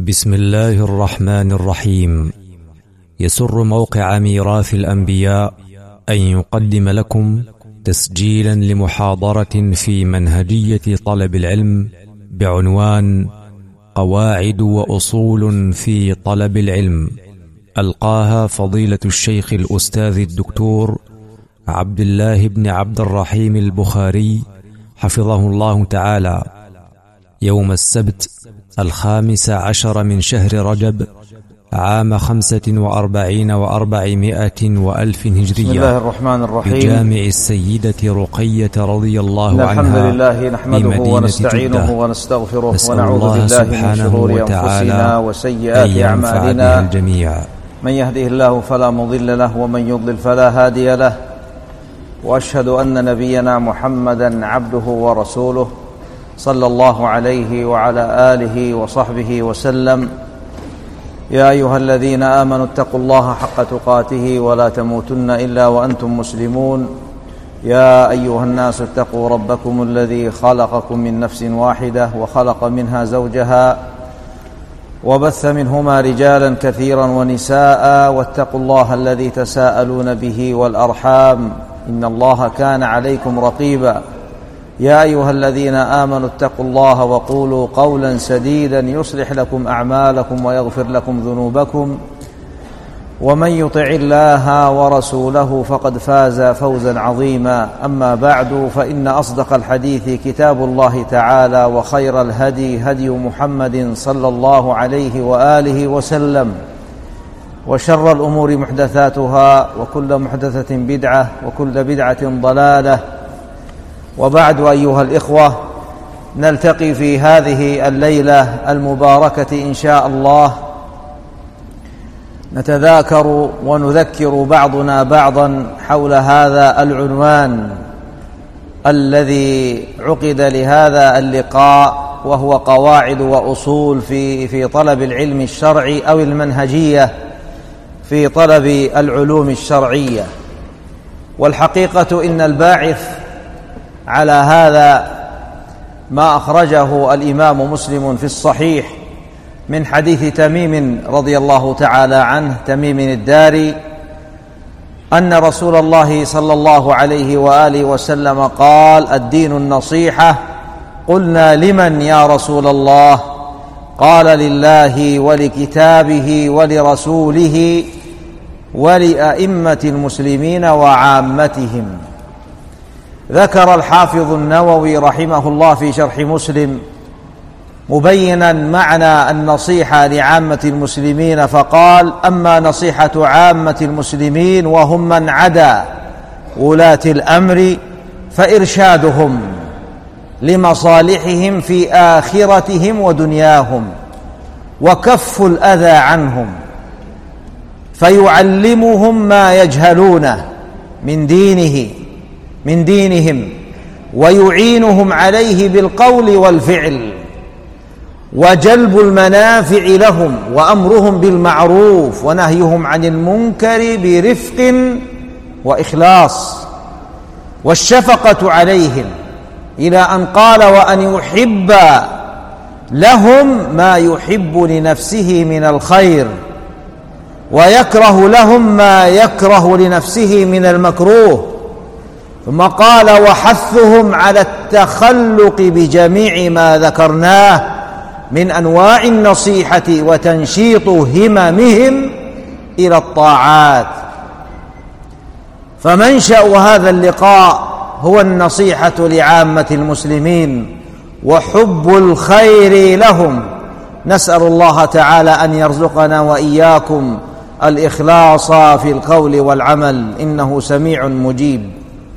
بسم الله الرحمن الرحيم. يسر موقع ميراث الأنبياء أن يقدم لكم تسجيلا لمحاضرة في منهجية طلب العلم بعنوان قواعد وأصول في طلب العلم، ألقاها فضيلة الشيخ الأستاذ الدكتور عبد الله بن عبد الرحيم البخاري حفظه الله تعالى يوم السبت 15 من شهر رجب عام 45 و400 وألف هجرية. بسم الله الرحمن الرحيم. بجامع السيدة رقية رضي الله عنها. الحمد لله نحمده ونستعينه ونستغفره ونعوذ بالله من شرور أنفسنا وسيئات أعمالنا. الجميع من يهده الله فلا مضل له ومن يضلل فلا هادي له، وأشهد أن نبينا محمدا عبده ورسوله صلى الله عليه وعلى آله وصحبه وسلم. يا أيها الذين آمنوا اتقوا الله حق تقاته ولا تموتن إلا وأنتم مسلمون. يا أيها الناس اتقوا ربكم الذي خلقكم من نفس واحدة وخلق منها زوجها وبث منهما رجالا كثيرا ونساء، واتقوا الله الذي تساءلون به والأرحام إن الله كان عليكم رقيبا. يا أيها الذين آمنوا اتقوا الله وقولوا قولا سديدا يصلح لكم أعمالكم ويغفر لكم ذنوبكم، ومن يطع الله ورسوله فقد فاز فوزا عظيما. أما بعد، فإن أصدق الحديث كتاب الله تعالى، وخير الهدي هدي محمد صلى الله عليه وآله وسلم، وشر الأمور محدثاتها، وكل محدثة بدعة، وكل بدعة ضلالة. وبعد، أيها الإخوة، نلتقي في هذه الليلة المباركة إن شاء الله، نتذاكر ونذكر بعضنا بعضا حول هذا العنوان الذي عقد لهذا اللقاء، وهو قواعد وأصول في طلب العلم الشرعي أو المنهجية في طلب العلوم الشرعية. والحقيقة إن الباعث على هذا ما أخرجه الإمام مسلم في الصحيح من حديث تميم رضي الله تعالى عنه، تميم الداري، أن رسول الله صلى الله عليه وآله وسلم قال: الدين النصيحة. قلنا: لمن يا رسول الله؟ قال: لله ولكتابه ولرسوله ولأئمة المسلمين وعامتهم. ذكر الحافظ النووي رحمه الله في شرح مسلم مبينا معنى النصيحة لعامة المسلمين، فقال: أما نصيحة عامة المسلمين وهم من عدا ولاة الأمر فإرشادهم لمصالحهم في آخرتهم ودنياهم، وكف الأذى عنهم، فيعلمهم ما يجهلونه من دينهم، ويعينهم عليه بالقول والفعل، وجلب المنافع لهم، وأمرهم بالمعروف ونهيهم عن المنكر برفق وإخلاص، والشفقة عليهم، إلى أن قال: وأن يحب لهم ما يحب لنفسه من الخير، ويكره لهم ما يكره لنفسه من المكروه. ثم قال: وحثهم على التخلق بجميع ما ذكرناه من أنواع النصيحة وتنشيط هممهم إلى الطاعات. فمنشأ هذا اللقاء هو النصيحة لعامة المسلمين وحب الخير لهم. نسأل الله تعالى أن يرزقنا وإياكم الإخلاص في القول والعمل، إنه سميع مجيب.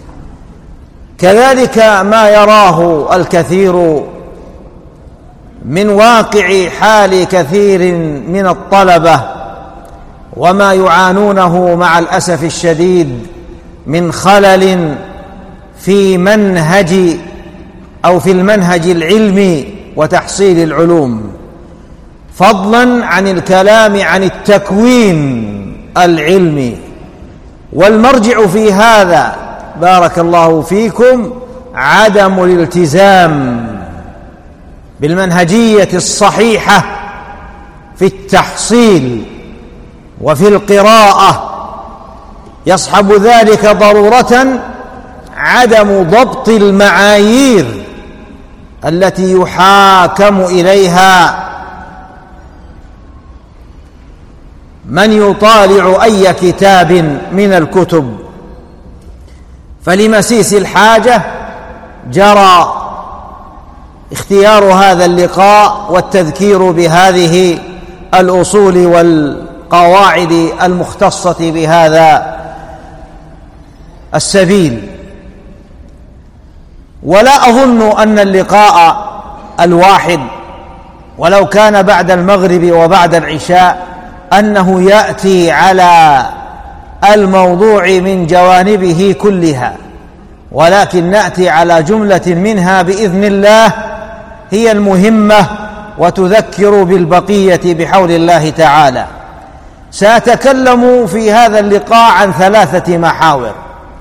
كذلك ما يراه الكثير من واقع حال كثير من الطلبة، وما يعانونه مع الأسف الشديد من خلل في منهج أو في المنهج العلمي وتحصيل العلوم، فضلا عن الكلام عن التكوين العلمي. والمرجع في هذا بارك الله فيكم عدم الالتزام بالمنهجية الصحيحة في التحصيل وفي القراءة، يصحب ذلك ضرورة عدم ضبط المعايير التي يحاكم إليها من يطالع أي كتاب من الكتب. فلمسيس الحاجة جرى اختيار هذا اللقاء والتذكير بهذه الأصول والقواعد المختصة بهذا السبيل. ولا أظن أن اللقاء الواحد ولو كان بعد المغرب وبعد العشاء أنه يأتي على الموضوع من جوانبه كلها، ولكن نأتي على جملة منها بإذن الله هي المهمة وتذكر بالبقية بحول الله تعالى. سأتكلم في هذا اللقاء عن 3 محاور.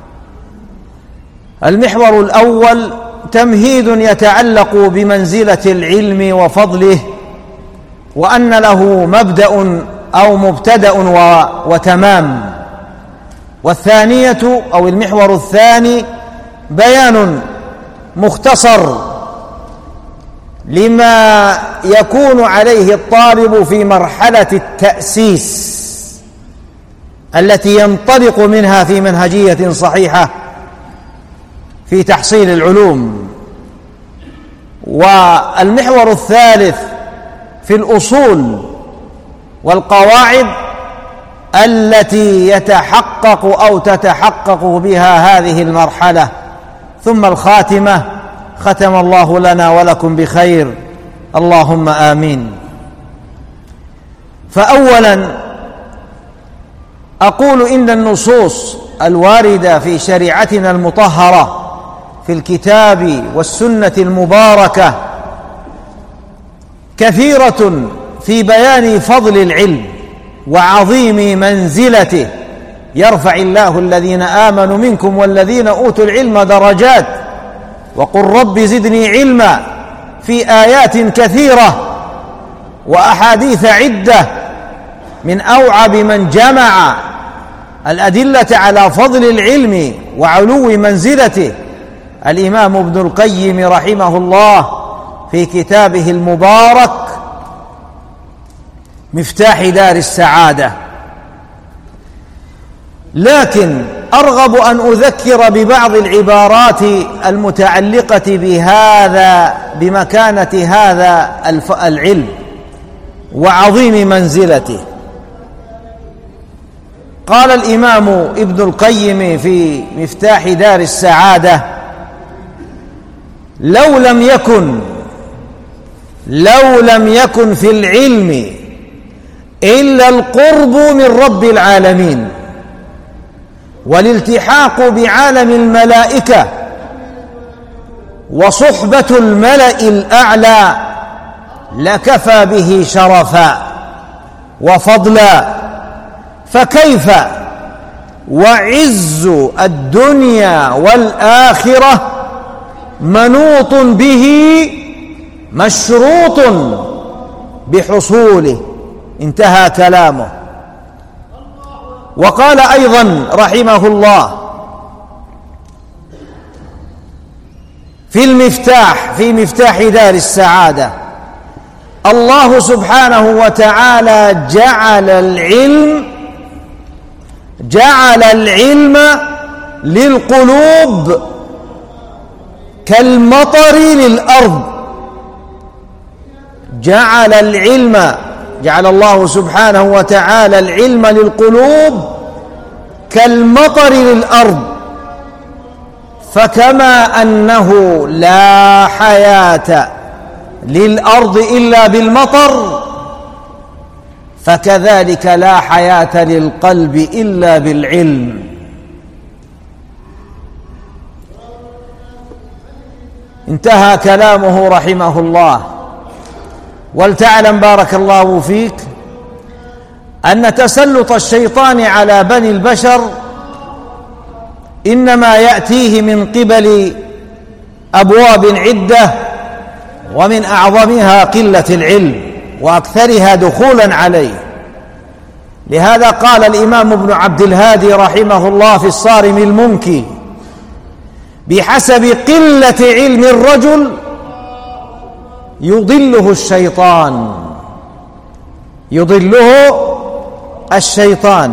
المحور الأول تمهيد يتعلق بمنزلة العلم وفضله، وأن له مبدأ أو مبتدأ وتمام. والثانية أو المحور الثاني بيان مختصر لما يكون عليه الطالب في مرحلة التأسيس التي ينطلق منها في منهجية صحيحة في تحصيل العلوم. والمحور الثالث في الأصول والقواعد التي يتحقق أو تتحقق بها هذه المرحلة. ثم الخاتمة، ختم الله لنا ولكم بخير، اللهم آمين. فأولا أقول إن النصوص الواردة في شريعتنا المطهرة في الكتاب والسنة المباركة كثيرة في بيان فضل العلم وعظيم منزلته. يرفع الله الذين آمنوا منكم والذين أوتوا العلم درجات وقل رب زدني علما، في آيات كثيرة وأحاديث عدة من أوعب من جمع الأدلة على فضل العلم وعلو منزلته الإمام ابن القيم رحمه الله في كتابه المبارك مفتاح دار السعادة. لكن أرغب أن أذكر ببعض العبارات المتعلقة بمكانة هذا العلم وعظيم منزلته. قال الإمام ابن القيم في مفتاح دار السعادة: لو لم يكن في العلم إلا القرب من رب العالمين والالتحاق بعالم الملائكة وصحبة الملأ الأعلى لكفى به شرفا وفضلا، فكيف وعز الدنيا والآخرة منوط به مشروط بحصوله. انتهى كلامه. وقال أيضا رحمه الله في مفتاح دار السعادة: الله سبحانه وتعالى جعل العلم للقلوب كالمطر للأرض. جعل الله سبحانه وتعالى العلم للقلوب كالمطر للأرض، فكما أنه لا حياة للأرض إلا بالمطر، فكذلك لا حياة للقلب إلا بالعلم. انتهى كلامه رحمه الله. ولتعلم بارك الله فيك أن تسلط الشيطان على بني البشر إنما يأتيه من قبل أبواب عدة، ومن أعظمها قلة العلم وأكثرها دخولا عليه. لهذا قال الإمام ابن عبد الهادي رحمه الله في الصارم المنكي: بحسب قلة علم الرجل يضله الشيطان، يضله الشيطان.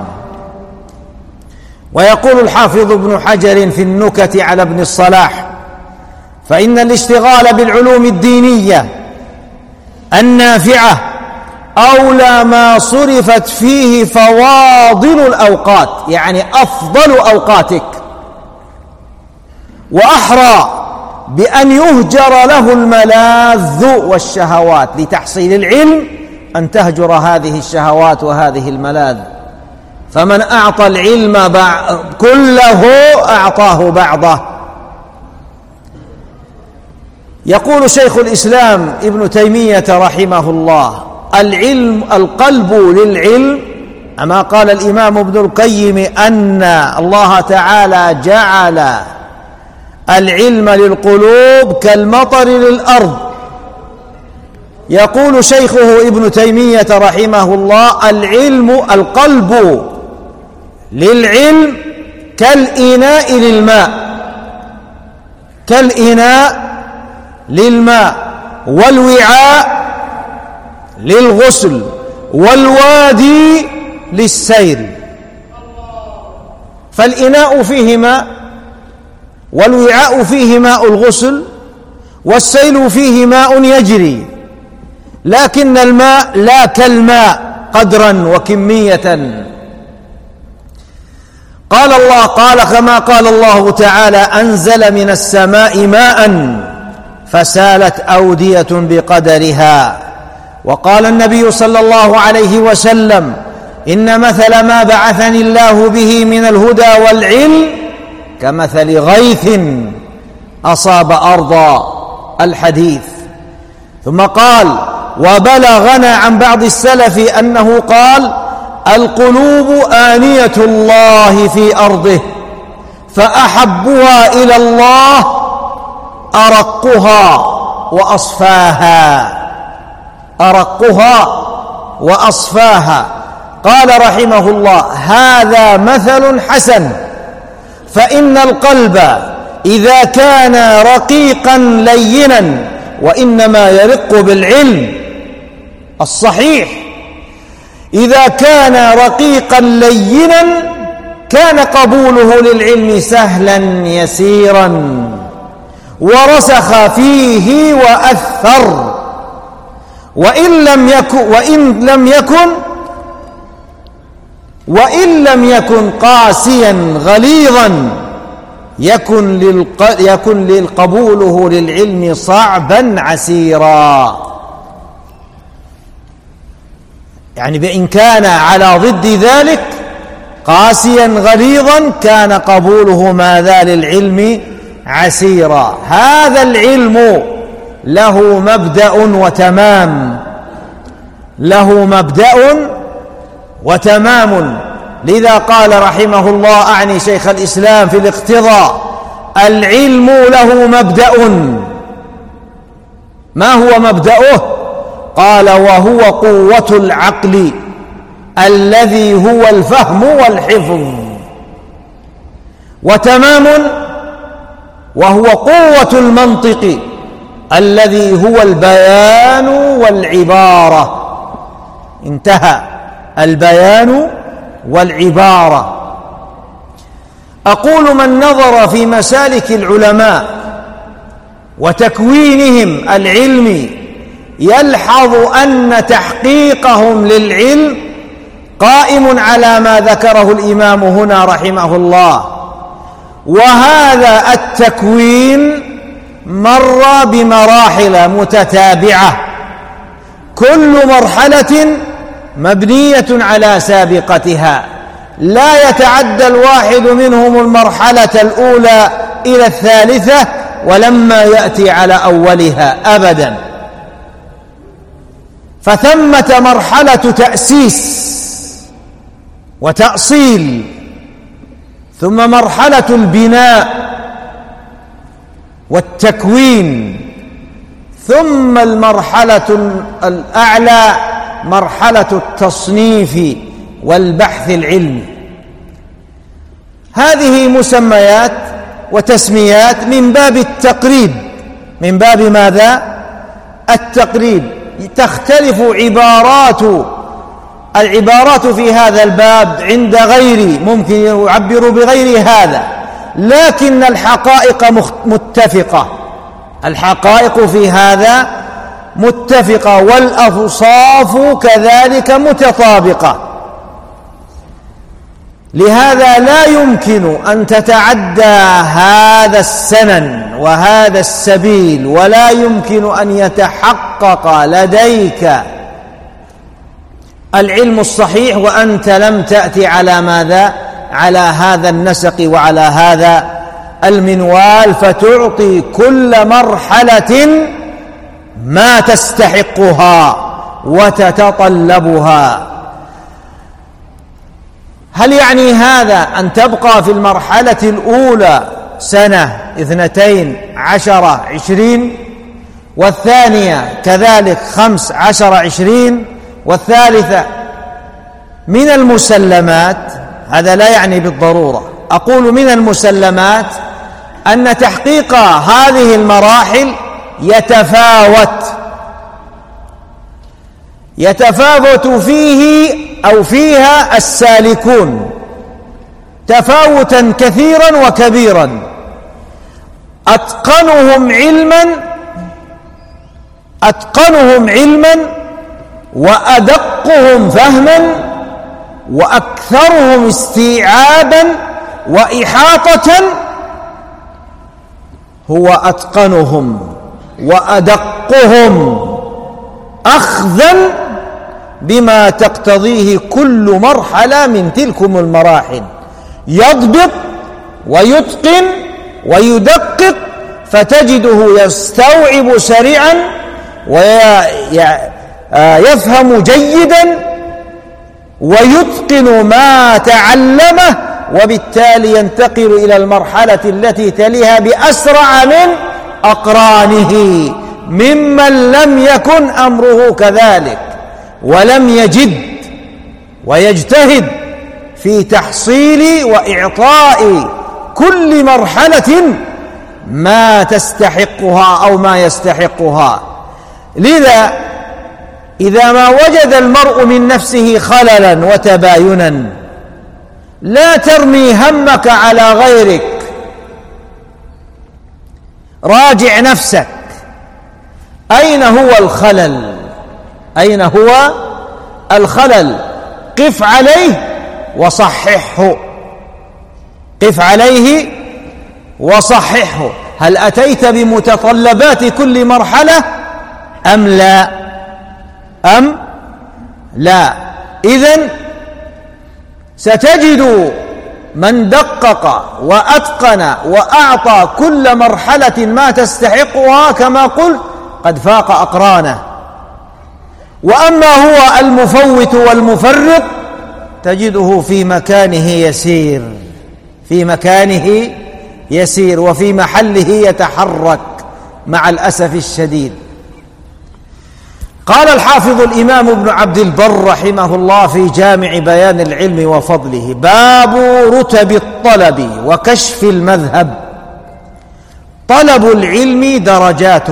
ويقول الحافظ ابن حجر في النكت على ابن الصلاح: فإن الاشتغال بالعلوم الدينية النافعة أولى ما صرفت فيه فواضل الأوقات، يعني أفضل أوقاتك، وأحرى بأن يهجر له الملاذ والشهوات. لتحصيل العلم أن تهجر هذه الشهوات وهذه الملاذ. فمن أعطى العلم كله أعطاه بعضه. يقول شيخ الإسلام ابن تيمية رحمه الله: القلب للعلم، أما قال الإمام ابن القيم أن الله تعالى جعل العلم للقلوب كالمطر للأرض. يقول شيخه ابن تيمية رحمه الله: القلب للعلم كالإناء للماء، كالإناء للماء، والوعاء للغسل، والوادي للسير. فالإناء فيه ماء، والوعاء فيه ماء الغسل، والسيل فيه ماء يجري، لكن الماء لا كالماء قدرا وكمية. قال كما قال الله تعالى: أنزل من السماء ماء فسالت أودية بقدرها. وقال النبي صلى الله عليه وسلم: إن مثل ما بعثني الله به من الهدى والعلم كمثل غيث أصاب أرضا، الحديث. ثم قال: وبلغنا عن بعض السلف أنه قال: القلوب آنية الله في أرضه، فأحبها إلى الله أرقها وأصفاها، أرقها وأصفاها. قال رحمه الله: هذا مثل حسن، فإن القلب إذا كان رقيقا لينا، وإنما يرق بالعلم الصحيح، إذا كان رقيقا لينا كان قبوله للعلم سهلا يسيرا، ورسخ فيه وأثر. وإن لم يكن قاسيا غليظا يكن قبوله للعلم صعبا عسيرا. يعني بإن كان على ضد ذلك قاسيا غليظا كان قبوله ماذا للعلم عسيرا. هذا العلم له مبدأ وتمام، له مبدأ وتمام. لذا قال رحمه الله، أعني شيخ الإسلام في الاقتضاء: العلم له مبدأ. ما هو مبدأه؟ قال: وهو قوة العقل الذي هو الفهم والحفظ. وتمام: وهو قوة المنطق الذي هو البيان والعبارة. انتهى البيان والعبارة. أقول: من نظر في مسالك العلماء وتكوينهم العلمي يلحظ أن تحقيقهم للعلم قائم على ما ذكره الإمام هنا رحمه الله. وهذا التكوين مر بمراحل متتابعة، كل مرحلة مبنية على سابقتها، لا يتعدى الواحد منهم المرحلة الأولى إلى الثالثة ولما يأتي على أولها أبدا. فثمة مرحلة تأسيس وتأصيل، ثم مرحلة البناء والتكوين، ثم المرحلة الأعلى مرحلة التصنيف والبحث العلمي. هذه مسميات وتسميات من باب التقريب. من باب ماذا؟ التقريب. تختلف العبارات في هذا الباب عند غيري، ممكن يعبر بغير هذا، لكن الحقائق متفقة. الحقائق في هذا متفقة، والأوصاف كذلك متطابقة. لهذا لا يمكن أن تتعدى هذا السنن وهذا السبيل، ولا يمكن أن يتحقق لديك العلم الصحيح وأنت لم تأتي على ماذا؟ على هذا النسق وعلى هذا المنوال، فتعطي كل مرحلة ما تستحقها وتتطلبها. هل يعني هذا أن تبقى في المرحلة الأولى سنة 12 10 20، والثانية كذلك 15 20، والثالثة؟ من المسلمات، هذا لا يعني بالضرورة، أقول من المسلمات أن تحقيق هذه المراحل يتفاوت فيه أو فيها السالكون تفاوتا كثيرا وكبيرا. أتقنهم علما وأدقهم فهما وأكثرهم استيعابا وإحاطة هو أتقنهم وأدقهم أخذا بما تقتضيه كل مرحلة من تلكم المراحل. يضبط ويتقن ويدقق، فتجده يستوعب سريعا ويفهم جيدا ويتقن ما تعلمه، وبالتالي ينتقل إلى المرحلة التي تليها بأسرع من أقرانه ممن لم يكن أمره كذلك ولم يجد ويجتهد في تحصيل وإعطاء كل مرحلة ما تستحقها أو ما يستحقها. لذا إذا ما وجد المرء من نفسه خللا وتباينا، لا ترمي همك على غيرك، راجع نفسك، أين هو الخلل؟ أين هو الخلل؟ قف عليه وصححه، قف عليه وصححه. هل أتيت بمتطلبات كل مرحلة أم لا؟ إذن ستجد من دقق وأتقن وأعطى كل مرحلة ما تستحقها كما قلت قد فاق أقرانه. وأما هو المفوت والمفرط تجده في مكانه يسير وفي محله يتحرك مع الأسف الشديد. قال الحافظ الإمام ابن عبد البر رحمه الله في جامع بيان العلم وفضله: باب رتب الطلب وكشف المذهب. طلب العلم درجات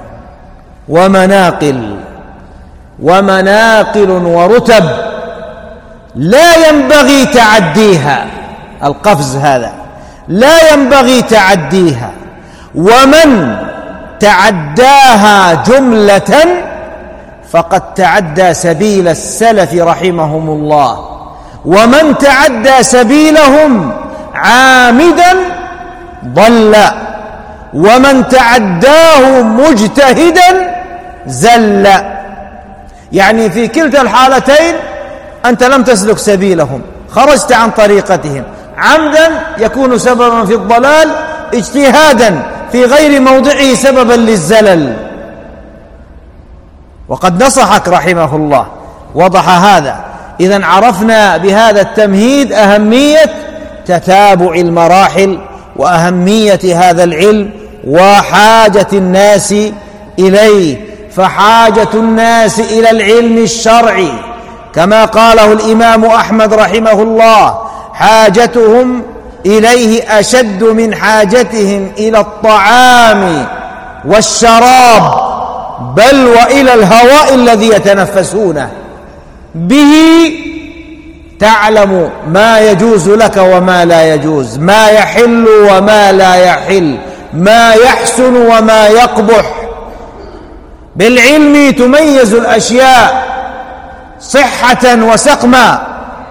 ومناقل ورتب لا ينبغي تعديها. القفز هذا لا ينبغي تعديها، ومن تعداها جملة فقد تعدى سبيل السلف رحمهم الله، ومن تعدى سبيلهم عامدا ضل، ومن تعداه مجتهدا زل. يعني في كلتا الحالتين أنت لم تسلك سبيلهم، خرجت عن طريقتهم. عمدا يكون سببا في الضلال، اجتهادا في غير موضعه سببا للزلل. وقد نصحك رحمه الله، وضح هذا. إذن عرفنا بهذا التمهيد أهمية تتابع المراحل وأهمية هذا العلم وحاجة الناس إليه. فحاجة الناس إلى العلم الشرعي كما قاله الإمام أحمد رحمه الله: حاجتهم إليه أشد من حاجتهم إلى الطعام والشراب، بل وإلى الهواء الذي يتنفسونه. به تعلم ما يجوز لك وما لا يجوز، ما يحل وما لا يحل، ما يحسن وما يقبح. بالعلم تميز الأشياء صحة وسقما،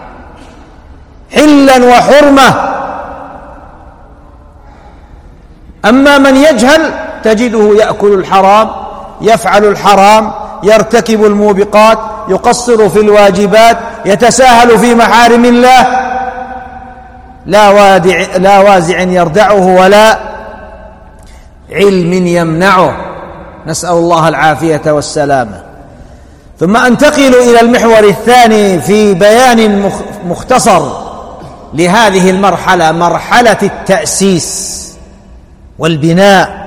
حلا وحرمة. أما من يجهل تجده يأكل الحرام، يفعل الحرام، يرتكب الموبقات، يقصر في الواجبات، يتساهل في محارم الله، لا وازع يردعه ولا علم يمنعه، نسأل الله العافية والسلامة. ثم أنتقل إلى المحور الثاني في بيان مختصر لهذه المرحلة، مرحلة التأسيس والبناء.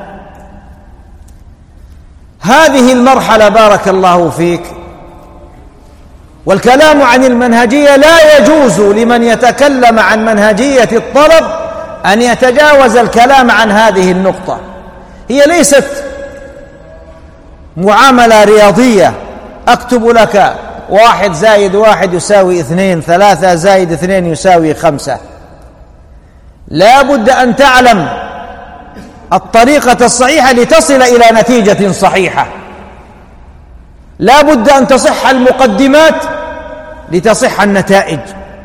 هذه المرحلة بارك الله فيك، والكلام عن المنهجية لا يجوز لمن يتكلم عن منهجية الطلب أن يتجاوز الكلام عن هذه النقطة. هي ليست معاملة رياضية أكتب لك 1 زائد 1 يساوي 2، 3 زائد 2 يساوي 5. لا بد أن تعلم الطريقة الصحيحة لتصل إلى نتيجة صحيحة. لا بد أن تصح المقدمات لتصح النتائج.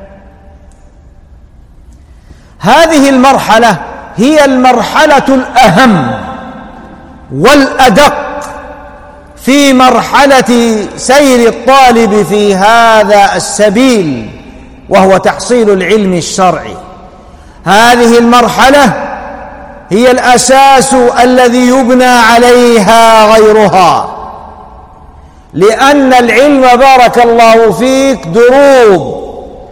هذه المرحلة هي المرحلة الأهم والأدق في مرحلة سير الطالب في هذا السبيل، وهو تحصيل العلم الشرعي. هذه المرحلة هي الأساس الذي يبنى عليها غيرها، لأن العلم بارك الله فيك دروب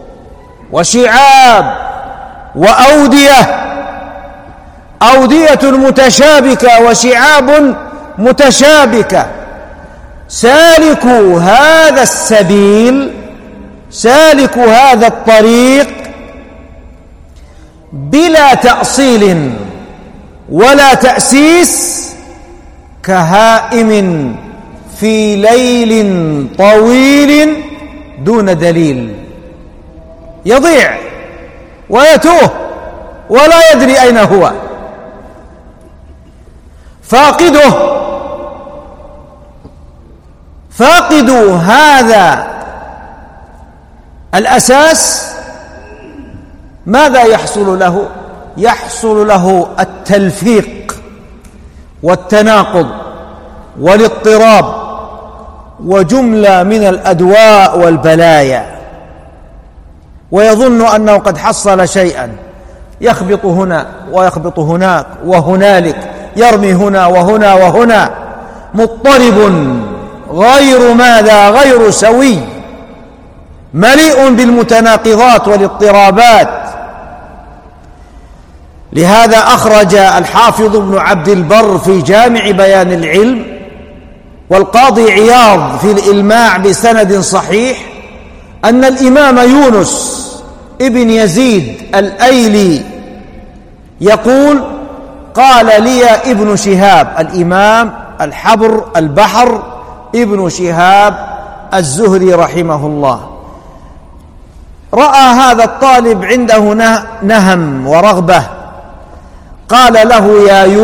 وشعاب وأودية، أودية متشابكة وشعاب متشابكة. سالك هذا السبيل، سالك هذا الطريق بلا تأصيل ولا تأسيس كهائم في ليل طويل دون دليل، يضيع ويتوه ولا يدري أين هو. فاقد هذا الأساس ماذا يحصل له؟ يحصل له التلفيق والتناقض والاضطراب وجملة من الأدواء والبلايا، ويظن أنه قد حصل شيئا، يخبط هنا ويخبط هناك وهنالك، يرمي هنا وهنا وهنا، مضطرب غير ماذا؟ غير سوي، مليء بالمتناقضات والاضطرابات. لهذا أخرج الحافظ ابن عبد البر في جامع بيان العلم والقاضي عياض في الإلماع بسند صحيح أن الإمام يونس ابن يزيد الأيلي يقول: قال لي ابن شهاب، الإمام الحبر البحر ابن شهاب الزهري رحمه الله، رأى هذا الطالب عنده نهم ورغبة، قال له: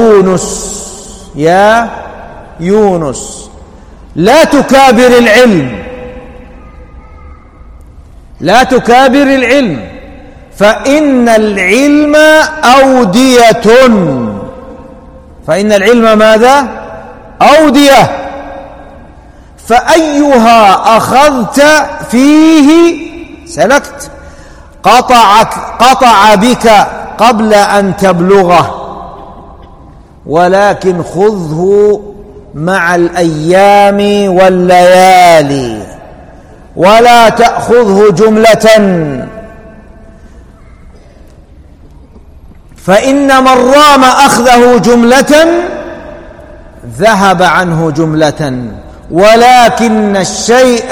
يا يونس لا تكابر العلم، لا تكابر العلم، فإن العلم أودية. فإن العلم ماذا؟ أودية، فأيها أخذت فيه سلكت، قطع بك قبل أن تبلغه، ولكن خذه مع الأيام والليالي، ولا تأخذه جملة، فإن من رام أخذه جملة ذهب عنه جملة، ولكن الشيء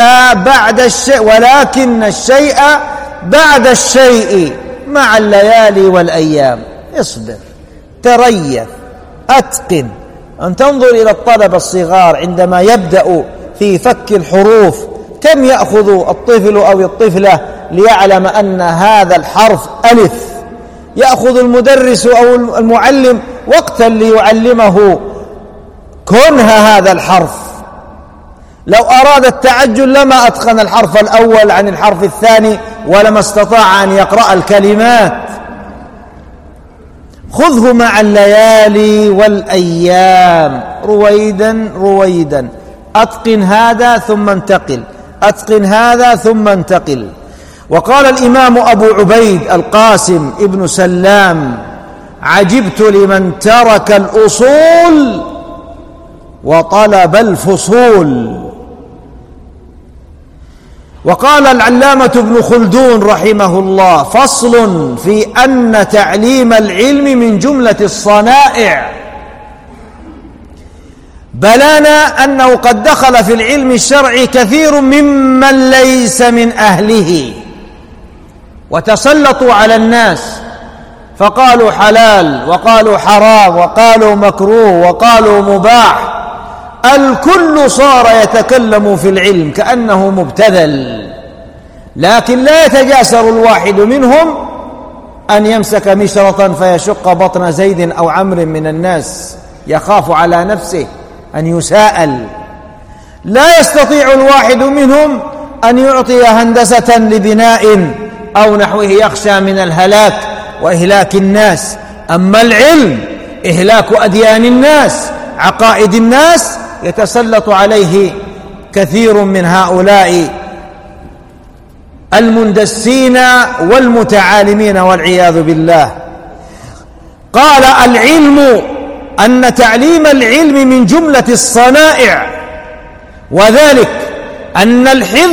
بعد الشيء مع الليالي والأيام. اصبر، تريث، أتقن. أن تنظر إلى الطلبة الصغار عندما يبدأ في فك الحروف، كم يأخذ الطفل أو الطفلة ليعلم أن هذا الحرف ألف؟ يأخذ المدرس أو المعلم وقتا ليعلمه كنه هذا الحرف. لو أراد التعجل لما أتقن الحرف الأول عن الحرف الثاني، ولما استطاع أن يقرأ الكلمات. خذه مع الليالي والأيام، رويدا رويدا. أتقن هذا ثم انتقل، أتقن هذا ثم انتقل. وقال الإمام أبو عبيد القاسم ابن سلام: عجبت لمن ترك الأصول وطلب الفصول. وقال العلامة ابن خلدون رحمه الله: فصل في أن تعليم العلم من جملة الصنائع. بلانا أنه قد دخل في العلم الشرعي كثير ممن ليس من أهله، وتسلطوا على الناس فقالوا حلال وقالوا حرام وقالوا مكروه وقالوا مباح. الكل صار يتكلم في العلم كأنه مبتذل، لكن لا يتجاسر الواحد منهم أن يمسك مشرطا فيشق بطن زيد أو عمرو من الناس، يخاف على نفسه أن يساءل. لا يستطيع الواحد منهم أن يعطي هندسة لبناء أو نحوه، يخشى من الهلاك وإهلاك الناس. أما العلم إهلاك أديان الناس، عقائد الناس، يتسلط عليه كثير من هؤلاء المندسين والمتعالمين والعياذ بالله. قال: العلم أن تعليم العلم من جملة الصنائع، وذلك أن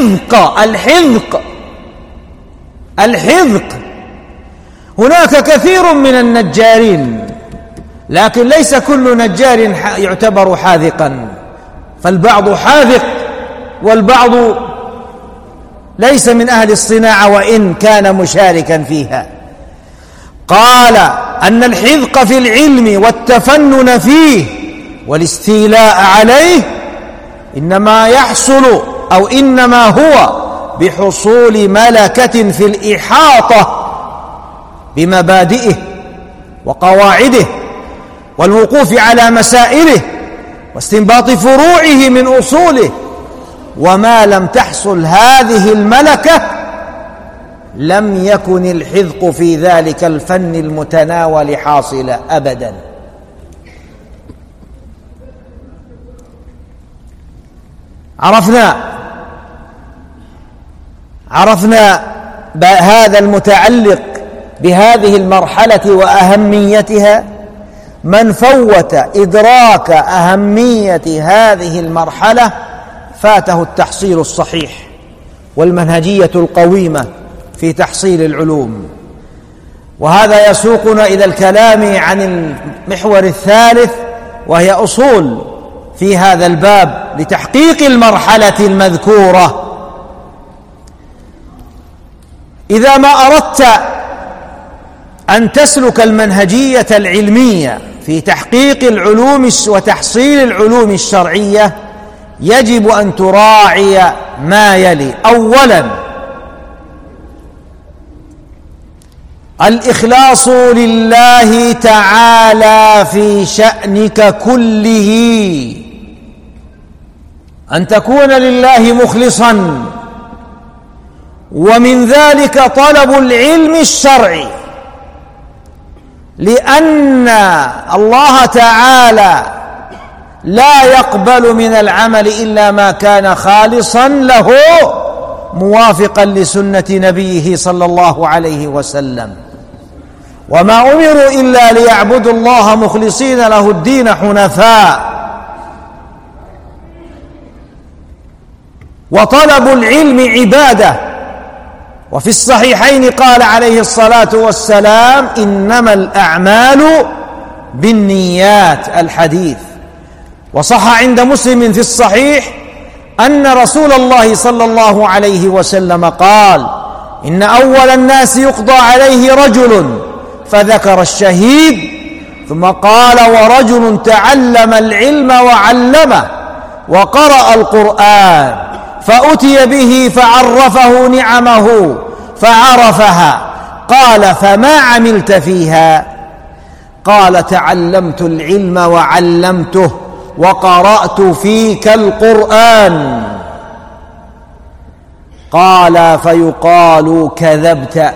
الحذق هناك كثير من النجارين، لكن ليس كل نجار يعتبر حاذقا، فالبعض حاذق والبعض ليس من أهل الصناعة وإن كان مشاركا فيها. قال أن الحذق في العلم والتفنن فيه والاستيلاء عليه إنما يحصل أو إنما هو بحصول ملكة في الإحاطة بمبادئه وقواعده والوقوف على مسائله واستنباط فروعه من أصوله. وما لم تحصل هذه الملكة لم يكن الحذق في ذلك الفن المتناول حاصلا أبدا. عرفنا هذا المتعلق بهذه المرحلة وأهميتها. من فوت إدراك أهمية هذه المرحلة فاته التحصيل الصحيح والمنهجية القويمة في تحصيل العلوم. وهذا يسوقنا إلى الكلام عن المحور الثالث، وهي أصول في هذا الباب لتحقيق المرحلة المذكورة. إذا ما أردت أن تسلك المنهجية العلمية في تحقيق العلوم وتحصيل العلوم الشرعية، يجب أن تراعي ما يلي. أولا، الإخلاص لله تعالى في شأنك كله، أن تكون لله مخلصا، ومن ذلك طلب العلم الشرعي، لأن الله تعالى لا يقبل من العمل إلا ما كان خالصا له موافقا لسنة نبيه صلى الله عليه وسلم. وما أمروا إلا ليعبدوا الله مخلصين له الدين حنفاء. وطلب العلم عبادة. وفي الصحيحين قال عليه الصلاة والسلام: إنما الأعمال بالنيات، الحديث. وصح عند مسلم في الصحيح أن رسول الله صلى الله عليه وسلم قال: إن أول الناس يقضى عليه رجل، فذكر الشهيد، ثم قال: ورجل تعلم العلم وعلمه وقرأ القرآن فأتي به فعرفه نعمه فعرفها. قال: فما عملت فيها؟ قال: تعلمت العلم وعلمته وقرأت فيك القرآن. قال: فيقال كذبت،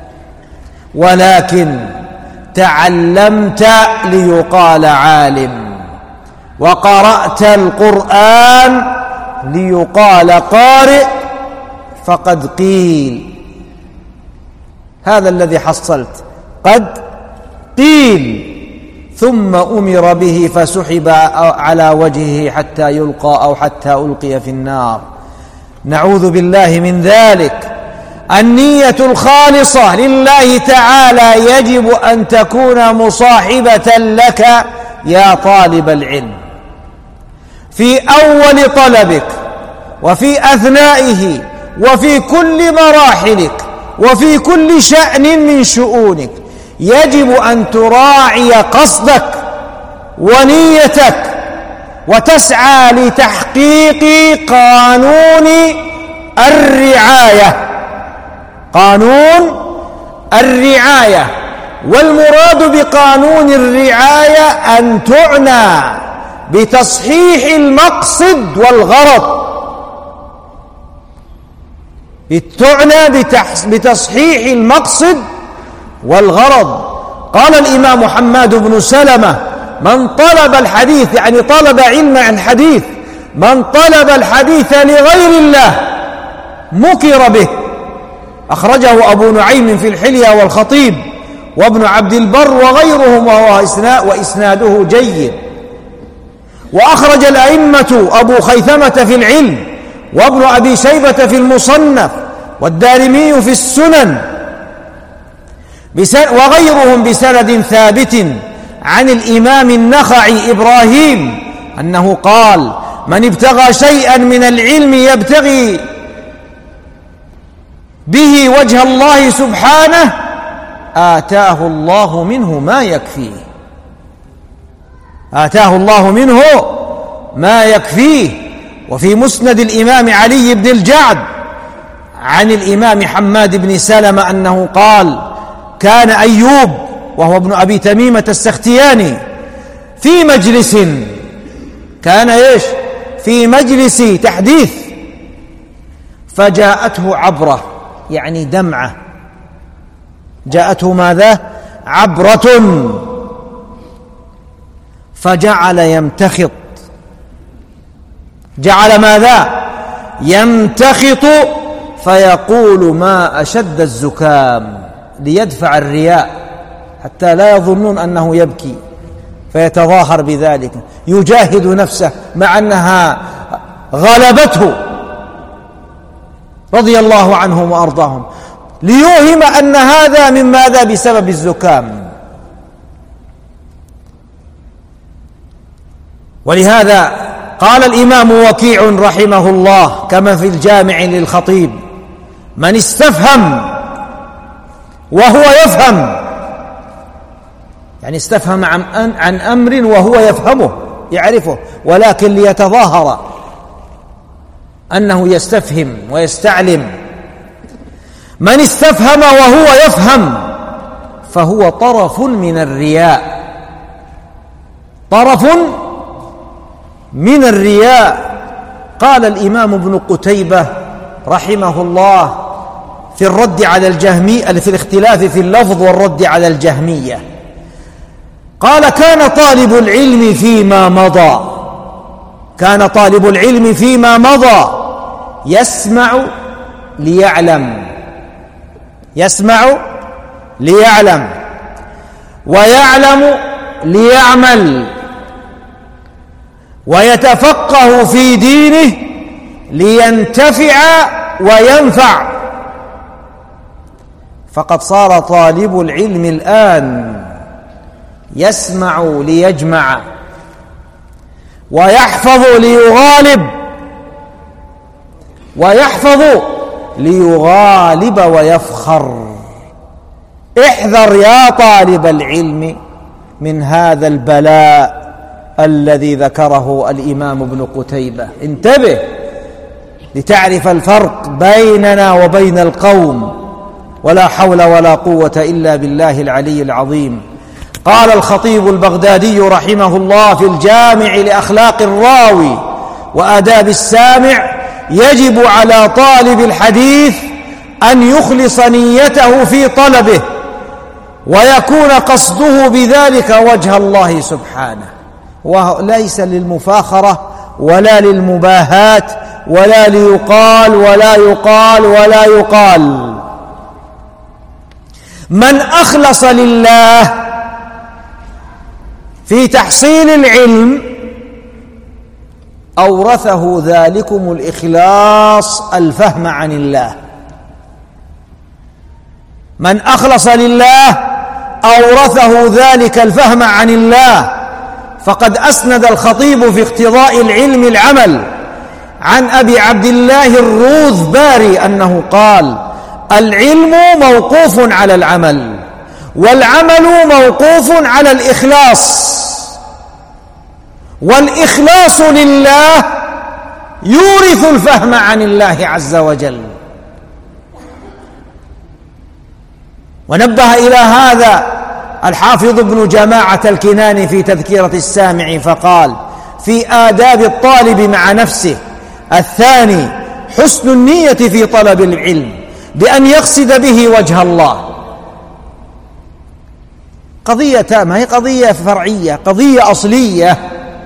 ولكن تعلمت ليقال عالم، وقرأت القرآن ليقال قارئ، فقد قيل. هذا الذي حصلت، قد قيل. ثم أمر به فسحب على وجهه حتى يلقى أو حتى ألقي في النار. نعوذ بالله من ذلك. النية الخالصة لله تعالى يجب أن تكون مصاحبة لك يا طالب العلم في أول طلبك وفي أثنائه وفي كل مراحلك وفي كل شأن من شؤونك. يجب أن تراعي قصدك ونيتك وتسعى لتحقيق قانون الرعاية. قانون الرعاية، والمراد بقانون الرعاية أن تعنى بتصحيح المقصد والغرض، تعنى بتصحيح المقصد والغرض. قال الإمام حماد بن سلمة: من طلب الحديث، يعني طلب علم الحديث، من طلب الحديث لغير الله مكر به. أخرجه أبو نعيم في الحلية والخطيب وابن عبد البر وغيرهم، وإسناده جيد. وأخرج الأئمة أبو خيثمة في العلم، وابن أبي شيبة في المصنف، والدارمي في السنن، وغيرهم بسند ثابت عن الإمام النخعي إبراهيم أنه قال: من ابتغى شيئا من العلم يبتغي به وجه الله سبحانه آتاه الله منه ما يكفيه. آتاه الله منه ما يكفيه. وفي مسند الإمام علي بن الجعد عن الإمام حماد بن سلمة أنه قال: كان أيوب وهو ابن أبي تميمة السختياني في مجلس، كان في مجلس تحديث، فجاءته عبرة، يعني دمعة، جاءته ماذا؟ عبرة، فجعل يمتخط. جعل ماذا؟ يمتخط، فيقول: ما أشد الزكام، ليدفع الرياء حتى لا يظنون أنه يبكي، فيتظاهر بذلك، يجاهد نفسه مع أنها غلبته رضي الله عنهم وأرضاهم، ليوهم أن هذا من ماذا؟ بسبب الزكام. ولهذا قال الإمام وكيع رحمه الله كما في الجامع للخطيب: من استفهم وهو يفهم، يعني استفهم عن أمر وهو يفهمه يعرفه، ولكن ليتظاهر أنه يستفهم ويستعلم. من استفهم وهو يفهم فهو طرف من الرياء، طرف من الرياء. قال الإمام ابن قتيبة رحمه الله في الرد على الجهمية، في الاختلاف في اللفظ والرد على الجهمية، قال: كان طالب العلم فيما مضى، كان طالب العلم فيما مضى يسمع ليعلم، يسمع ليعلم، ويعلم ليعمل، ويتفقه في دينه لينتفع وينفع. فقد صار طالب العلم الآن يسمع ليجمع، ويحفظ ليغالب ويفخر. احذر يا طالب العلم من هذا البلاء الذي ذكره الإمام ابن قتيبة. انتبه لتعرف الفرق بيننا وبين القوم. ولا حول ولا قوة إلا بالله العلي العظيم. قال الخطيب البغدادي رحمه الله في الجامع لأخلاق الراوي وآداب السامع: يجب على طالب الحديث أن يخلص نيته في طلبه ويكون قصده بذلك وجه الله سبحانه، وليس للمفاخرة ولا للمباهاة ولا ليقال ولا يقال ولا يقال. من أخلص لله في تحصيل العلم أورثه ذلكم الإخلاص الفهم عن الله. من أخلص لله أورثه ذلك الفهم عن الله. فقد أسند الخطيب في اقتضاء العلم العمل عن أبي عبد الله الروذباري أنه قال: العلم موقوف على العمل، والعمل موقوف على الإخلاص، والإخلاص لله يورث الفهم عن الله عز وجل. ونبه إلى هذا الحافظ ابن جماعة الكناني في تذكرة السامع فقال: في آداب الطالب مع نفسه: الثاني حسن النية في طلب العلم بأن يقصد به وجه الله. قضية تامة، هي قضية فرعية، قضية أصلية،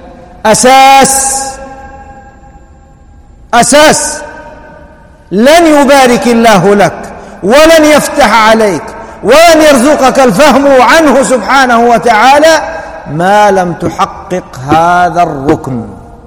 أساس لن يبارك الله لك ولن يفتح عليك ولن يرزقك الفهم عنه سبحانه وتعالى ما لم تحقق هذا الركن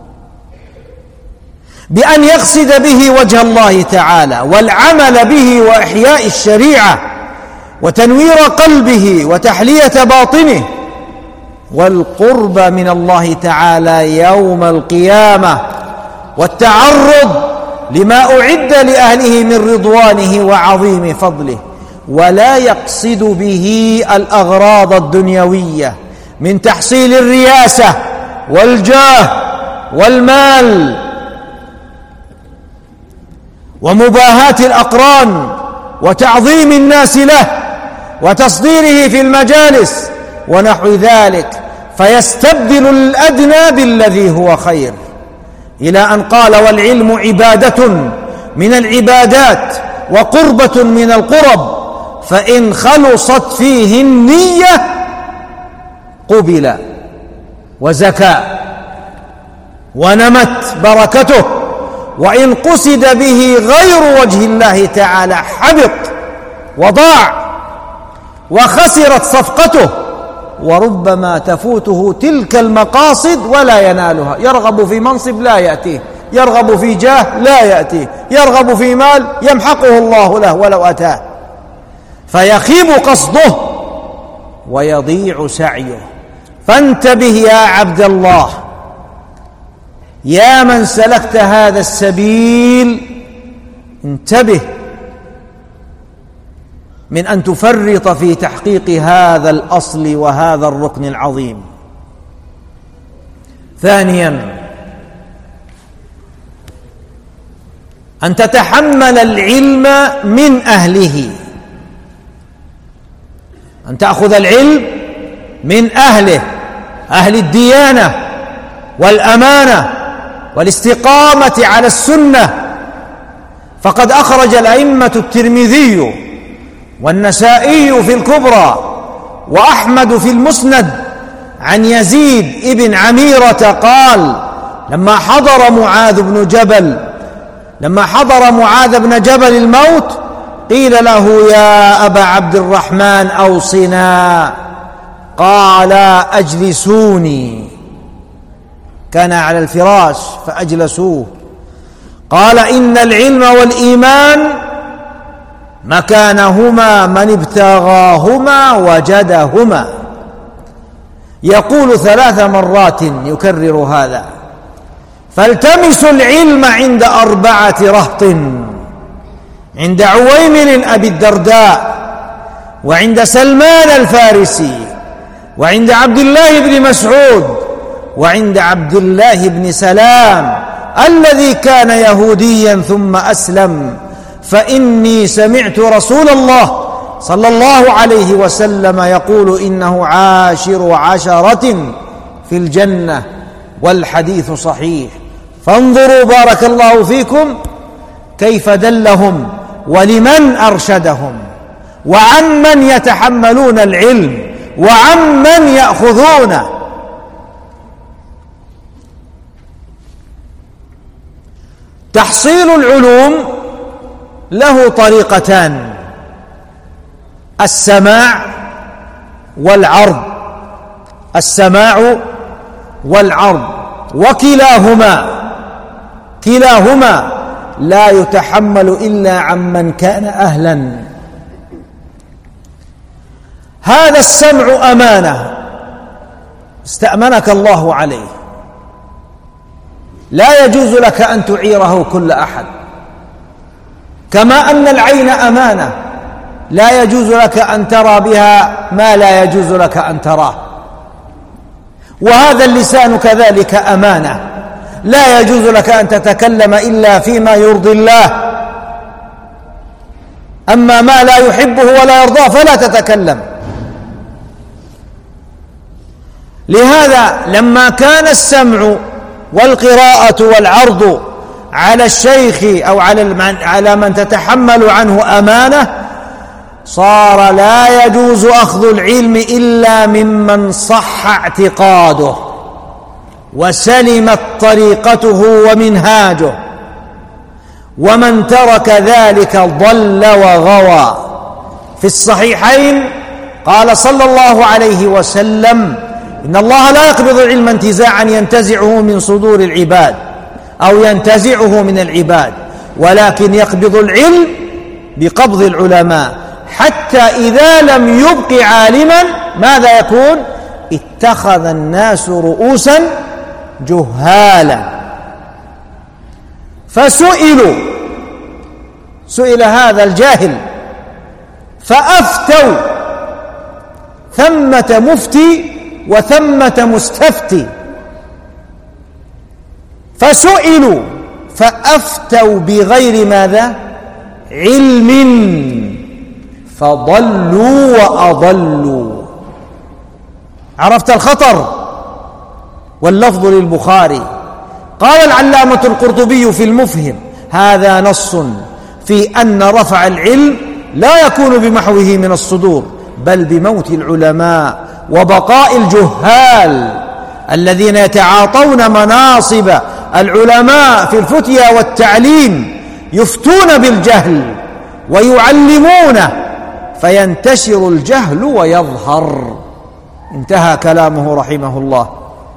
بأن يقصد به وجه الله تعالى، والعمل به وإحياء الشريعة وتنوير قلبه وتحلية باطنه، والقرب من الله تعالى يوم القيامة، والتعرض لما أعد لأهله من رضوانه وعظيم فضله. ولا يقصد به الأغراض الدنيوية من تحصيل الرياسة والجاه والمال ومباهاة الأقران وتعظيم الناس له وتصديره في المجالس ونحو ذلك، فيستبدل الأدنى بالذي هو خير، إلى أن قال: والعلم عبادة من العبادات وقربة من القرب، فإن خلصت فيه النية قبل وزكى ونمت بركته، وإن قصد به غير وجه الله تعالى حبط وضاع وخسرت صفقته، وربما تفوته تلك المقاصد ولا ينالها. يرغب في منصب لا يأتيه، يرغب في جاه لا يأتيه، يرغب في مال يمحقه الله له ولو أتاه، فيخيب قصده ويضيع سعيه. فانتبه يا عبد الله، يا من سلكت هذا السبيل، انتبه من أن تفرط في تحقيق هذا الأصل وهذا الركن العظيم. ثانيا، أن تتحمل العلم من أهله، أن تأخذ العلم من أهله، أهل الديانة والأمانة والاستقامة على السنة. فقد أخرج الأئمة الترمذي والنسائي في الكبرى وأحمد في المسند عن يزيد ابن عميرة قال: لما حضر معاذ بن جبل الموت قيل له: يا أبا عبد الرحمن أوصنا. قال: أجلسوني. كان على الفراش فأجلسوه. قال: إن العلم والإيمان مكانهما من ابتغاهما وجدهما. يقول 3 مرات يكرر هذا: فالتمسوا العلم عند 4 رهط: عند عويمر أبي الدرداء، وعند سلمان الفارسي، وعند عبد الله بن مسعود، وعند عبد الله بن سلام الذي كان يهوديا ثم أسلم، فإني سمعت رسول الله صلى الله عليه وسلم يقول: إنه عاشر 10 في الجنة، والحديث صحيح. فانظروا بارك الله فيكم كيف دلهم ولمن أرشدهم، وعمن يتحملون العلم، وعمن يأخذونه. تحصيل العلوم له طريقتان: السماع والعرض. السماع والعرض، وكلاهما لا يتحمل إلا عمن كان أهلا. هذا السمع أمانة استأمنك الله عليه، لا يجوز لك أن تعيره كل أحد. كما أن العين أمانة لا يجوز لك أن ترى بها ما لا يجوز لك أن تراه. وهذا اللسان كذلك أمانة، لا يجوز لك أن تتكلم إلا فيما يرضي الله، أما ما لا يحبه ولا يرضاه فلا تتكلم. لهذا لما كان السمع والقراءة والعرض على الشيخ أو على من تتحمل عنه أمانة، صار لا يجوز أخذ العلم إلا ممن صح اعتقاده وسلمت طريقته ومنهاجه، ومن ترك ذلك ضل وغوى. في الصحيحين قال صلى الله عليه وسلم: إن الله لا يقبض العلم انتزاعا ينتزعه من صدور العباد أو ينتزعه من العباد، ولكن يقبض العلم بقبض العلماء، حتى إذا لم يبق عالما ماذا يكون؟ اتخذ الناس رؤوسا جهالا. سئل هذا الجاهل فأفتوا، ثمة مفتي وثمة مستفتي، فسئلوا فأفتوا بغير ماذا؟ علم، فضلوا وأضلوا. عرفت الخطر؟ واللفظ للبخاري. قال العلامة القرطبي في المفهم: هذا نص في أن رفع العلم لا يكون بمحوه من الصدور، بل بموت العلماء وبقاء الجهال الذين يتعاطون مناصب العلماء في الفتيا والتعليم، يفتون بالجهل ويعلمونه، فينتشر الجهل ويظهر. انتهى كلامه رحمه الله.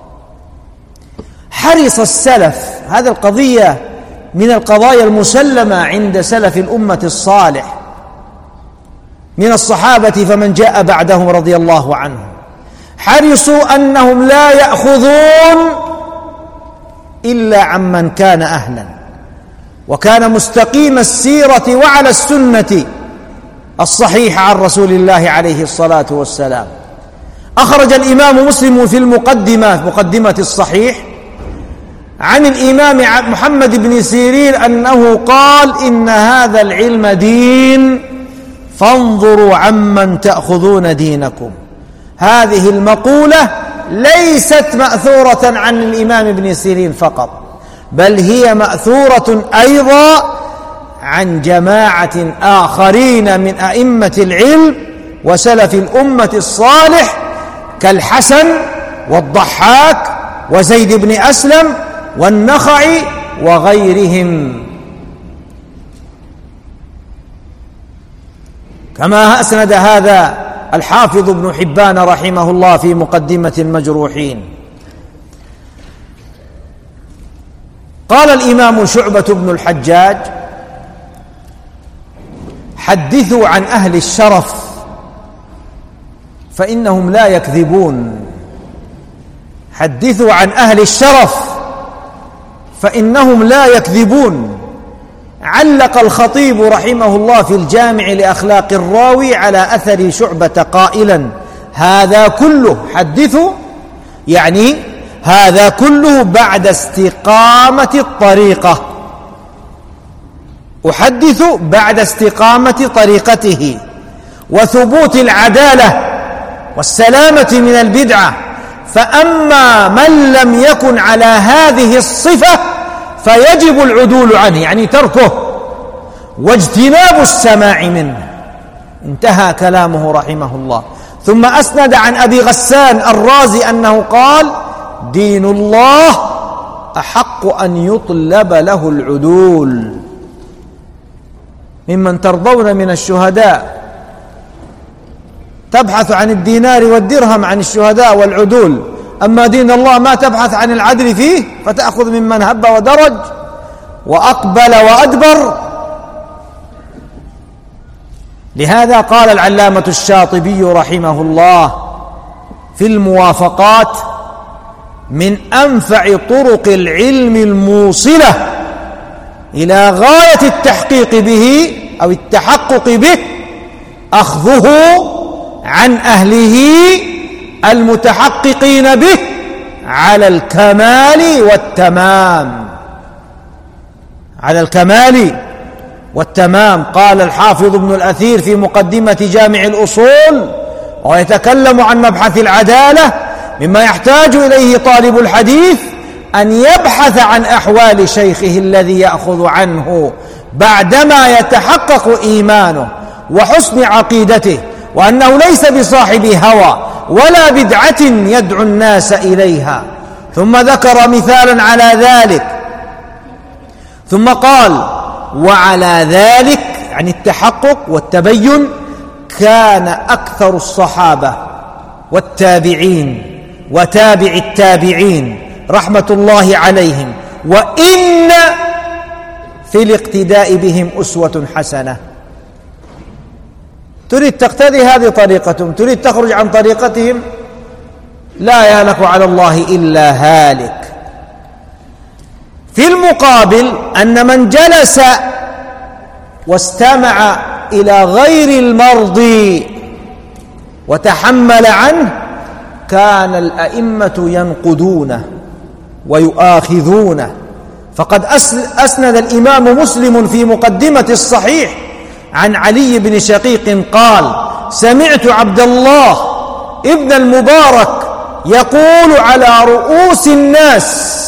حرص السلف، هذه القضية من القضايا المسلمة عند سلف الأمة الصالح من الصحابة فمن جاء بعدهم رضي الله عنهم، حرصوا أنهم لا يأخذون إلا عمن كان أهلا وكان مستقيم السيرة وعلى السنة الصحيحة عن رسول الله عليه الصلاة والسلام. أخرج الإمام مسلم في مقدمة الصحيح عن الإمام محمد بن سيرين أنه قال: إن هذا العلم دين، فانظروا عمن تأخذون دينكم. هذه المقولة ليست مأثورة عن الإمام ابن سيرين فقط، بل هي مأثورة أيضا عن جماعة آخرين من أئمة العلم وسلف الأمة الصالح كالحسن والضحاك وزيد بن أسلم والنخعي وغيرهم، كما أسند هذا الحافظ ابن حبان رحمه الله في مقدمة المجروحين. قال الإمام شعبة بن الحجاج: حدثوا عن أهل الشرف فإنهم لا يكذبون. حدثوا عن أهل الشرف فإنهم لا يكذبون. علق الخطيب رحمه الله في الجامع لأخلاق الراوي على أثر شعبة قائلا: هذا كله حدثوا، يعني هذا كله بعد استقامة الطريقة، أحدث بعد استقامة طريقته وثبوت العدالة والسلامة من البدعة. فأما من لم يكن على هذه الصفة فيجب العدول عنه، يعني تركه واجتناب السماع منه. انتهى كلامه رحمه الله. ثم أسند عن أبي غسان الرازي أنه قال: دين الله أحق أن يطلب له العدول. ممن ترضون من الشهداء تبحث عن الدينار والدرهم عن الشهداء والعدول، أما دين الله ما تبحث عن العدل فيه، فتأخذ ممن هب ودرج وأقبل وأدبر. لهذا قال العلامة الشاطبي رحمه الله في الموافقات: من أنفع طرق العلم الموصلة إلى غاية التحقيق به أو التحقق به أخذه عن أهله المتحققين به على الكمال والتمام. على الكمال والتمام. قال الحافظ ابن الأثير في مقدمة جامع الأصول ويتكلم عن مبحث العدالة: مما يحتاج إليه طالب الحديث أن يبحث عن أحوال شيخه الذي يأخذ عنه بعدما يتحقق إيمانه وحسن عقيدته، وأنه ليس بصاحب هوى ولا بدعة يدعو الناس إليها. ثم ذكر مثالا على ذلك، ثم قال: وعلى ذلك، يعني التحقق والتبين، كان أكثر الصحابة والتابعين وتابع التابعين رحمة الله عليهم، وإن في الاقتداء بهم أسوة حسنة. تريد تقتدي هذه طريقتهم، تريد تخرج عن طريقتهم، لا يهلك على الله إلا هالك. في المقابل أن من جلس واستمع إلى غير المرضي وتحمل عنه كان الأئمة ينقدونه ويؤاخذونه. فقد أسند الإمام مسلم في مقدمة الصحيح عن علي بن شقيق قال: سمعت عبد الله ابن المبارك يقول على رؤوس الناس: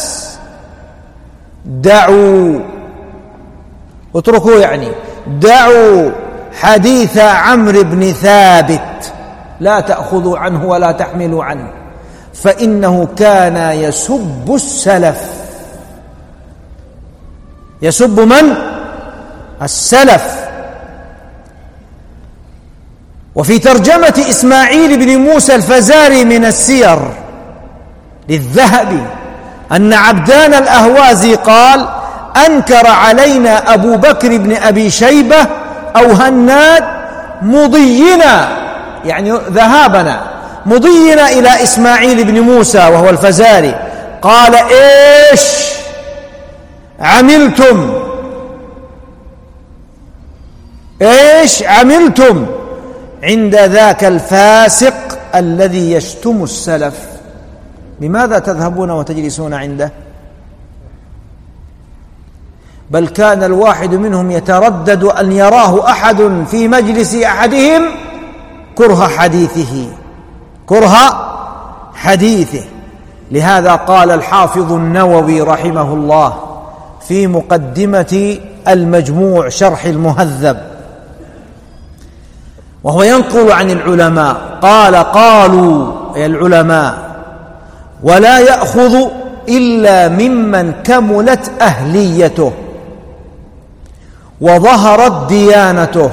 دعوا، اتركوا، يعني دعوا حديث عمرو بن ثابت، لا تأخذوا عنه ولا تحملوا عنه، فإنه كان يسب السلف. يسب من؟ السلف. وفي ترجمة إسماعيل بن موسى الفزاري من السير للذهبي أن عبدان الأهوازي قال: أنكر علينا أبو بكر بن أبي شيبة أو هناد مضينا، يعني ذهابنا، مضينا إلى إسماعيل بن موسى وهو الفزاري، قال: إيش عملتم؟ إيش عملتم عند ذاك الفاسق الذي يشتم السلف؟ لماذا تذهبون وتجلسون عنده؟ بل كان الواحد منهم يتردد أن يراه أحد في مجلس أحدهم كره حديثه. لهذا قال الحافظ النووي رحمه الله في مقدمة المجموع شرح المهذب وهو ينقل عن العلماء، قالوا العلماء: ولا يأخذ إلا ممن كملت أهليته وظهرت ديانته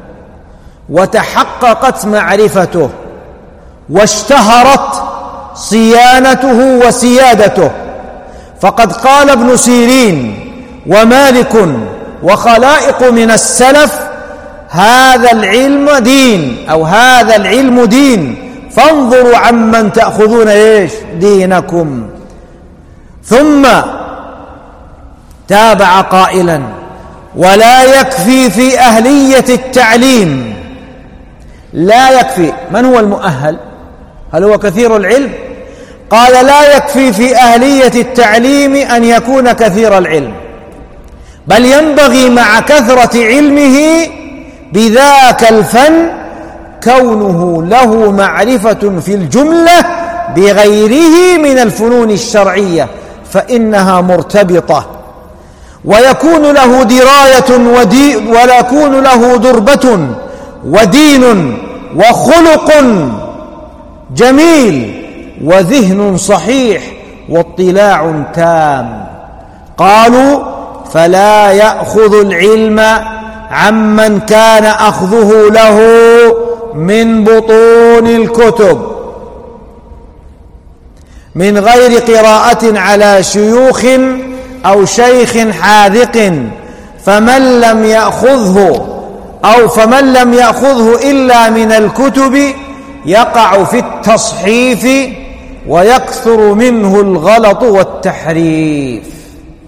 وتحققت معرفته واشتهرت صيانته وسيادته. فقد قال ابن سيرين ومالك وخلائق من السلف: هذا العلم دين، أو هذا العلم دين، فانظروا عمن تأخذون إيش دينكم. ثم تابع قائلا: ولا يكفي في أهلية التعليم، لا يكفي. من هو المؤهل؟ هل هو كثير العلم؟ قال: لا يكفي في أهلية التعليم أن يكون كثير العلم، بل ينبغي مع كثرة علمه بذاك الفن كونه له معرفة في الجملة بغيره من الفنون الشرعية، فإنها مرتبطة، ويكون له دراية ويكون له دربة ودين وخلق جميل وذهن صحيح واطلاع تام. قالوا: فلا يأخذ العلم عمن كان أخذه له من بطون الكتب من غير قراءة على شيوخ أو شيخ حاذق، فمن لم يأخذه إلا من الكتب يقع في التصحيف ويكثر منه الغلط والتحريف.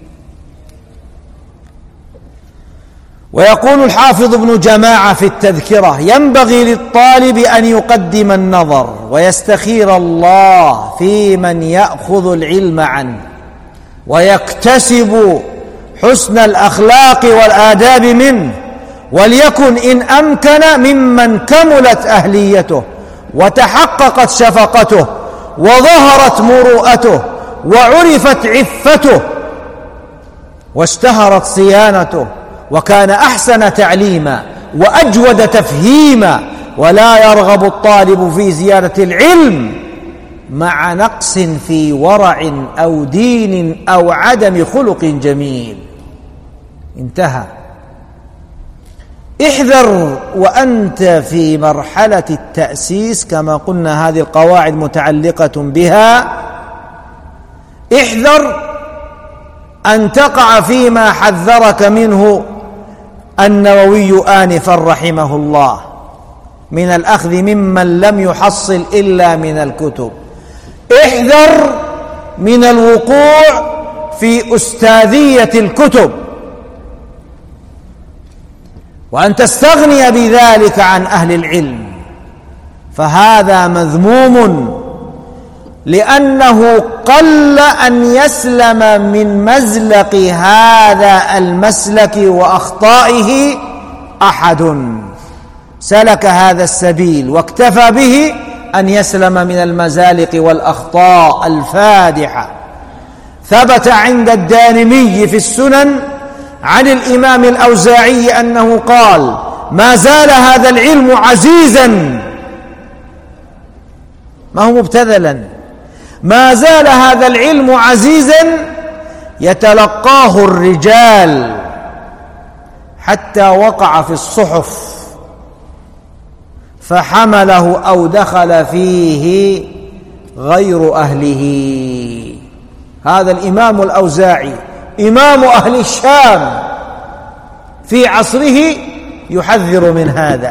ويقول الحافظ ابن جماعة في التذكرة: ينبغي للطالب أن يقدم النظر ويستخير الله في من يأخذ العلم عنه، ويكتسب حسن الأخلاق والآداب منه، وليكن إن أمكن ممن كملت أهليته وتحققت شفقته وظهرت مروءته وعرفت عفته واشتهرت صيانته، وكان أحسن تعليما وأجود تفهيما. ولا يرغب الطالب في زيادة العلم مع نقص في ورع أو دين أو عدم خلق جميل. انتهى. احذر وأنت في مرحلة التأسيس، كما قلنا هذه القواعد متعلقة بها، احذر أن تقع فيما حذرك منه النووي آنفا رحمه الله من الأخذ ممن لم يحصل إلا من الكتب. احذر من الوقوع في أستاذية الكتب وأن تستغني بذلك عن أهل العلم، فهذا مذموم، لأنه قل أن يسلم من مزلق هذا المسلك وأخطائه أحد سلك هذا السبيل واكتفى به أن يسلم من المزالق والأخطاء الفادحة. ثبت عند الدارمي في السنن عن الإمام الأوزاعي أنه قال: ما زال هذا العلم عزيزا، ما هو مبتذلا، ما زال هذا العلم عزيزا يتلقاه الرجال حتى وقع في الصحف فحمله أو دخل فيه غير أهله. هذا الإمام الأوزاعي إمام أهل الشام في عصره يحذر من هذا.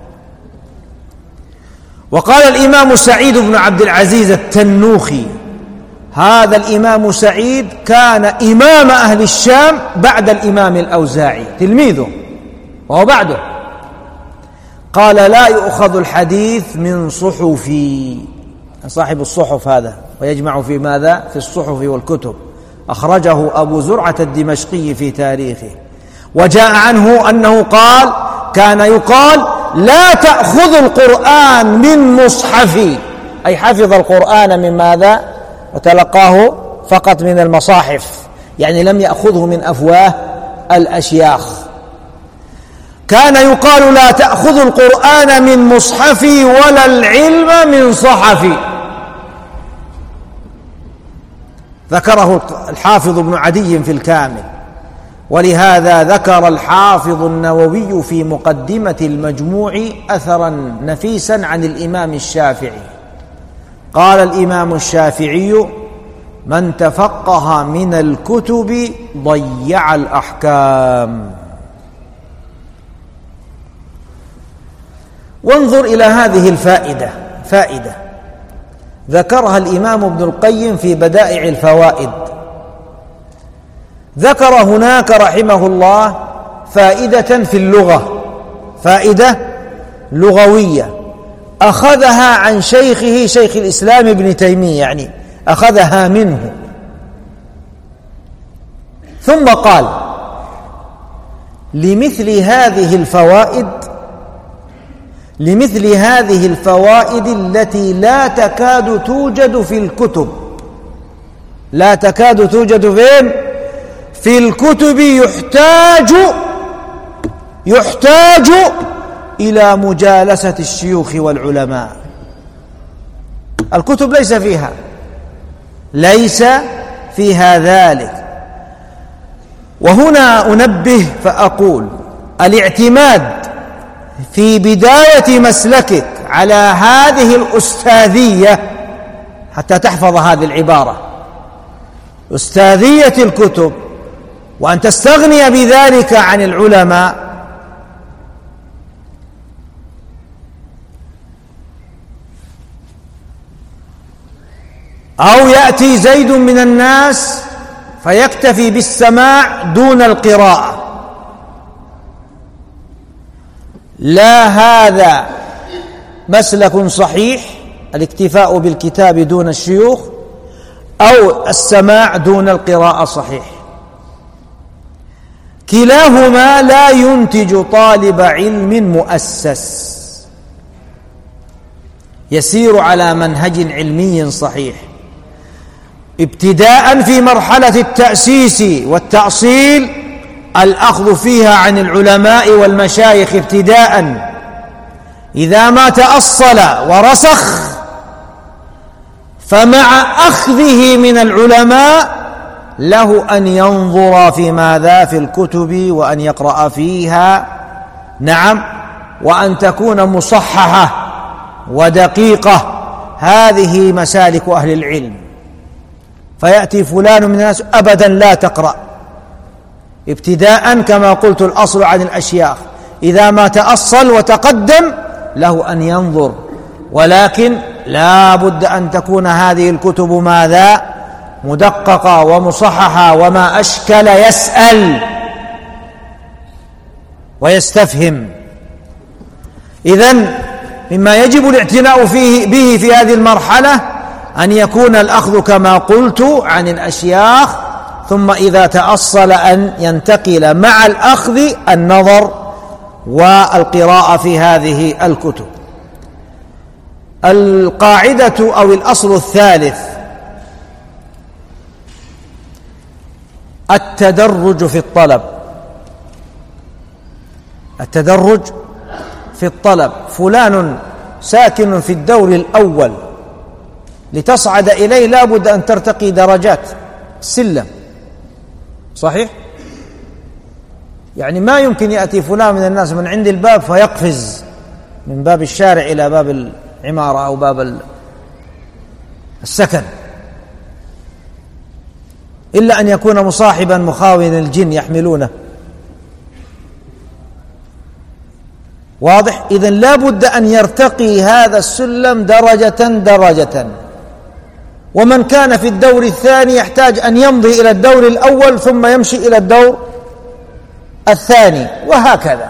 وقال الإمام سعيد بن عبد العزيز التنوخي: هذا الإمام سعيد كان إمام أهل الشام بعد الإمام الأوزاعي، تلميذه وهو بعده. قال: لا يؤخذ الحديث من صحفي، صاحب الصحف هذا، ويجمع في ماذا؟ في الصحف والكتب. أخرجه أبو زرعة الدمشقي في تاريخه. وجاء عنه أنه قال: كان يقال: لا تأخذ القرآن من مصحفي، أي حفظ القرآن من ماذا؟ وتلقاه فقط من المصاحف، يعني لم يأخذه من أفواه الأشياخ. كان يقال: لا تأخذ القرآن من مصحفي ولا العلم من صحفي. ذكره الحافظ ابن عدي في الكامل. ولهذا ذكر الحافظ النووي في مقدمة المجموع أثرا نفيسا عن الإمام الشافعي. قال الإمام الشافعي: من تفقه من الكتب ضيع الأحكام. وانظر إلى هذه فائدة ذكرها الإمام ابن القيم في بدائع الفوائد. ذكر هناك رحمه الله فائدة في اللغة، فائدة لغوية أخذها عن شيخه شيخ الإسلام ابن تيمية، يعني أخذها منه، ثم قال: لمثل هذه الفوائد التي لا تكاد توجد في الكتب، لا تكاد توجد فين؟ في الكتب، يحتاج إلى مجالسة الشيوخ والعلماء. الكتب ليس فيها ذلك. وهنا أنبه فأقول: الاعتماد في بداية مسلكك على هذه الأستاذية، حتى تحفظ هذه العبارة، أستاذية الكتب، وأن تستغني بذلك عن العلماء، أو يأتي زيد من الناس فيكتفي بالسماع دون القراءة، لا هذا مسلك صحيح، الاكتفاء بالكتاب دون الشيوخ، أو السماع دون القراءة صحيح. كلاهما لا ينتج طالب علم مؤسس يسير على منهج علمي صحيح، ابتداء في مرحلة التأسيس والتأصيل، الأخذ فيها عن العلماء والمشايخ ابتداء، إذا ما تأصل ورسخ فمع أخذه من العلماء له أن ينظر في ماذا في الكتب، وأن يقرأ فيها، نعم، وأن تكون مصححة ودقيقة. هذه مسالك أهل العلم. فيأتي فلان من الناس: أبدا لا تقرأ، ابتداء كما قلت الأصل عن الأشياخ، إذا ما تأصل وتقدم له أن ينظر، ولكن لا بد أن تكون هذه الكتب ماذا؟ مدققة ومصححة، وما أشكل يسأل ويستفهم. إذن مما يجب الاعتناء به في هذه المرحلة أن يكون الأخذ كما قلت عن الأشياخ، ثم إذا تأصل أن ينتقل مع الأخذ النظر والقراءة في هذه الكتب. القاعدة أو الأصل الثالث: التدرج في الطلب. التدرج في الطلب. فلان ساكن في الدور الأول، لتصعد إليه لا بد أن ترتقي درجات السلم، صحيح؟ يعني ما يمكن يأتي فلان من الناس من عند الباب فيقفز من باب الشارع إلى باب العمارة أو باب السكن، إلا أن يكون مصاحبا مخاونا الجن يحملونه، واضح؟ إذن لا بد أن يرتقي هذا السلم درجة درجة. ومن كان في الدور الثاني يحتاج أن يمضي إلى الدور الأول ثم يمشي إلى الدور الثاني، وهكذا.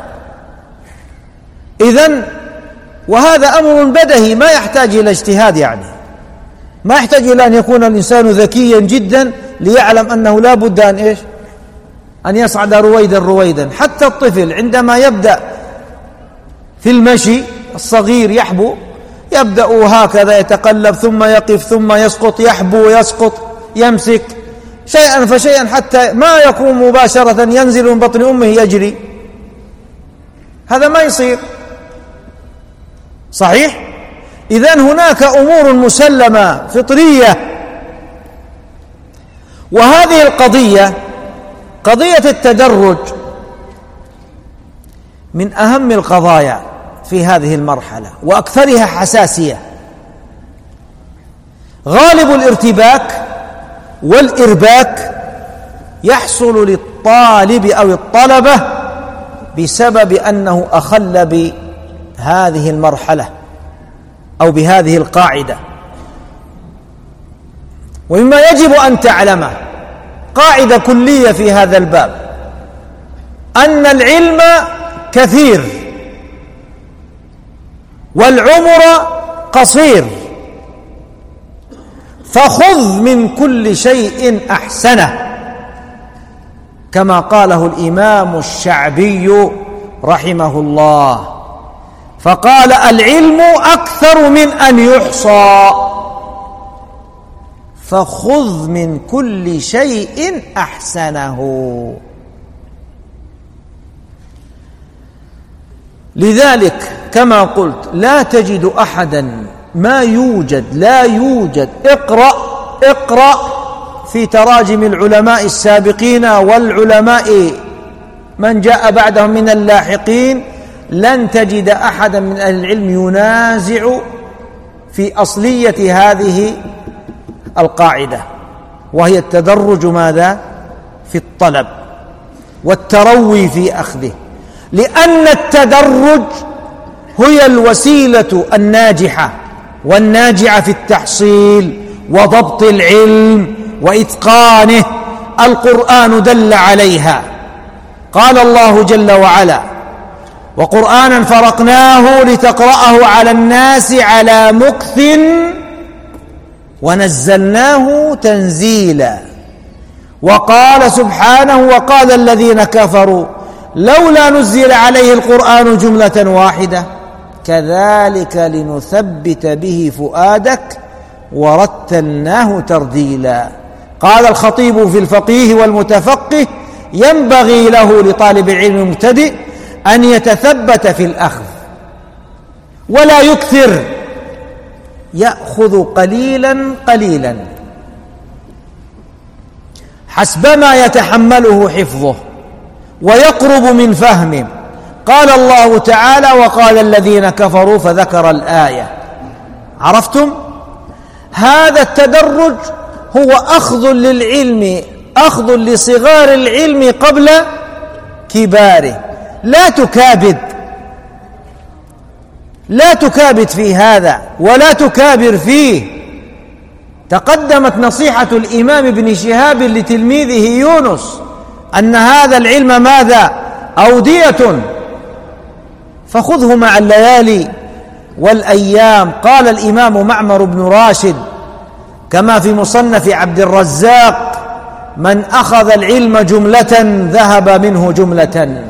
إذن وهذا أمر بدهي ما يحتاج إلى اجتهاد، يعني ما يحتاج إلى أن يكون الإنسان ذكيا جدا ليعلم أنه لا بد أن يصعد رويدا رويدا. حتى الطفل عندما يبدأ في المشي الصغير يحبو، يبدأ هكذا يتقلب ثم يقف ثم يسقط، يحبو يسقط يمسك شيئا فشيئا حتى ما يكون مباشرة ينزل من بطن أمه يجري. هذا ما يصير، صحيح؟ إذن هناك أمور مسلمة فطرية. وهذه القضية، قضية التدرج، من أهم القضايا في هذه المرحلة وأكثرها حساسية. غالب الارتباك والإرباك يحصل للطالب أو الطلبة بسبب أنه أخل بهذه المرحلة أو بهذه القاعدة. ومما يجب أن تعلمه قاعدة كلية في هذا الباب، أن العلم كثير والعمر قصير، فخذ من كل شيء أحسنه، كما قاله الإمام الشعبي رحمه الله، فقال: العلم أكثر من أن يحصى، فخذ من كل شيء أحسنه. لذلك كما قلت لا تجد أحدا، لا يوجد اقرأ في تراجم العلماء السابقين والعلماء من جاء بعدهم من اللاحقين، لن تجد أحدا من أهل العلم ينازع في أصلية هذه القاعدة، وهي التدرج ماذا؟ في الطلب والتروي في أخذه، لأن التدرج هي الوسيلة الناجحة والناجعة في التحصيل وضبط العلم وإتقانه. القرآن دل عليها، قال الله جل وعلا: وقرآنا فرقناه لتقرأه على الناس على مكث ونزلناه تنزيلا. وقال سبحانه: وقال الذين كفروا لولا نزل عليه القرآن جملة واحدة كذلك لنثبت به فؤادك ورتلناه ترتيلا. قال الخطيب في الفقيه والمتفقه: ينبغي له لطالب العلم المبتدئ أن يتثبت في الأخذ ولا يكثر، يأخذ قليلا قليلا حسبما يتحمله حفظه ويقرب من فهمه. قال الله تعالى: وقال الذين كفروا، فذكر الآية. عرفتم؟ هذا التدرج هو أخذ للعلم، أخذ لصغار العلم قبل كباره. لا تكابد في هذا ولا تكابر فيه. تقدمت نصيحة الإمام ابن شهاب لتلميذه يونس أن هذا العلم ماذا؟ أودية، فخذه مع الليالي والأيام. قال الإمام معمر بن راشد كما في مصنف عبد الرزاق: من أخذ العلم جملة ذهب منه جملة.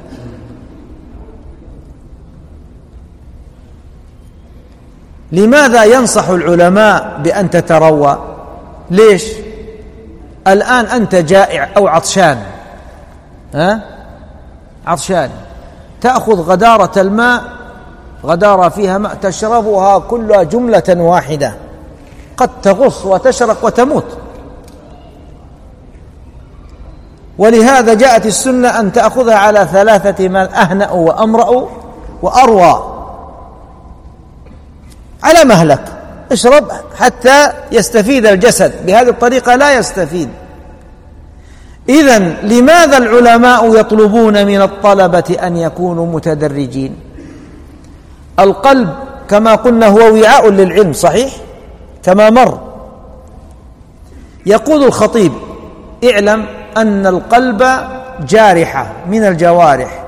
لماذا ينصح العلماء بأن تتروى؟ ليش؟ الآن أنت جائع أو عطشان، عطشان، تأخذ غدارة الماء، غدارة فيها ماء، تشربها كلها جملة واحدة، قد تغص وتشرق وتموت. ولهذا جاءت السنة أن تأخذها على ثلاثة: ما أهنأ وأمرأ وأروى، على مهلك، اشرب حتى يستفيد الجسد، بهذه الطريقة لا يستفيد. إذن لماذا العلماء يطلبون من الطلبة أن يكونوا متدرجين؟ القلب كما قلنا هو وعاء للعلم، صحيح؟ كما مر. يقول الخطيب: اعلم أن القلب جارحة من الجوارح،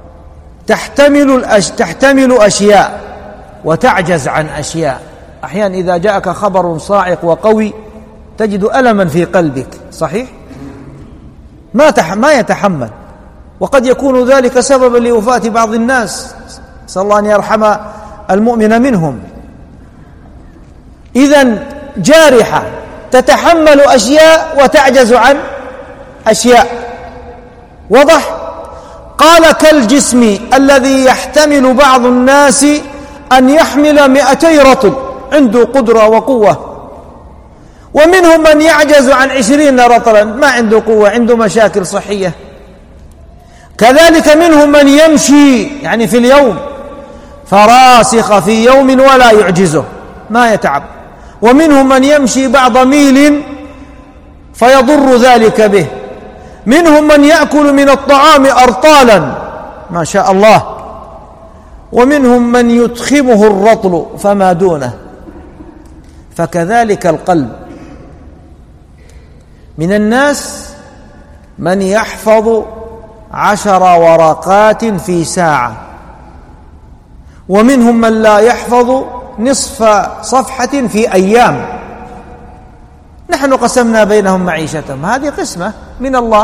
تحتمل أشياء وتعجز عن أشياء. أحيانا إذا جاءك خبر صاعق وقوي تجد ألما في قلبك، صحيح؟ ما يتحمل، وقد يكون ذلك سببا لوفاة بعض الناس، نسأل الله أن يرحم المؤمن منهم. إذن جارحة، تتحمل أشياء وتعجز عن أشياء. وضح؟ قال: كالجسم الذي يحتمل بعض الناس أن يحمل 200 رطل، عنده قدرة وقوة، ومنهم من يعجز عن 20 رطلا، ما عنده قوة، عنده مشاكل صحية. كذلك منهم من يمشي يعني في اليوم فراسخ في يوم ولا يعجزه، ما يتعب، ومنهم من يمشي بعض ميل فيضر ذلك به، منهم من يأكل من الطعام أرطالا ما شاء الله، ومنهم من يتخمه الرطل فما دونه. فكذلك القلب من الناس من يحفظ 10 ورقات في ساعة، ومنهم من لا يحفظ نصف صفحة في أيام. نحن قسمنا بينهم معيشتهم، هذه قسمة من الله.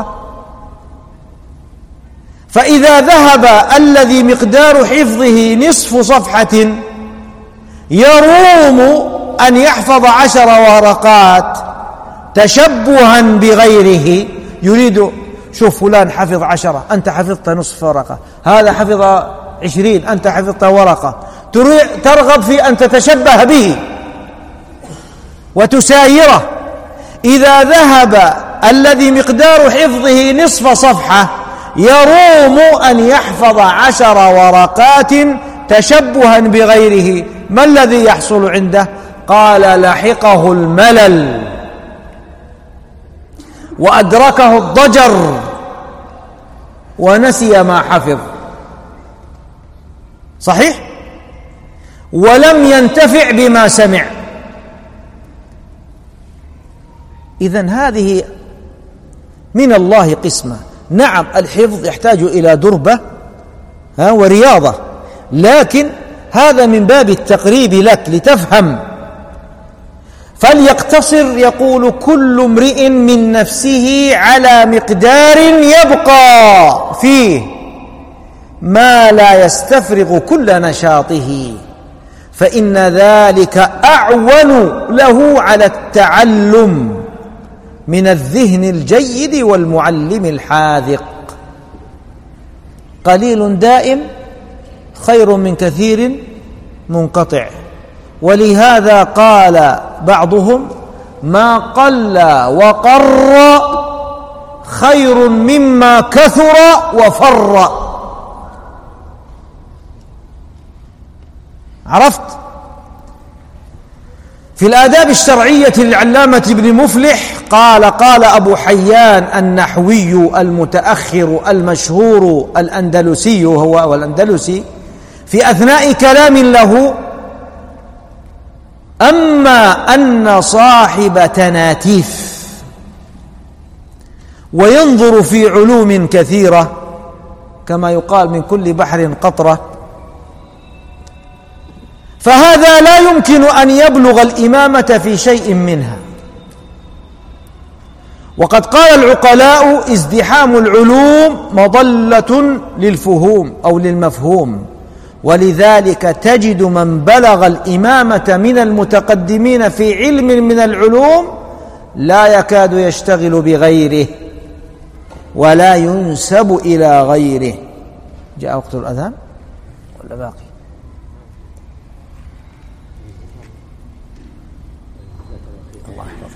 فإذا ذهب الذي مقدار حفظه نصف صفحة يروم أن يحفظ 10 ورقات تشبها بغيره، يريد شوف فلان حفظ 10، أنت حفظت نصف ورقة، هذا حفظ 20، أنت حفظت ورقة، ترغب في أن تتشبه به وتسايره. إذا ذهب الذي مقدار حفظه نصف صفحة يروم أن يحفظ 10 ورقات تشبها بغيره، ما الذي يحصل عنده؟ قال لحقه الملل وأدركه الضجر ونسي ما حفظ، صحيح؟ ولم ينتفع بما سمع. إذن هذه من الله قسمة. نعم الحفظ يحتاج إلى دربة ورياضة، لكن هذا من باب التقريب لك لتفهم. فليقتصر، يقول كل امرئ من نفسه على مقدار يبقى فيه ما لا يستفرغ كل نشاطه، فإن ذلك أعون له على التعلم من الذهن الجيد والمعلم الحاذق. قليل دائم خير من كثير منقطع. ولهذا قال بعضهم ما قل وقر خير مما كثر وفر. عرفت؟ في الآداب الشرعية للعلامة ابن مفلح قال أبو حيان النحوي المتأخر المشهور الأندلسي، هو الأندلسي، في أثناء كلام له: أما أن صاحب تناتيف وينظر في علوم كثيرة، كما يقال من كل بحر قطرة، فهذا لا يمكن أن يبلغ الإمامة في شيء منها. وقد قال العقلاء: ازدحام العلوم مضلة للفهوم أو للمفهوم، ولذلك تجد من بلغ الإمامة من المتقدمين في علم من العلوم لا يكاد يشتغل بغيره ولا ينسب إلى غيره. جاء وقت الأذان ولا باقي؟ الله أكبر.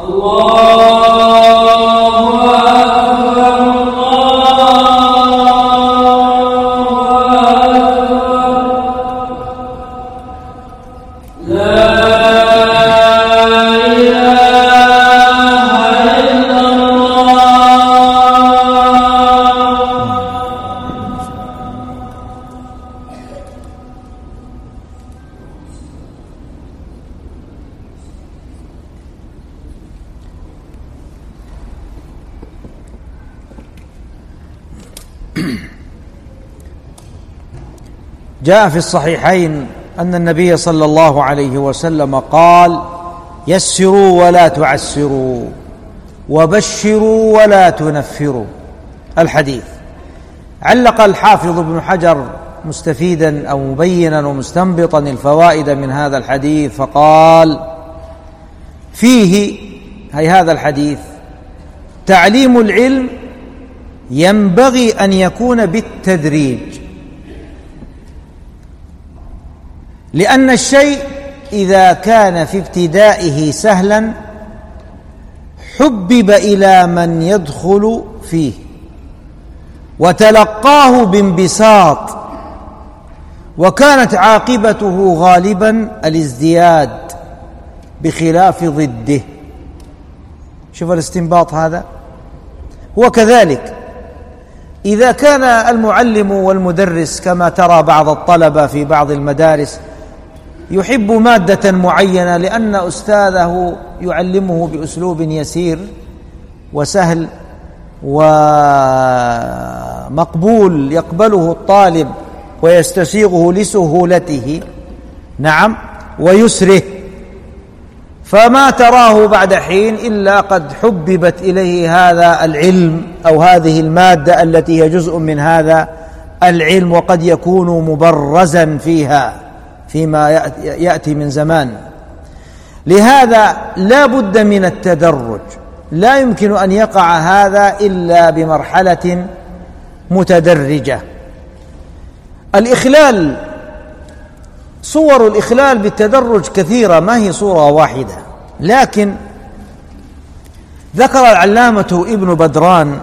جاء في الصحيحين أن النبي صلى الله عليه وسلم قال: يسروا ولا تعسروا، وبشروا ولا تنفروا. الحديث. علق الحافظ ابن حجر مستفيدا أو مبينا ومستنبطا الفوائد من هذا الحديث فقال: فيه، هي هذا الحديث، تعليم العلم ينبغي أن يكون بالتدريج، لأن الشيء إذا كان في ابتدائه سهلا حبب إلى من يدخل فيه وتلقاه بانبساط، وكانت عاقبته غالبا الازدياد بخلاف ضده. شوف الاستنباط هذا. هو كذلك إذا كان المعلم والمدرس كما ترى بعض الطلبة في بعض المدارس يحب مادة معينة لأن أستاذه يعلمه بأسلوب يسير وسهل ومقبول يقبله الطالب ويستسيغه لسهولته، نعم، ويسره، فما تراه بعد حين إلا قد حببت إليه هذا العلم أو هذه المادة التي هي جزء من هذا العلم، وقد يكون مبرزا فيها فيما يأتي من زمان. لهذا لا بد من التدرج، لا يمكن أن يقع هذا إلا بمرحلة متدرجة. الإخلال، صور الإخلال بالتدرج كثيرة، ما هي صورة واحدة، لكن ذكر العلامة ابن بدران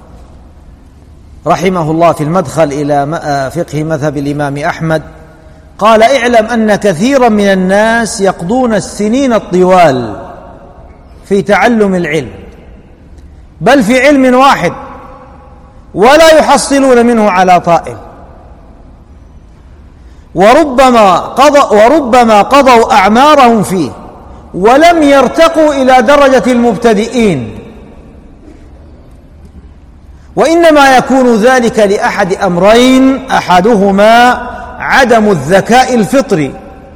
رحمه الله في المدخل إلى فقه مذهب الإمام أحمد، قال: اعلم أن كثيرا من الناس يقضون السنين الطوال في تعلم العلم، بل في علم واحد، ولا يحصلون منه على طائل، وربما قضوا أعمارهم فيه ولم يرتقوا إلى درجة المبتدئين، وإنما يكون ذلك لأحد أمرين: أحدهما عدم الذكاء الفطري،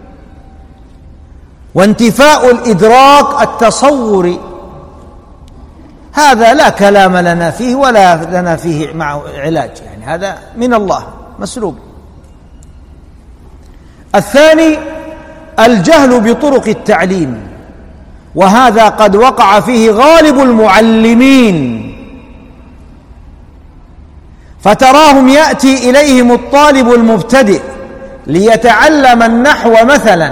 وانتفاء الإدراك التصوري. هذا لا كلام لنا فيه ولا لنا فيه معه علاج، يعني هذا من الله مسلوب. الثاني الجهل بطرق التعليم، وهذا قد وقع فيه غالب المعلمين، فتراهم يأتي إليهم الطالب المبتدئ ليتعلم النحو مثلا،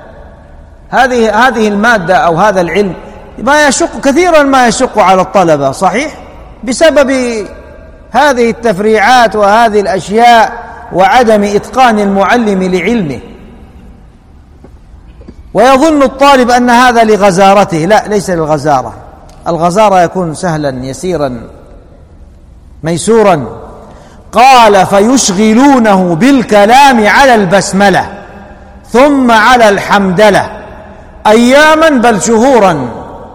هذه المادة أو هذا العلم ما يشق كثيرا، ما يشق على الطلبة، صحيح، بسبب هذه التفريعات وهذه الأشياء وعدم إتقان المعلم لعلمه، ويظن الطالب أن هذا لغزارته. لا، ليس للغزارة، الغزارة يكون سهلا يسيرا ميسورا. قال: فيشغلونه بالكلام على البسملة ثم على الحمدلة أياما بل شهورا،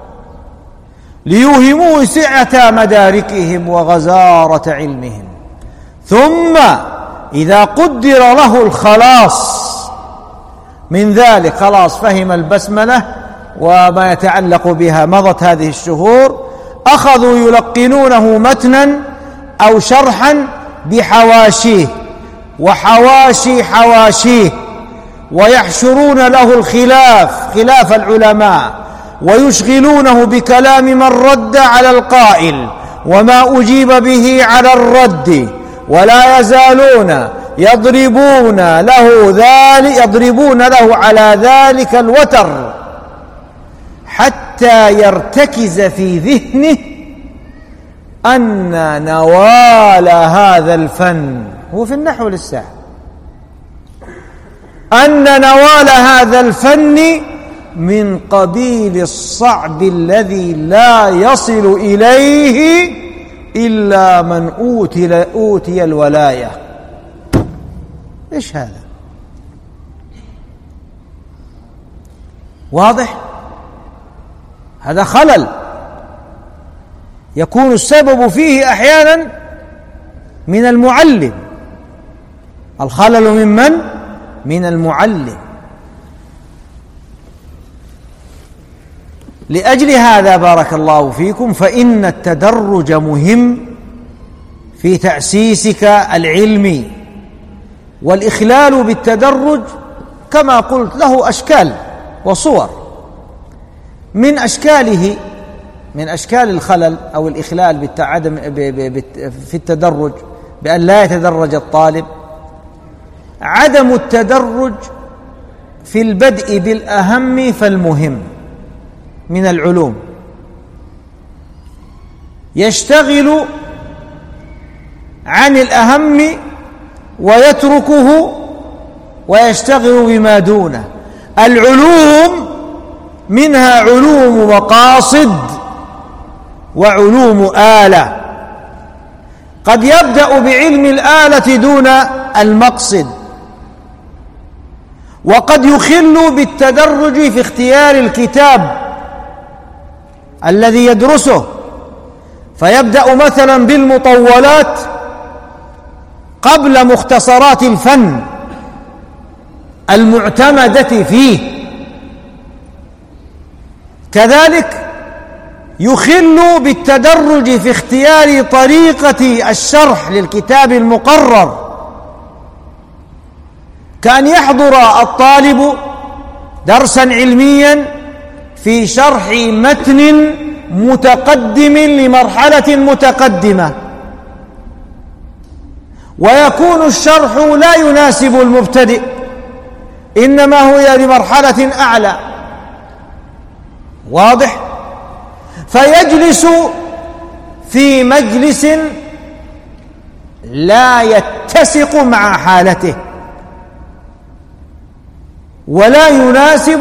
ليوهموا سعة مداركهم وغزارة علمهم، ثم إذا قدر له الخلاص من ذلك، خلاص فهم البسملة وما يتعلق بها، مضت هذه الشهور، أخذوا يلقنونه متنا أو شرحا بحواشيه وحواشي حواشيه، ويحشرون له الخلاف، خلاف العلماء، ويشغلونه بكلام من رد على القائل وما أجيب به على الرد، ولا يزالون يضربون له على ذلك الوتر حتى يرتكز في ذهنه أن نوال هذا الفن هو في النحو للساعة، أن نوال هذا الفن من قبيل الصعب الذي لا يصل إليه إلا من أوتي الولاية. إيش هذا؟ واضح؟ هذا خلل يكون السبب فيه أحيانا من المعلم. الخلل ممن؟ من المعلم. لأجل هذا بارك الله فيكم فإن التدرج مهم في تأسيسك العلمي، والإخلال بالتدرج كما قلت له أشكال وصور. من أشكال الخلل أو الإخلال في التدرج بأن لا يتدرج الطالب عدم التدرج في البدء بالأهم فالمهم من العلوم، يشتغل عن الأهم ويتركه ويشتغل بما دونه. العلوم منها علوم مقاصد وعلوم آلة، قد يبدأ بعلم الآلة دون المقصد، وقد يخل بالتدرج في اختيار الكتاب الذي يدرسه، فيبدأ مثلا بالمطولات قبل مختصرات الفن المعتمدة فيه. كذلك يخل بالتدرج في اختيار طريقة الشرح للكتاب المقرر، كأن يحضر الطالب درسا علميا في شرح متن متقدم لمرحلة متقدمة، ويكون الشرح لا يناسب المبتدئ، إنما هو لمرحلة أعلى. واضح؟ فيجلس في مجلس لا يتسق مع حالته ولا يناسب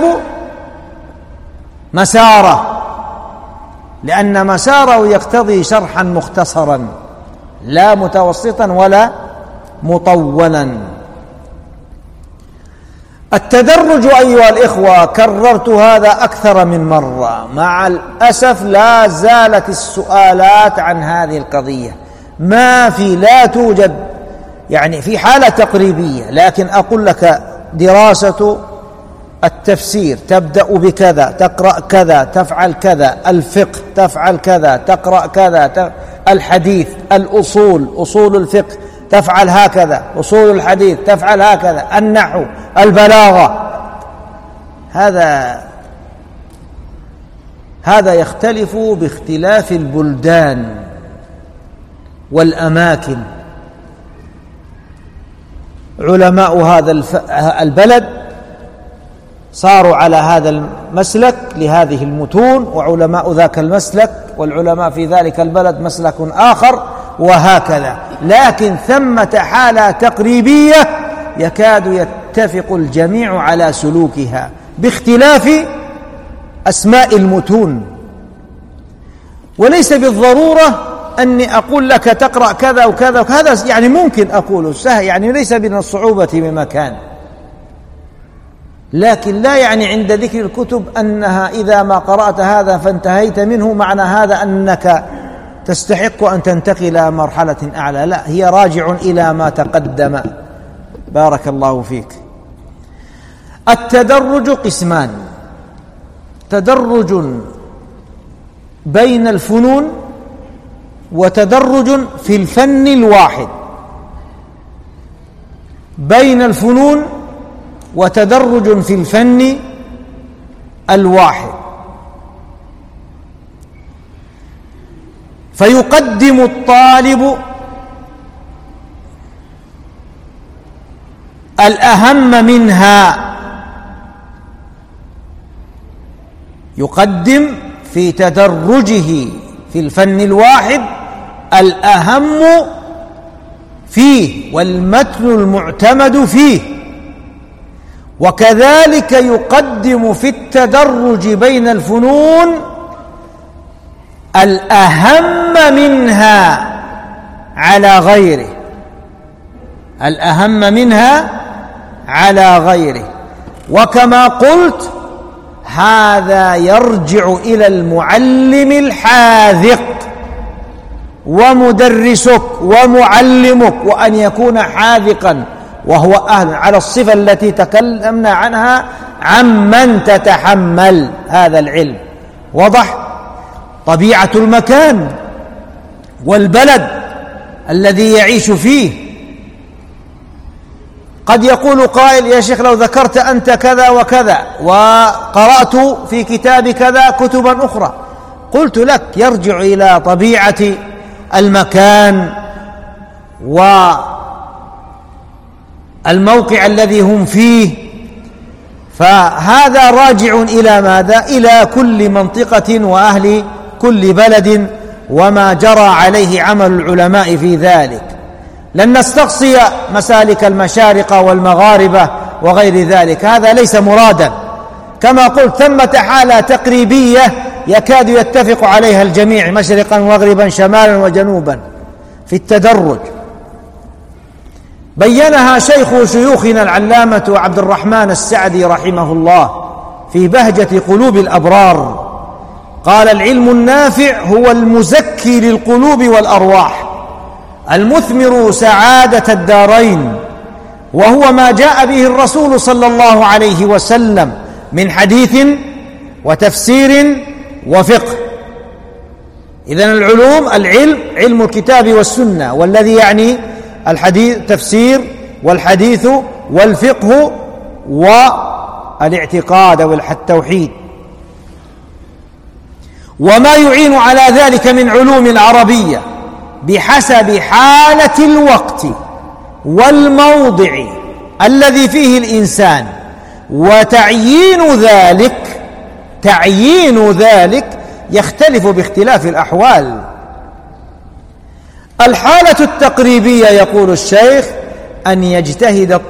مساره، لأن مساره يقتضي شرحا مختصرا لا متوسطا ولا مطولا. التدرج أيها الإخوة كررت هذا أكثر من مرة، مع الأسف لا زالت السؤالات عن هذه القضية، لا توجد يعني في حالة تقريبية، لكن أقول لك دراسة التفسير تبدأ بكذا، تقرأ كذا، تفعل كذا، الفقه تفعل كذا، تقرأ كذا، الحديث، الأصول، أصول الفقه تفعل هكذا، أصول الحديث تفعل هكذا، النحو، البلاغة. هذا يختلف باختلاف البلدان والأماكن. علماء هذا البلد صاروا على هذا المسلك لهذه المتون، وعلماء ذاك المسلك والعلماء في ذلك البلد مسلك آخر، وهكذا. لكن ثمة حالة تقريبية يكاد يتفق الجميع على سلوكها باختلاف أسماء المتون. وليس بالضرورة أني أقول لك تقرأ كذا وكذا وكذا، يعني ممكن أقوله سهل، يعني ليس من الصعوبة بمكان، لكن لا يعني عند ذكر الكتب أنها إذا ما قرأت هذا فانتهيت منه معنى هذا أنك تستحق أن تنتقل إلى مرحلة أعلى، لا، هي راجع إلى ما تقدم. بارك الله فيك. التدرج قسمان: تدرج بين الفنون، وتدرج في الفن الواحد. بين الفنون وتدرج في الفن الواحد. فيقدم الطالب الأهم منها، يقدم في تدرجه في الفن الواحد الأهم فيه والمتن المعتمد فيه، وكذلك يقدم في التدرج بين الفنون الأهم منها على غيره، الأهم منها على غيره. وكما قلت هذا يرجع إلى المعلم الحاذق ومدرسك ومعلمك، وأن يكون حاذقا وهو أهل على الصفة التي تكلمنا عنها عمن تتحمل هذا العلم. وضح طبيعة المكان والبلد الذي يعيش فيه. قد يقول قائل: يا شيخ لو ذكرت أنت كذا وكذا وقرأت في كتاب كذا كتبا أخرى. قلت لك يرجع إلى طبيعة المكان والموقع الذي هم فيه، فهذا راجع إلى ماذا؟ إلى كل منطقة وأهل كل بلد وما جرى عليه عمل العلماء في ذلك. لن نستقصي مسالك المشارقة والمغاربة وغير ذلك، هذا ليس مرادا. كما قلت ثمة حالة تقريبية يكاد يتفق عليها الجميع مشرقا ومغربا شمالا وجنوبا في التدرج. بينها شيخ شيوخنا العلامة عبد الرحمن السعدي رحمه الله في بهجة قلوب الأبرار. قال: العلم النافع هو المزكي للقلوب والأرواح المثمر سعادة الدارين، وهو ما جاء به الرسول صلى الله عليه وسلم من حديث وتفسير وفقه. إذن العلوم، العلم علم الكتاب والسنة، والذي يعني الحديث تفسير والحديث والفقه والاعتقاد والتوحيد، وما يعين على ذلك من علوم عربية بحسب حالة الوقت والموضع الذي فيه الإنسان. تعيين ذلك يختلف باختلاف الأحوال. الحالة التقريبية يقول الشيخ أن يجتهد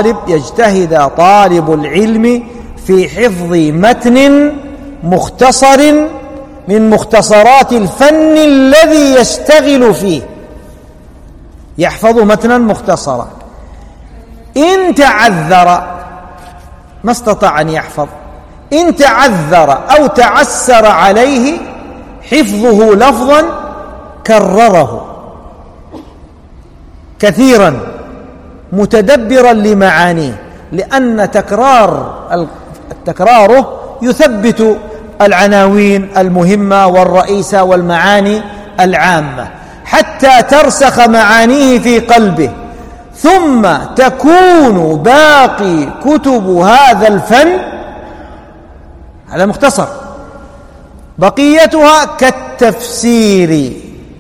طالب العلم في حفظ متن مختصر من مختصرات الفن الذي يشتغل فيه، يحفظ متنا مختصرا. إن تعذر ما استطاع أن يحفظ، إن تعذر أو تعسر عليه حفظه لفظا كرره كثيرا متدبرا لمعانيه، لأن تكراره يثبت العناوين المهمة والرئيسة والمعاني العامة حتى ترسخ معانيه في قلبه، ثم تكون باقي كتب هذا الفن على مختصر، بقيتها كالتفسير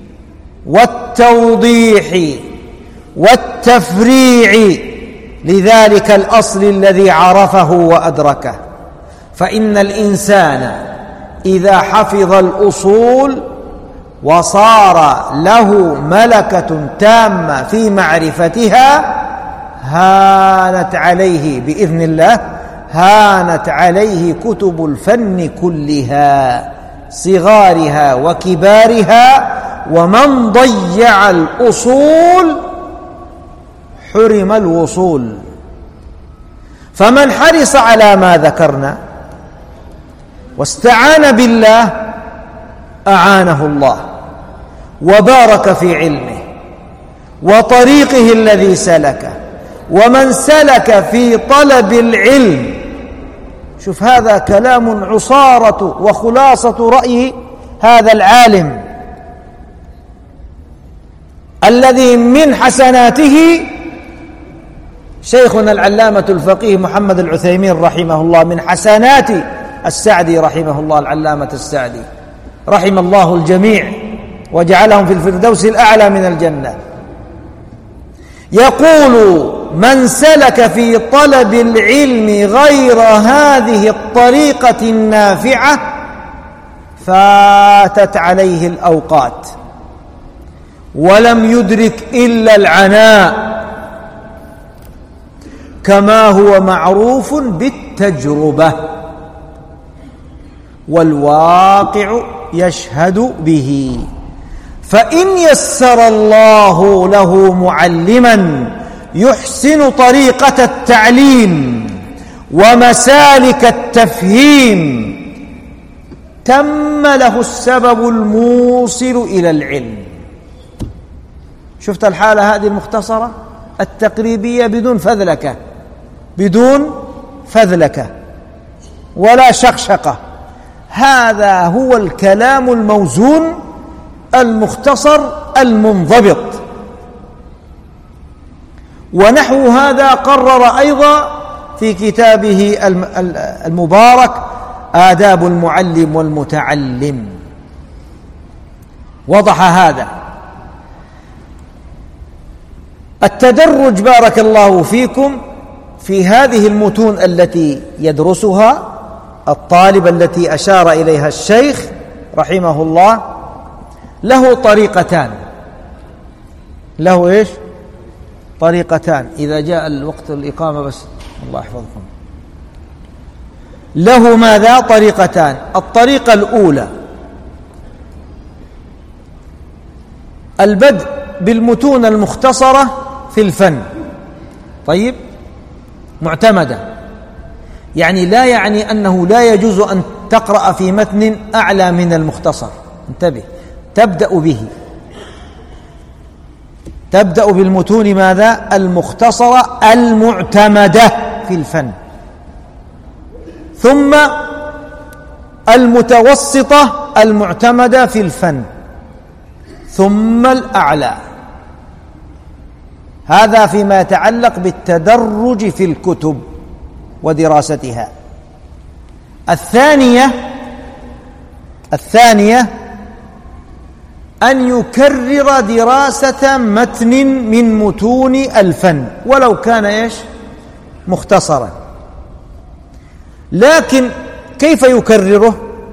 والتوضيح والتفريع لذلك الأصل الذي عرفه وأدركه. فإن الإنسان إذا حفظ الأصول وصار له ملكة تامة في معرفتها هانت عليه بإذن الله، هانت عليه كتب الفن كلها صغارها وكبارها. ومن ضيع الأصول حرم الوصول. فمن حرص على ما ذكرنا واستعان بالله أعانه الله وبارك في علمه وطريقه الذي سلكه. ومن سلك في طلب العلم، شوف هذا كلام عصارة وخلاصة رأي هذا العالم الذي من حسناته شيخنا العلامة الفقيه محمد العثيمين رحمه الله، من حسنات السعدي رحمه الله العلامة السعدي رحم الله الجميع وجعلهم في الفردوس الأعلى من الجنة. يقول: من سلك في طلب العلم غير هذه الطريقة النافعة فاتت عليه الأوقات ولم يدرك إلا العناء، كما هو معروف بالتجربة، والواقع يشهد به. فإن يسر الله له معلما يحسن طريقة التعليم ومسالك التفهيم، تم له السبب الموصل إلى العلم. شفت الحالة هذه المختصرة التقريبية بدون فذلكة ولا شقشقة. هذا هو الكلام الموزون المختصر المنضبط. ونحو هذا قرر أيضا في كتابه المبارك آداب المعلم والمتعلم، وضح هذا. التدرج بارك الله فيكم في هذه المتون التي يدرسها الطالب التي أشار إليها الشيخ رحمه الله له طريقتان. له إيش؟ طريقتان. إذا جاء الوقت الإقامة بس الله يحفظكم. له ماذا؟ طريقتان. الطريقة الأولى البدء بالمتون المختصرة في الفن. طيب، معتمدة، يعني لا يعني أنه لا يجوز أن تقرأ في متن أعلى من المختصر. انتبه، تبدأ بالمتون ماذا؟ المختصرة المعتمدة في الفن، ثم المتوسطة المعتمدة في الفن، ثم الأعلى. هذا فيما يتعلق بالتدرج في الكتب ودراستها. الثانية أن يكرر دراسة متن من متون الفن ولو كان إيش؟ مختصرا. لكن كيف يكرره؟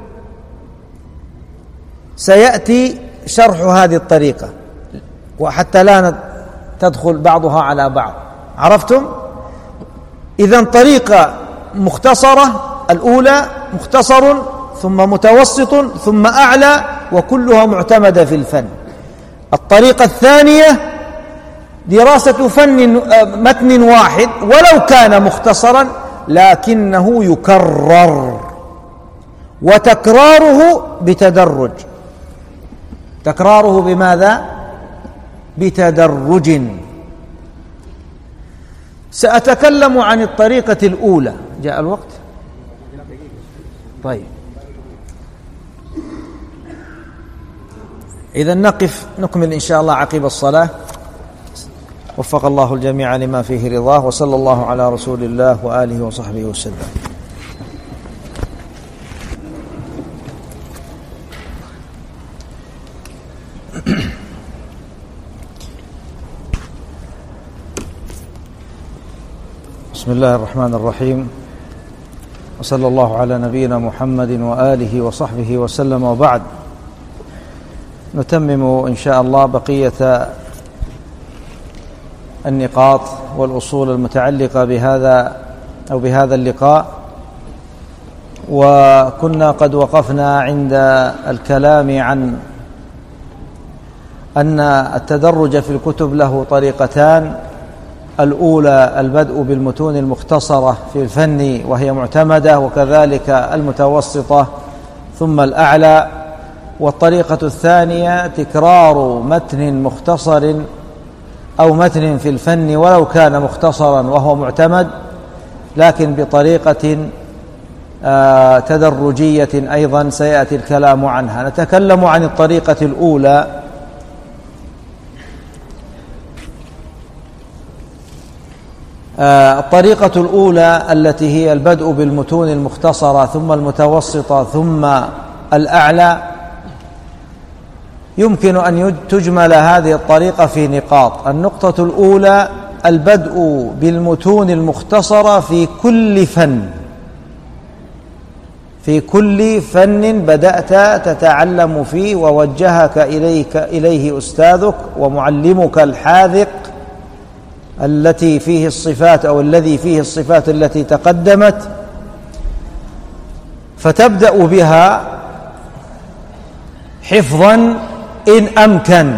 سيأتي شرح هذه الطريقة، وحتى لا تدخل بعضها على بعض. عرفتم؟ إذن طريقة مختصرة الأولى، مختصر ثم متوسط ثم أعلى، وكلها معتمدة في الفن. الطريقة الثانية دراسة متن واحد ولو كان مختصرا لكنه يكرر، وتكراره بتدرج. تكراره بماذا؟ بتدرج. سأتكلم عن الطريقة الأولى. جاء الوقت؟ طيب، إذا نقف نكمل إن شاء الله عقب الصلاة. وفق الله الجميع لما فيه رضاه، وصلى الله على رسول الله وآله وصحبه وسلم. بسم الله الرحمن الرحيم، وصلى الله على نبينا محمد وآله وصحبه وسلم. وبعد، نتمم إن شاء الله بقية النقاط والأصول المتعلقة بهذا اللقاء. وكنا قد وقفنا عند الكلام عن أن التدرج في الكتب له طريقتان. الأولى البدء بالمتون المختصرة في الفن وهي معتمدة، وكذلك المتوسطة ثم الأعلى. والطريقة الثانية تكرار متن مختصر أو متن في الفن ولو كان مختصرا وهو معتمد، لكن بطريقة تدرجية أيضا سيأتي الكلام عنها. نتكلم عن الطريقة الأولى. الطريقة الأولى التي هي البدء بالمتون المختصرة ثم المتوسطة ثم الأعلى، يمكن أن تجمل هذه الطريقة في نقاط. النقطة الأولى البدء بالمتون المختصرة في كل فن، في كل فن بدأت تتعلم فيه ووجهك إليه أستاذك ومعلمك الحاذق التي فيه الصفات أو الذي فيه الصفات التي تقدمت، فتبدأ بها حفظا إن أمكن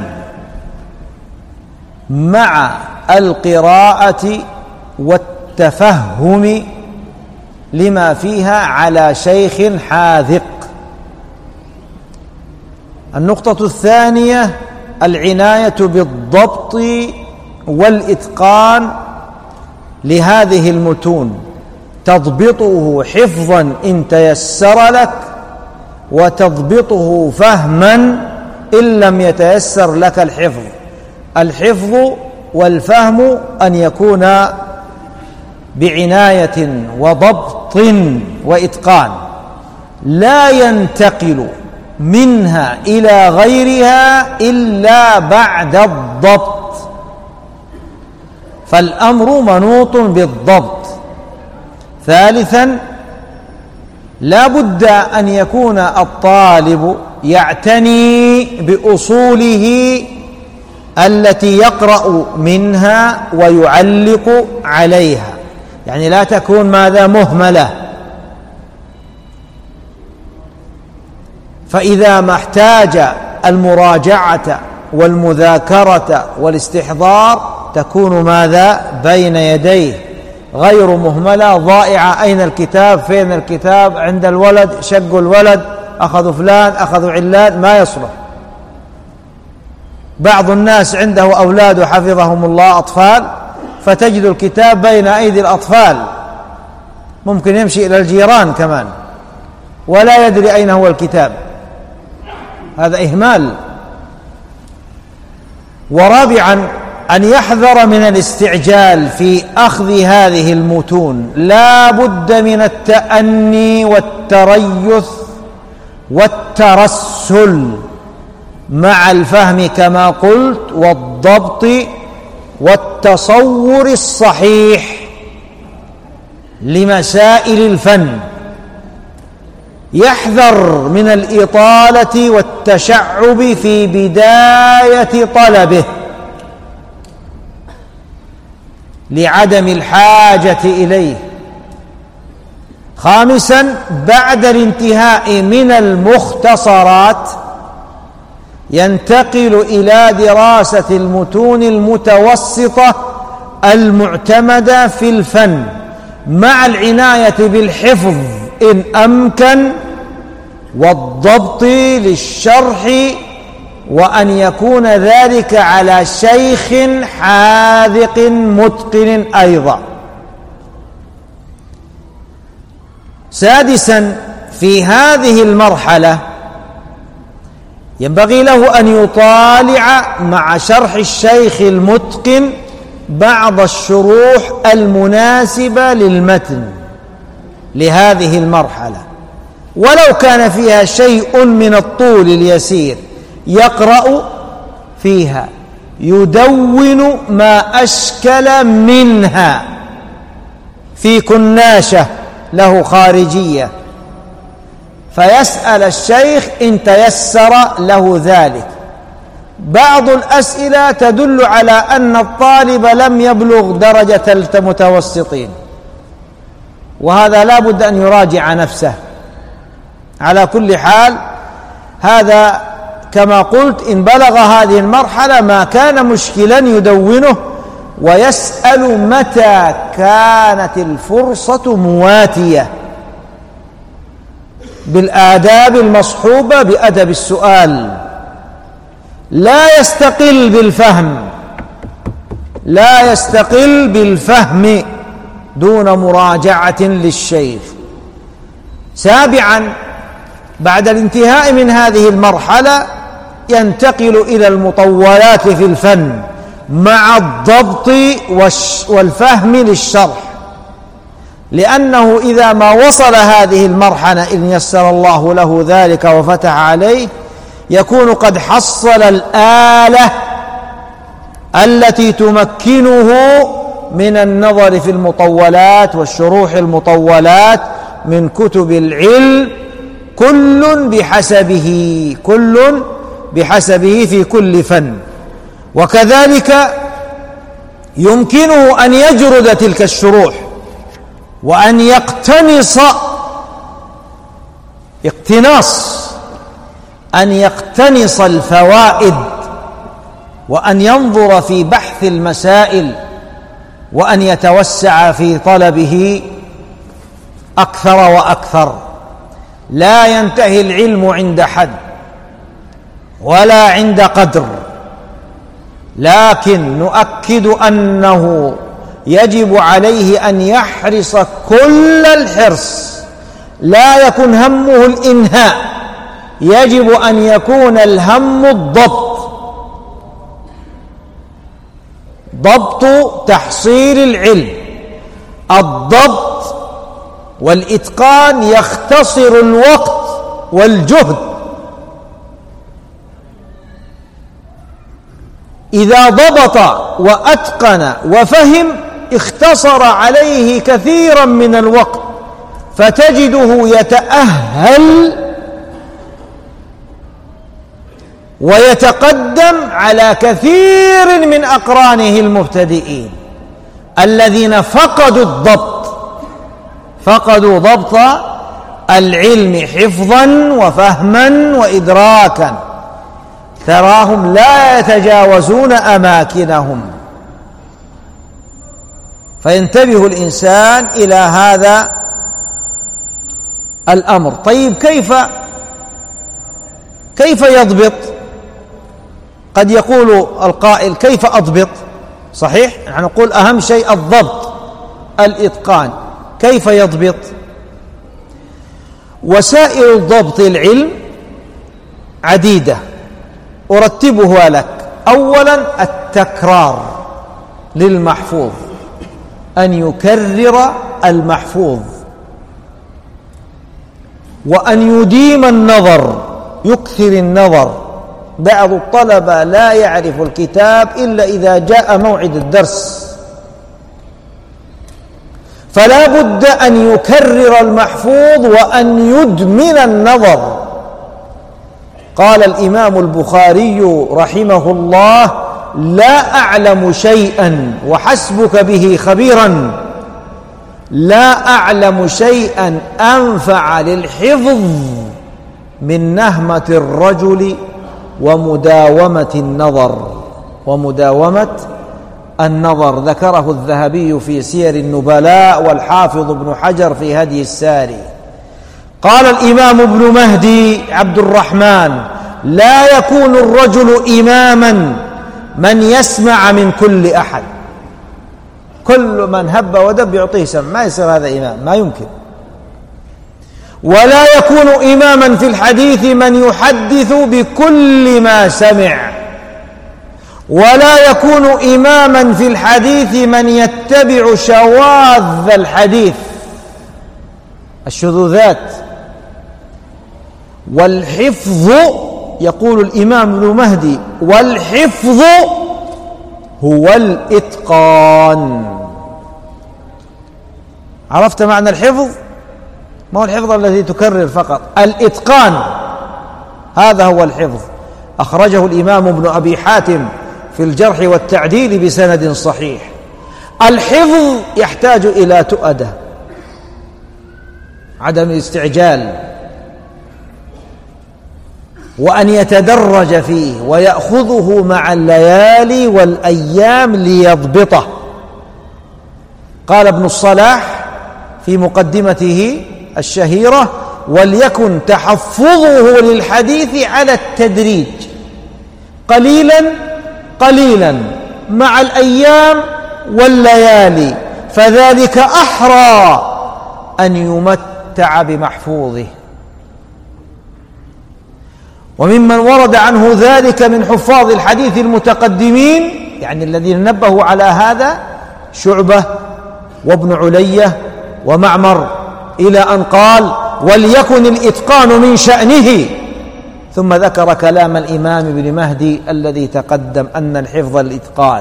مع القراءة والتفهم لما فيها على شيخ حاذق. النقطة الثانية العناية بالضبط والإتقان لهذه المتون، تضبطه حفظا إن تيسر لك، وتضبطه فهما إن لم يتيسر لك الحفظ. الحفظ والفهم أن يكون بعناية وضبط وإتقان، لا ينتقل منها إلى غيرها إلا بعد الضبط، فالأمر منوط بالضبط. ثالثا لا بد أن يكون الطالب يعتني بأصوله التي يقرأ منها ويعلق عليها، يعني لا تكون ماذا مهملة، فإذا ما احتاج المراجعة والمذاكرة والاستحضار تكون ماذا بين يديه غير مهملة ضائعة. أين الكتاب؟ فين الكتاب؟ عند الولد، شقوا الولد، أخذوا فلان، أخذوا علان، ما يصلح. بعض الناس عنده أولاد حفظهم الله أطفال، فتجد الكتاب بين أيدي الأطفال، ممكن يمشي إلى الجيران كمان ولا يدري أين هو الكتاب، هذا إهمال. ورابعا أن يحذر من الاستعجال في أخذ هذه المتون، لا بد من التأني والتريث والترسل مع الفهم كما قلت، والضبط والتصور الصحيح لمسائل الفن. يحذر من الإطالة والتشعب في بداية طلبه لعدم الحاجة إليه. خامسا بعد الانتهاء من المختصرات ينتقل إلى دراسة المتون المتوسطة المعتمدة في الفن مع العناية بالحفظ إن أمكن والضبط للشرح، وأن يكون ذلك على شيخ حاذق متقن أيضا. سادسا في هذه المرحلة ينبغي له أن يطالع مع شرح الشيخ المتقن بعض الشروح المناسبة للمتن لهذه المرحلة، ولو كان فيها شيء من الطول اليسير يقرأ فيها، يدون ما أشكل منها في كناشة له خارجية، فيسأل الشيخ إن تيسر له ذلك. بعض الأسئلة تدل على أن الطالب لم يبلغ درجة المتوسطين، وهذا لا بد أن يراجع نفسه. على كل حال هذا كما قلت إن بلغ هذه المرحلة ما كان مشكلا يدونه ويسأل متى كانت الفرصة مواتية بالآداب المصحوبة بأدب السؤال. لا يستقل بالفهم دون مراجعة للشيخ. سابعا بعد الانتهاء من هذه المرحلة ينتقل إلى المطولات في الفن مع الضبط والفهم للشرح، لأنه إذا ما وصل هذه المرحلة إن يسر الله له ذلك وفتح عليه يكون قد حصل الآلة التي تمكنه من النظر في المطولات والشروح المطولات من كتب العلم، كل بحسبه في كل فن. وكذلك يمكنه أن يجرد تلك الشروح وأن يقتنص الفوائد، وأن ينظر في بحث المسائل، وأن يتوسع في طلبه أكثر وأكثر. لا ينتهي العلم عند حد ولا عند قدر، لكن نؤكد أنه يجب عليه أن يحرص كل الحرص، لا يكن همه الإنهاء، يجب أن يكون الهم ضبط تحصيل العلم. الضبط والإتقان يختصر الوقت والجهد. إذا ضبط وأتقن وفهم اختصر عليه كثيرا من الوقت، فتجده يتأهل ويتقدم على كثير من أقرانه المبتدئين الذين فقدوا ضبط العلم حفظا وفهما وإدراكا، تراهم لا يتجاوزون أماكنهم. فينتبه الإنسان إلى هذا الأمر. طيب كيف يضبط؟ قد يقول القائل كيف أضبط؟ صحيح، نحن نقول أهم شيء الضبط، الإتقان. كيف يضبط؟ وسائل ضبط العلم عديدة أرتبها لك. أولا التكرار للمحفوظ، أن يكرر المحفوظ، وأن يديم النظر، يكثر النظر. بعض الطلبة لا يعرف الكتاب إلا إذا جاء موعد الدرس، فلا بد أن يكرر المحفوظ وأن يدمن النظر. قال الإمام البخاري رحمه الله: لا أعلم شيئا وحسبك به خبيرا، لا أعلم شيئا أنفع للحفظ من نهمة الرجل ومداومة النظر. ذكره الذهبي في سير النبلاء، والحافظ ابن حجر في هدي الساري. قال الإمام ابن مهدي عبد الرحمن: لا يكون الرجل إماما من يسمع من كل أحد. كل من هب ودب يعطيه سمع، ما يصير هذا إمام، ما يمكن. ولا يكون إماما في الحديث من يحدث بكل ما سمع. ولا يكون إماما في الحديث من يتبع شواذ الحديث، الشذوذات. والحفظ، يقول الإمام ابن مهدي: والحفظ هو الإتقان. عرفت معنى الحفظ؟ ما هو الحفظ الذي تكرر فقط، الإتقان، هذا هو الحفظ. أخرجه الإمام ابن أبي حاتم في الجرح والتعديل بسند صحيح. الحفظ يحتاج إلى تؤدة، عدم الاستعجال، وأن يتدرج فيه ويأخذه مع الليالي والأيام ليضبطه. قال ابن الصلاح في مقدمته الشهيرة: وليكن تحفظه للحديث على التدريج، قليلا قليلا مع الأيام والليالي، فذلك أحرى أن يمتع بمحفوظه. وممن ورد عنه ذلك من حفاظ الحديث المتقدمين، يعني الذين نبهوا على هذا، شعبة وابن علية ومعمر، إلى أن قال: وليكن الإتقان من شأنه. ثم ذكر كلام الإمام ابن مهدي الذي تقدم أن الحفظ الإتقان.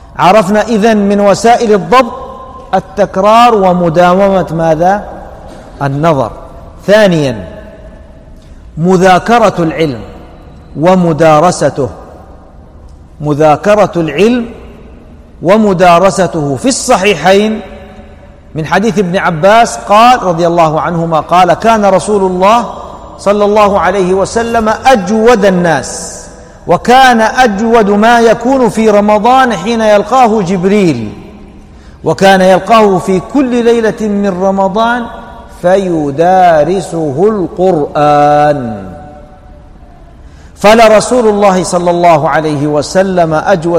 عرفنا إذن من وسائل الضبط التكرار ومداومة ماذا؟ النظر. ثانيا مذاكرة العلم ومدارسته، مذاكرة العلم ومدارسته. في الصحيحين من حديث ابن عباس قال رضي الله عنهما قال: كان رسول الله صلى الله عليه وسلم أجود الناس، وكان أجود ما يكون في رمضان حين يلقاه جبريل، وكان يلقاه في كل ليلة من رمضان فيدارسه القرآن. فلرسول الله صلى الله عليه وسلم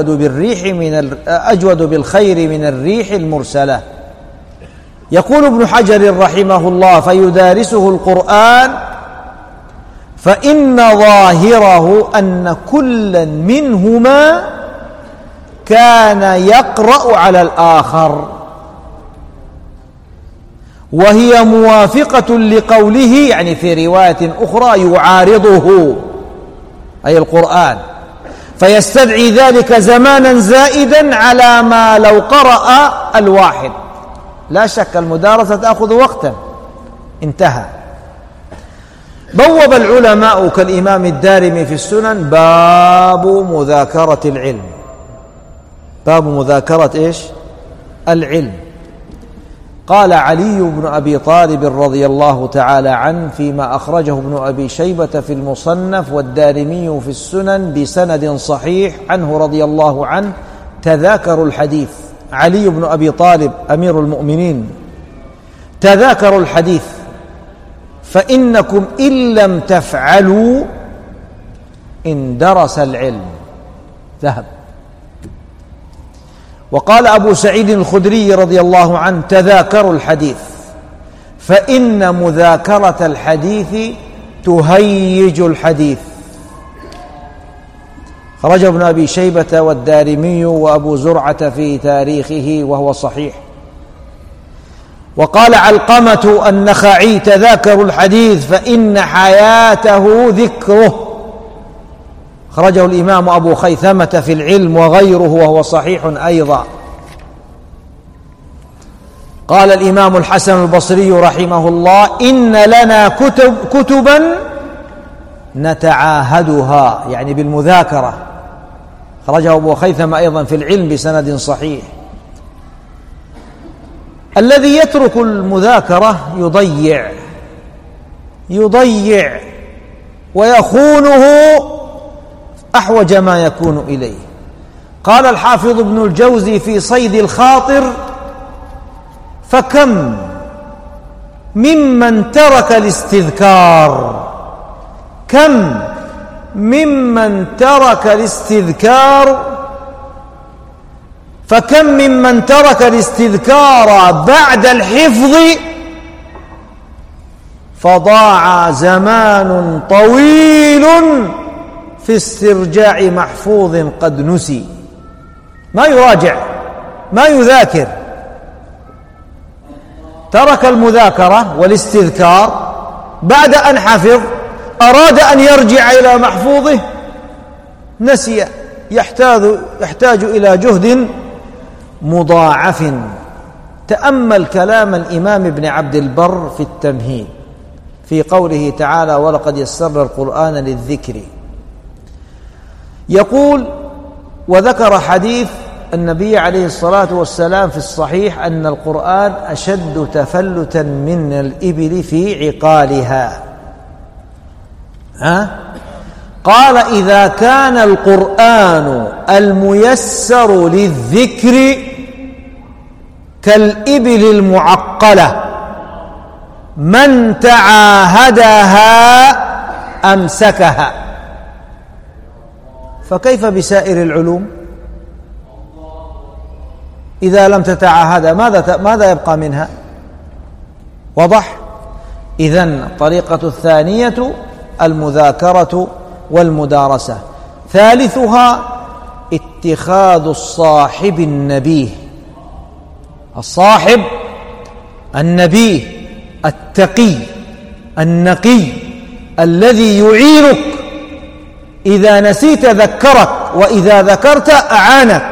أجود بالخير من الريح المرسلة. يقول ابن حجر رحمه الله: فيدارسه القرآن، فإن ظاهره أن كلا منهما كان يقرأ على الآخر، وهي موافقة لقوله، يعني في رواية أخرى يعارضه أي القرآن، فيستدعي ذلك زمانا زائدا على ما لو قرأ الواحد. لا شك المدارسة تأخذ وقتا. انتهى. بوب العلماء كالإمام الدارمي في السنن: باب مذاكرة العلم. باب مذاكرة إيش؟ العلم. قال علي بن أبي طالب رضي الله تعالى عنه فيما أخرجه ابن أبي شيبة في المصنف والدارمي في السنن بسند صحيح عنه رضي الله عنه: تذاكروا الحديث. علي بن أبي طالب أمير المؤمنين: تذاكروا الحديث فإنكم إن لم تفعلوا اندرس العلم ذهب. وقال أبو سعيد الخدري رضي الله عنه: تذاكروا الحديث فإن مذاكرة الحديث تهيج الحديث. خرج ابن أبي شيبة والدارمي وأبو زرعة في تاريخه وهو صحيح. وقال علقمة النخعي: تذاكروا الحديث فإن حياته ذكره. خرجه الإمام أبو خيثمة في العلم وغيره وهو صحيح أيضا. قال الإمام الحسن البصري رحمه الله: إن لنا كتبا نتعاهدها، يعني بالمذاكرة. خرجه أبو خيثمة أيضا في العلم بسند صحيح. الذي يترك المذاكرة يضيع ويخونه أحوج ما يكون إليه. قال الحافظ ابن الجوزي في صيد الخاطر: فكم ممن ترك الاستذكار، كم ممن ترك الاستذكار، فكم ممن ترك الاستذكار بعد الحفظ فضاع زمان طويل في استرجاع محفوظ قد نسي. ما يراجع، ما يذاكر، ترك المذاكرة والاستذكار بعد أن حفظ، أراد أن يرجع إلى محفوظه نسي، يحتاج إلى جهد مضاعف. تأمل كلام الإمام ابن عبد البر في التمهيد في قوله تعالى: ولقد يسرنا القرآن للذكر. يقول: وذكر حديث النبي عليه الصلاة والسلام في الصحيح أن القرآن أشد تفلتا من الإبل في عقالها. قال: إذا كان القرآن الميسر للذكر كالإبل المعقلة من تعاهدها أمسكها، فكيف بسائر العلوم إذا لم تتعاهدها؟ ماذا يبقى منها؟ وضح. إذن الطريقة الثانية المذاكرة والمدارسة. ثالثها اتخاذ الصاحب النبيه، الصاحب النبيه التقي النقي الذي يعينك، إذا نسيت ذكرك، وإذا ذكرت أعانك،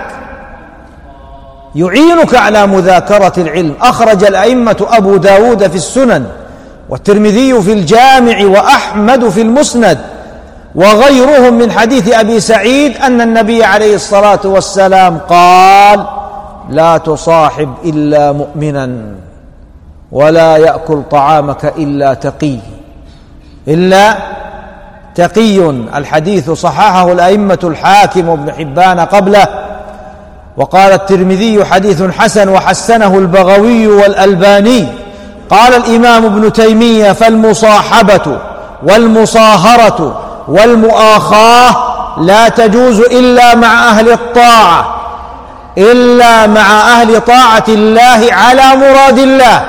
يعينك على مذاكرة العلم. أخرج الأئمة أبو داود في السنن والترمذي في الجامع وأحمد في المسند وغيرهم من حديث أبي سعيد أن النبي عليه الصلاة والسلام قال: لا تصاحب إلا مؤمنا، ولا يأكل طعامك إلا تقي. الحديث صححه الأئمة الحاكم وابن حبان قبله، وقال الترمذي حديث حسن وحسنه البغوي والألباني. قال الإمام ابن تيمية: فالمصاحبة والمصاهرة والمؤاخاة لا تجوز إلا مع أهل طاعة الله على مراد الله.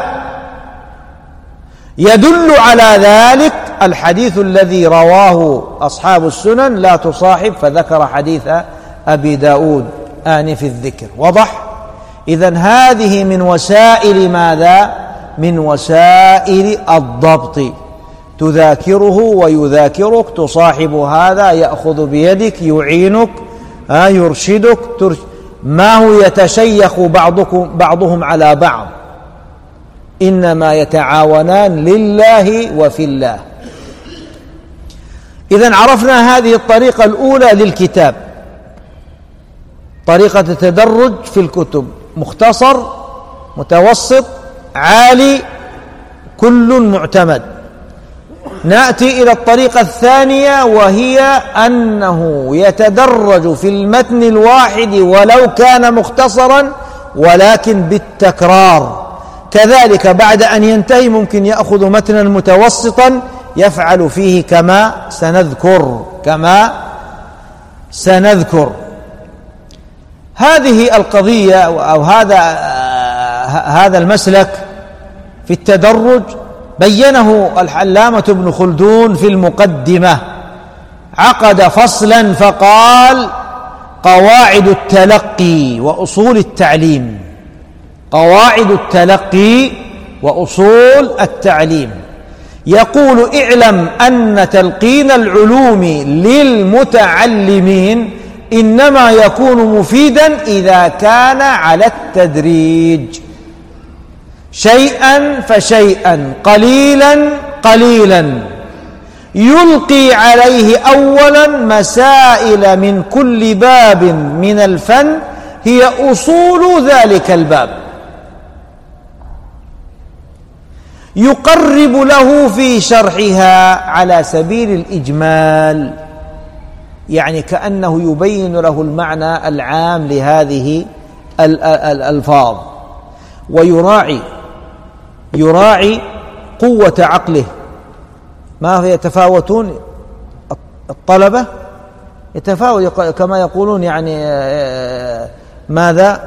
يدل على ذلك الحديث الذي رواه أصحاب السنن: لا تصاحب، فذكر حديث أبي داود آنف الذكر. وضح؟ إذن هذه من وسائل ماذا؟ من وسائل الضبط. تذاكره ويذاكرك، تصاحب هذا يأخذ بيدك، يعينك، يرشدك، ما هو يتشيخ بعضهم على بعض، إنما يتعاونان لله وفي الله. إذن عرفنا هذه الطريقة الأولى للكتاب، طريقة التدرج في الكتب: مختصر، متوسط، عالي، كل معتمد. نأتي إلى الطريقة الثانية، وهي أنه يتدرج في المتن الواحد ولو كان مختصرا، ولكن بالتكرار. كذلك بعد أن ينتهي ممكن يأخذ متنا متوسطا يفعل فيه كما سنذكر. هذه القضية أو هذا المسلك في التدرج بينه العلامة ابن خلدون في المقدمة. عقد فصلا فقال: قواعد التلقي وأصول التعليم. قواعد التلقي وأصول التعليم. يقول: اعلم أن تلقين العلوم للمتعلمين إنما يكون مفيدا إذا كان على التدريج، شيئا فشيئا، قليلا قليلا، يلقي عليه أولا مسائل من كل باب من الفن هي أصول ذلك الباب، يقرب له في شرحها على سبيل الإجمال، يعني كأنه يبين له المعنى العام لهذه الألفاظ، ويراعي قوة عقله. ما هي يتفاوتون الطلبة، يتفاوت كما يقولون، يعني ماذا؟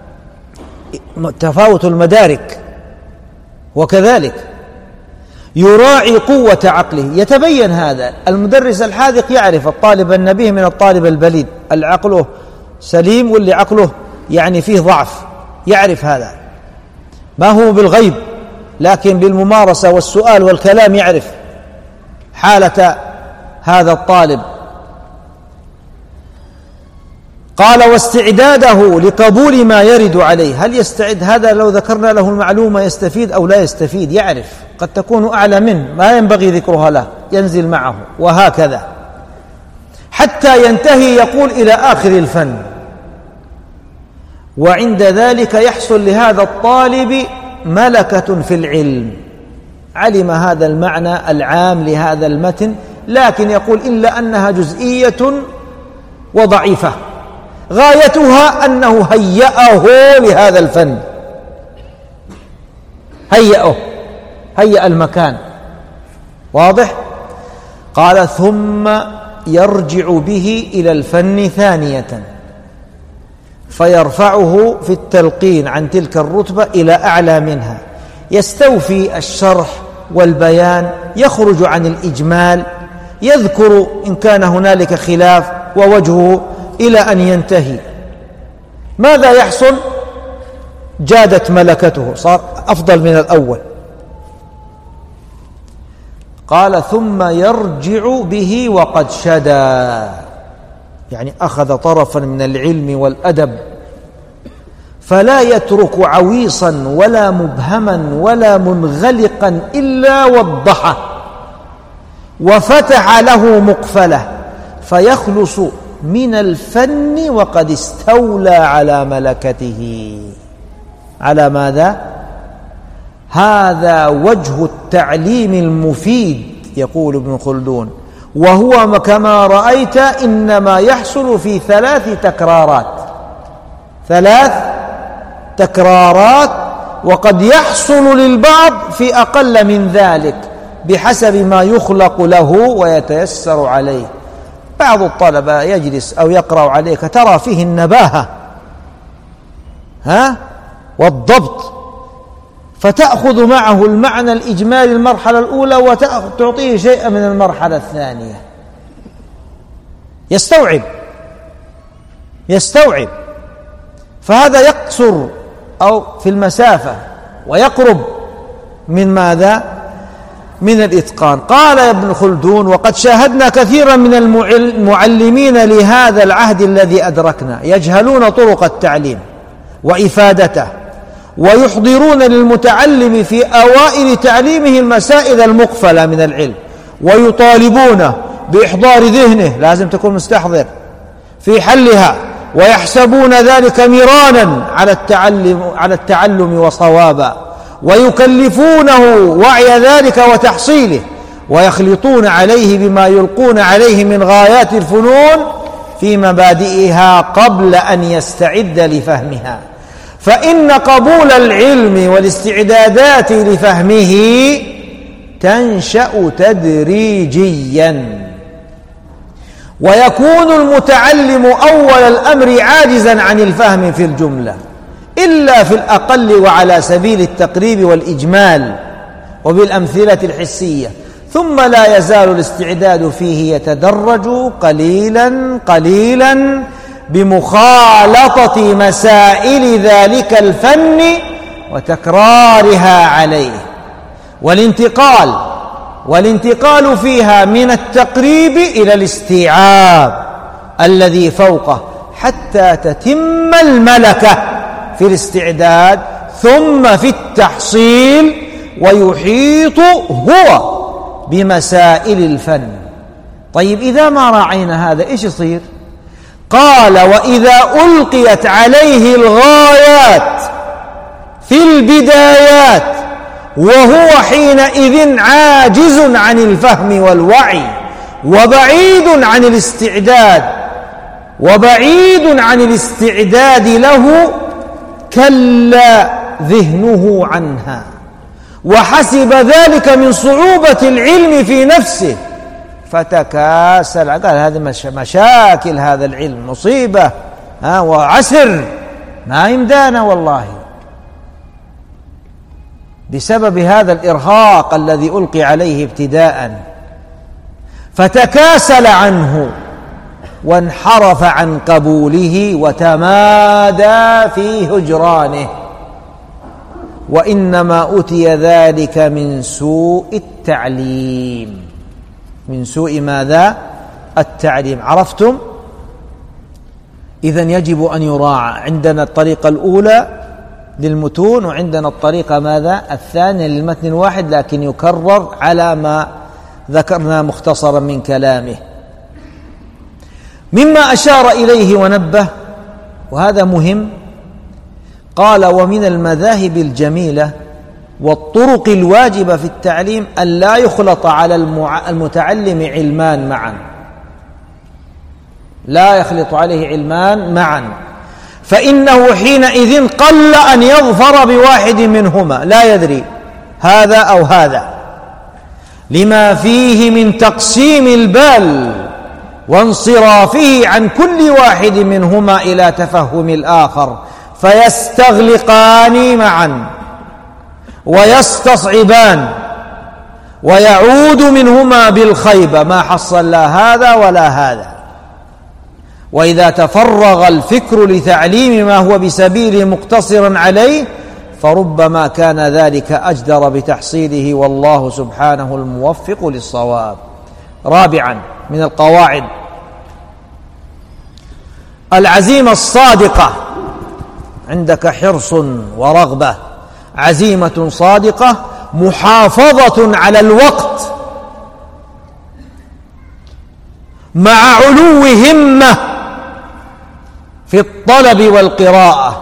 تفاوت المدارك. وكذلك يراعي قوة عقله. يتبين هذا، المدرس الحاذق يعرف الطالب النبيه من الطالب البليد، اللي عقله سليم واللي عقله يعني فيه ضعف، يعرف هذا، ما هو بالغيب، لكن بالممارسة والسؤال والكلام يعرف حالة هذا الطالب. قال: واستعداده لقبول ما يرد عليه. هل يستعد هذا؟ لو ذكرنا له المعلومة يستفيد أو لا يستفيد؟ يعرف، قد تكون أعلى منه ما ينبغي ذكرها له، ينزل معه، وهكذا حتى ينتهي، يقول إلى آخر الفن. وعند ذلك يحصل لهذا الطالب ملكة في العلم، علم هذا المعنى العام لهذا المتن، لكن يقول إلا أنها جزئية وضعيفة، غايتها أنه هيأه لهذا الفن، هيأ المكان. واضح؟ قال: ثم يرجع به إلى الفن ثانية فيرفعه في التلقين عن تلك الرتبة إلى أعلى منها، يستوفي الشرح والبيان، يخرج عن الإجمال، يذكر إن كان هنالك خلاف ووجهه، إلى أن ينتهي. ماذا يحصل؟ جادت ملكته، صار أفضل من الأول. قال: ثم يرجع به وقد شدا، يعني أخذ طرفا من العلم والأدب فلا يترك عويصا ولا مبهما ولا منغلقا إلا وضحه وفتح له مقفله فيخلص من الفن وقد استولى على ملكته. على ماذا؟ هذا وجه التعليم المفيد يقول ابن خلدون، وهو كما رأيت إنما يحصل في 3 تكرارات، 3 تكرارات، وقد يحصل للبعض في أقل من ذلك بحسب ما يخلق له ويتيسر عليه. بعض الطلبة يجلس أو يقرأ عليك ترى فيه النباهة والضبط، فتأخذ معه المعنى الإجمالي المرحلة الأولى وتعطيه شيئا من المرحلة الثانية، يستوعب، فهذا يقصر أو في المسافة ويقرب من ماذا؟ من الإتقان. قال ابن خلدون: وقد شاهدنا كثيرا من المعلمين لهذا العهد الذي أدركنا يجهلون طرق التعليم وإفادته، ويحضرون للمتعلم في أوائل تعليمه المسائل المقفلة من العلم، ويطالبونه بإحضار ذهنه، لازم تكون مستحضر في حلها، ويحسبون ذلك مرانا على التعلم وصوابا، ويكلفونه وعي ذلك وتحصيله، ويخلطون عليه بما يلقون عليه من غايات الفنون في مبادئها قبل أن يستعد لفهمها. فإن قبول العلم والاستعدادات لفهمه تنشأ تدريجيا، ويكون المتعلم أول الأمر عاجزا عن الفهم في الجملة إلا في الأقل وعلى سبيل التقريب والإجمال وبالأمثلة الحسية، ثم لا يزال الاستعداد فيه يتدرج قليلا قليلا بمخالطة مسائل ذلك الفن وتكرارها عليه، والانتقال فيها من التقريب إلى الاستيعاب الذي فوقه حتى تتم الملكة في الاستعداد ثم في التحصيل، ويحيط هو بمسائل الفن. طيب إذا ما راعينا هذا إيش يصير؟ قال: وإذا ألقيت عليه الغايات في البدايات وهو حينئذ عاجز عن الفهم والوعي وبعيد عن الاستعداد له، كلا ذهنه عنها، وحسب ذلك من صعوبة العلم في نفسه فتكاسل. قال: هذه مشاكل هذا العلم، مصيبة وعسر، ما يمدانا والله، بسبب هذا الإرهاق الذي ألقي عليه ابتداء، فتكاسل عنه وانحرف عن قبوله وتمادى في هجرانه، وإنما أتي ذلك من سوء التعليم. من سوء ماذا؟ التعليم. عرفتم؟ إذن يجب أن يراعى. عندنا الطريقة الأولى للمتون، وعندنا الطريقة ماذا؟ الثانية للمتن الواحد، لكن يكرر على ما ذكرنا مختصرا من كلامه. مما أشار إليه ونبه، وهذا مهم، قال: ومن المذاهب الجميلة والطرق الواجبة في التعليم أن لا يخلط على المتعلم علمان معا، لا يخلط عليه علمان معا، فإنه حينئذ قل أن يظفر بواحد منهما، لا يدري هذا أو هذا، لما فيه من تقسيم البال وانصرافه عن كل واحد منهما إلى تفهم الآخر، فيستغلقان معا ويستصعبان، ويعود منهما بالخيبة، ما حصل لا هذا ولا هذا. وإذا تفرغ الفكر لتعليم ما هو بسبيله مقتصرا عليه، فربما كان ذلك أجدر بتحصيله، والله سبحانه الموفق للصواب. رابعا من القواعد: العزيمة الصادقة عندك حرص ورغبة، عزيمة صادقة، محافظة على الوقت، مع علو همة في الطلب والقراءة.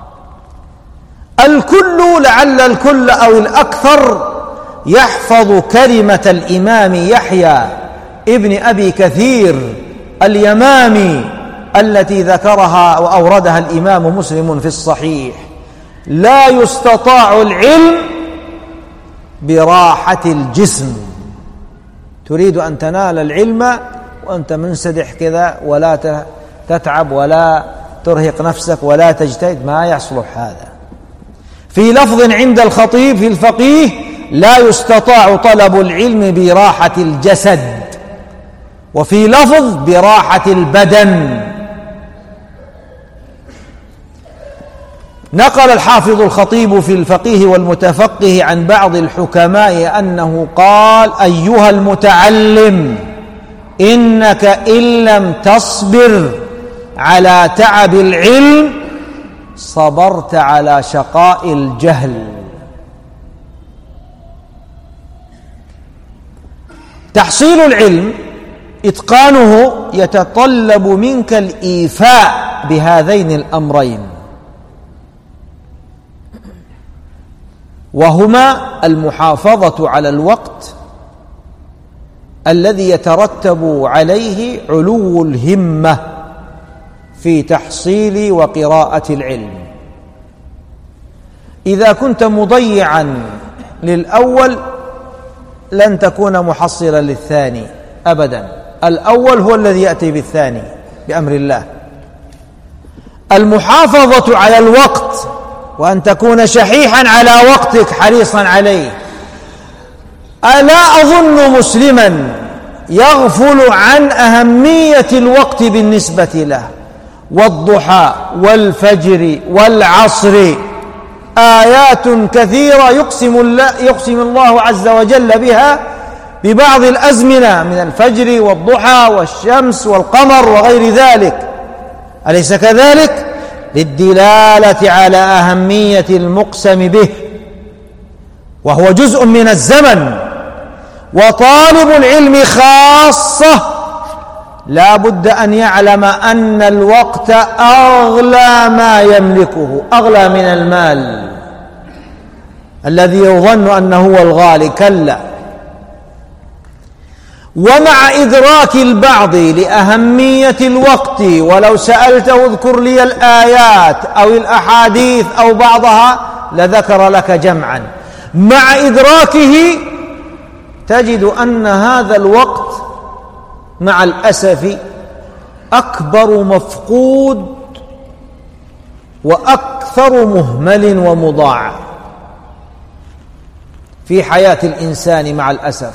الكل، لعل الكل أو الأكثر، يحفظ كلمة الإمام يحيى ابن أبي كثير اليمامي التي ذكرها وأوردها الإمام مسلم في الصحيح: لا يستطاع العلم براحة الجسم. تريد أن تنال العلم وأنت منسدح كذا، ولا تتعب ولا ترهق نفسك ولا تجتهد، ما يصلح هذا. في لفظ عند الخطيب في الفقيه: لا يستطاع طلب العلم براحة الجسد، وفي لفظ براحة البدن. نقل الحافظ الخطيب في الفقيه والمتفقه عن بعض الحكماء أنه قال: أيها المتعلم، إنك إن لم تصبر على تعب العلم صبرت على شقاء الجهل. تحصيل العلم، إتقانه، يتطلب منك الإيفاء بهذين الأمرين، وهما المحافظة على الوقت الذي يترتب عليه علو الهمة في تحصيل وقراءة العلم. إذا كنت مضيعا للأول لن تكون محصلا للثاني أبدا. الأول هو الذي يأتي بالثاني بأمر الله. المحافظة على الوقت، وأن تكون شحيحا على وقتك حريصا عليه. ألا أظن مسلما يغفل عن أهمية الوقت بالنسبة له. والضحى والفجر والعصر آيات كثيرة يقسم الله عز وجل بها ببعض الأزمنة، من الفجر والضحى والشمس والقمر وغير ذلك، أليس كذلك؟ للدلالة على أهمية المقسم به، وهو جزء من الزمن. وطالب العلم خاصة لا بد أن يعلم أن الوقت أغلى ما يملكه، أغلى من المال الذي يظن أنه هو الغالي، كلا. ومع إدراك البعض لأهمية الوقت، ولو سألته اذكر لي الآيات أو الأحاديث أو بعضها لذكر لك جمعا، مع إدراكه تجد أن هذا الوقت مع الأسف أكبر مفقود وأكثر مهمل ومضاع في حياة الإنسان مع الأسف.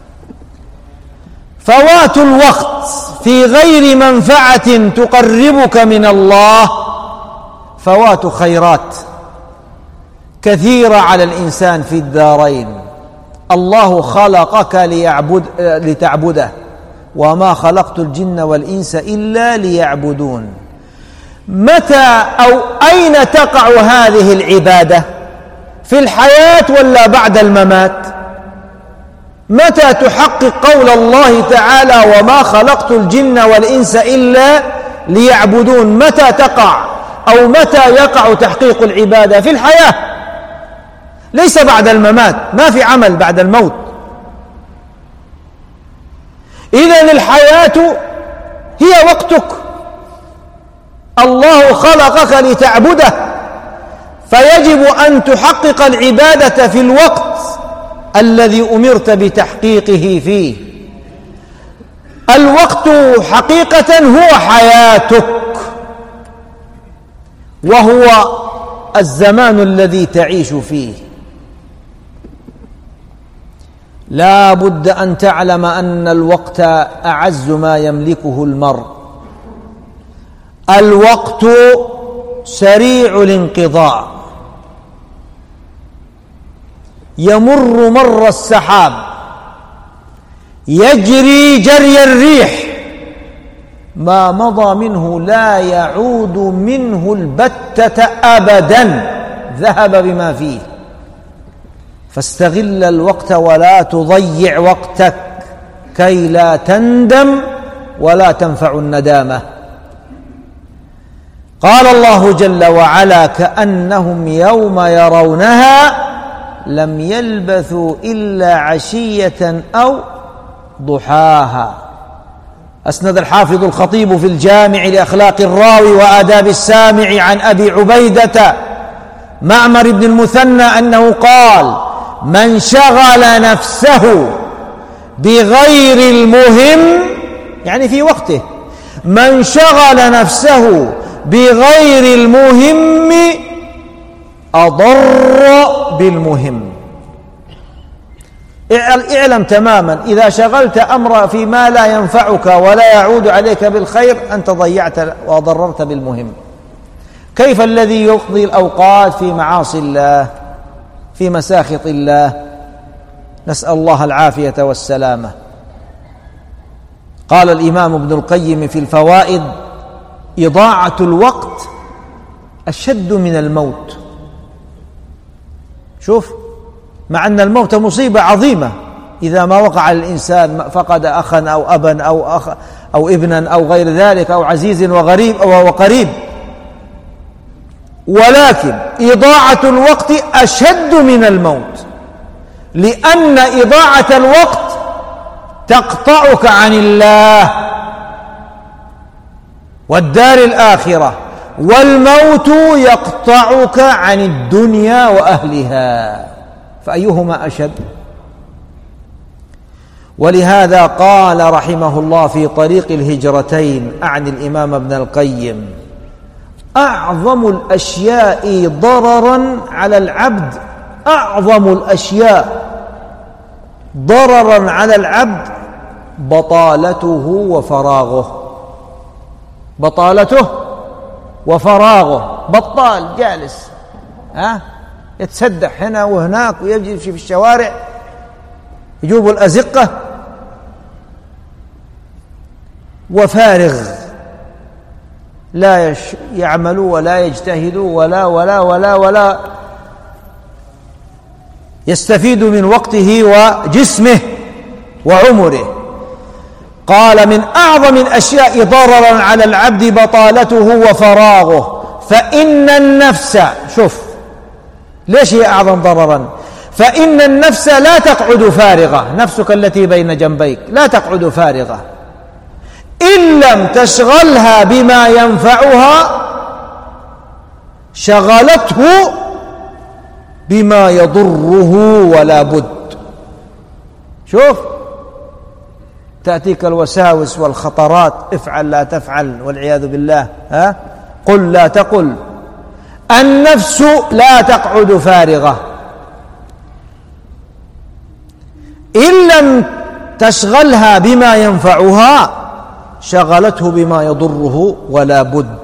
فوات الوقت في غير منفعة تقربك من الله فوات خيرات كثيرة على الإنسان في الدارين. الله خلقك لتعبده، وما خلقت الجن والإنس إلا ليعبدون. متى أو أين تقع هذه العبادة؟ في الحياة ولا بعد الممات؟ متى تحقق قول الله تعالى وما خلقت الجن والإنس إلا ليعبدون؟ متى تقع أو متى يقع تحقيق العبادة؟ في الحياة، ليس بعد الممات، ما في عمل بعد الموت. إذن الحياة هي وقتك، الله خلقك لتعبده، فيجب أن تحقق العبادة في الوقت الذي أمرت بتحقيقه فيه. الوقت حقيقة هو حياتك، وهو الزمان الذي تعيش فيه. لا بد أن تعلم أن الوقت أعز ما يملكه المرء. الوقت سريع الانقضاء، يمر مر السحاب، يجري جري الريح، ما مضى منه لا يعود منه البتة أبدا، ذهب بما فيه. فاستغل الوقت ولا تضيع وقتك كي لا تندم ولا تنفع الندامة. قال الله جل وعلا: كأنهم يوم يرونها لم يلبثوا إلا عشية أو ضحاها. أسند الحافظ الخطيب في الجامع لأخلاق الراوي وآداب السامع عن أبي عبيدة معمر بن المثنى أنه قال: من شغل نفسه بغير المهم، يعني في وقته، من شغل نفسه بغير المهم أضر بالمهم. اعلم تماما إذا شغلت أمر فيما لا ينفعك ولا يعود عليك بالخير أنت ضيعت وضررت بالمهم. كيف الذي يقضي الأوقات في معاصي الله، في مساخط الله؟ نسأل الله العافية والسلامة. قال الإمام ابن القيم في الفوائد: إضاعة الوقت أشد من الموت. شوف، مع أن الموت مصيبة عظيمة إذا ما وقع الإنسان، فقد أخا أو أبا أو ابنا أو غير ذلك أو عزيز وغريب أو قريب، ولكن إضاعة الوقت أشد من الموت، لأن إضاعة الوقت تقطعك عن الله والدار الآخرة، والموت يقطعك عن الدنيا وأهلها، فأيهما أشد؟ ولهذا قال رحمه الله في طريق الهجرتين، أعني الإمام ابن القيم: أعظم الأشياء ضررا على العبد، أعظم الأشياء ضررا على العبد بطالته وفراغه. بطالته وفراغه، بطال جالس يتسدح هنا وهناك ويمشي في الشوارع، يجوب الأزقة، وفارغ لا يعمل ولا يجتهد ولا يستفيد من وقته وجسمه وعمره. قال: من أعظم الأشياء ضررا على العبد بطالته وفراغه، فإن النفس، شوف ليش هي أعظم ضررا؟ فإن النفس لا تقعد فارغة، نفسك التي بين جنبيك لا تقعد فارغة إن لم تشغلها بما ينفعها، شغلته بما يضره ولا بد. شوف، تأتيك الوساوس والخطرات، افعل لا تفعل والعياذ بالله، قل لا تقل. النفس لا تقعد فارغة إن لم تشغلها بما ينفعها، شغلته بما يضره ولا بد.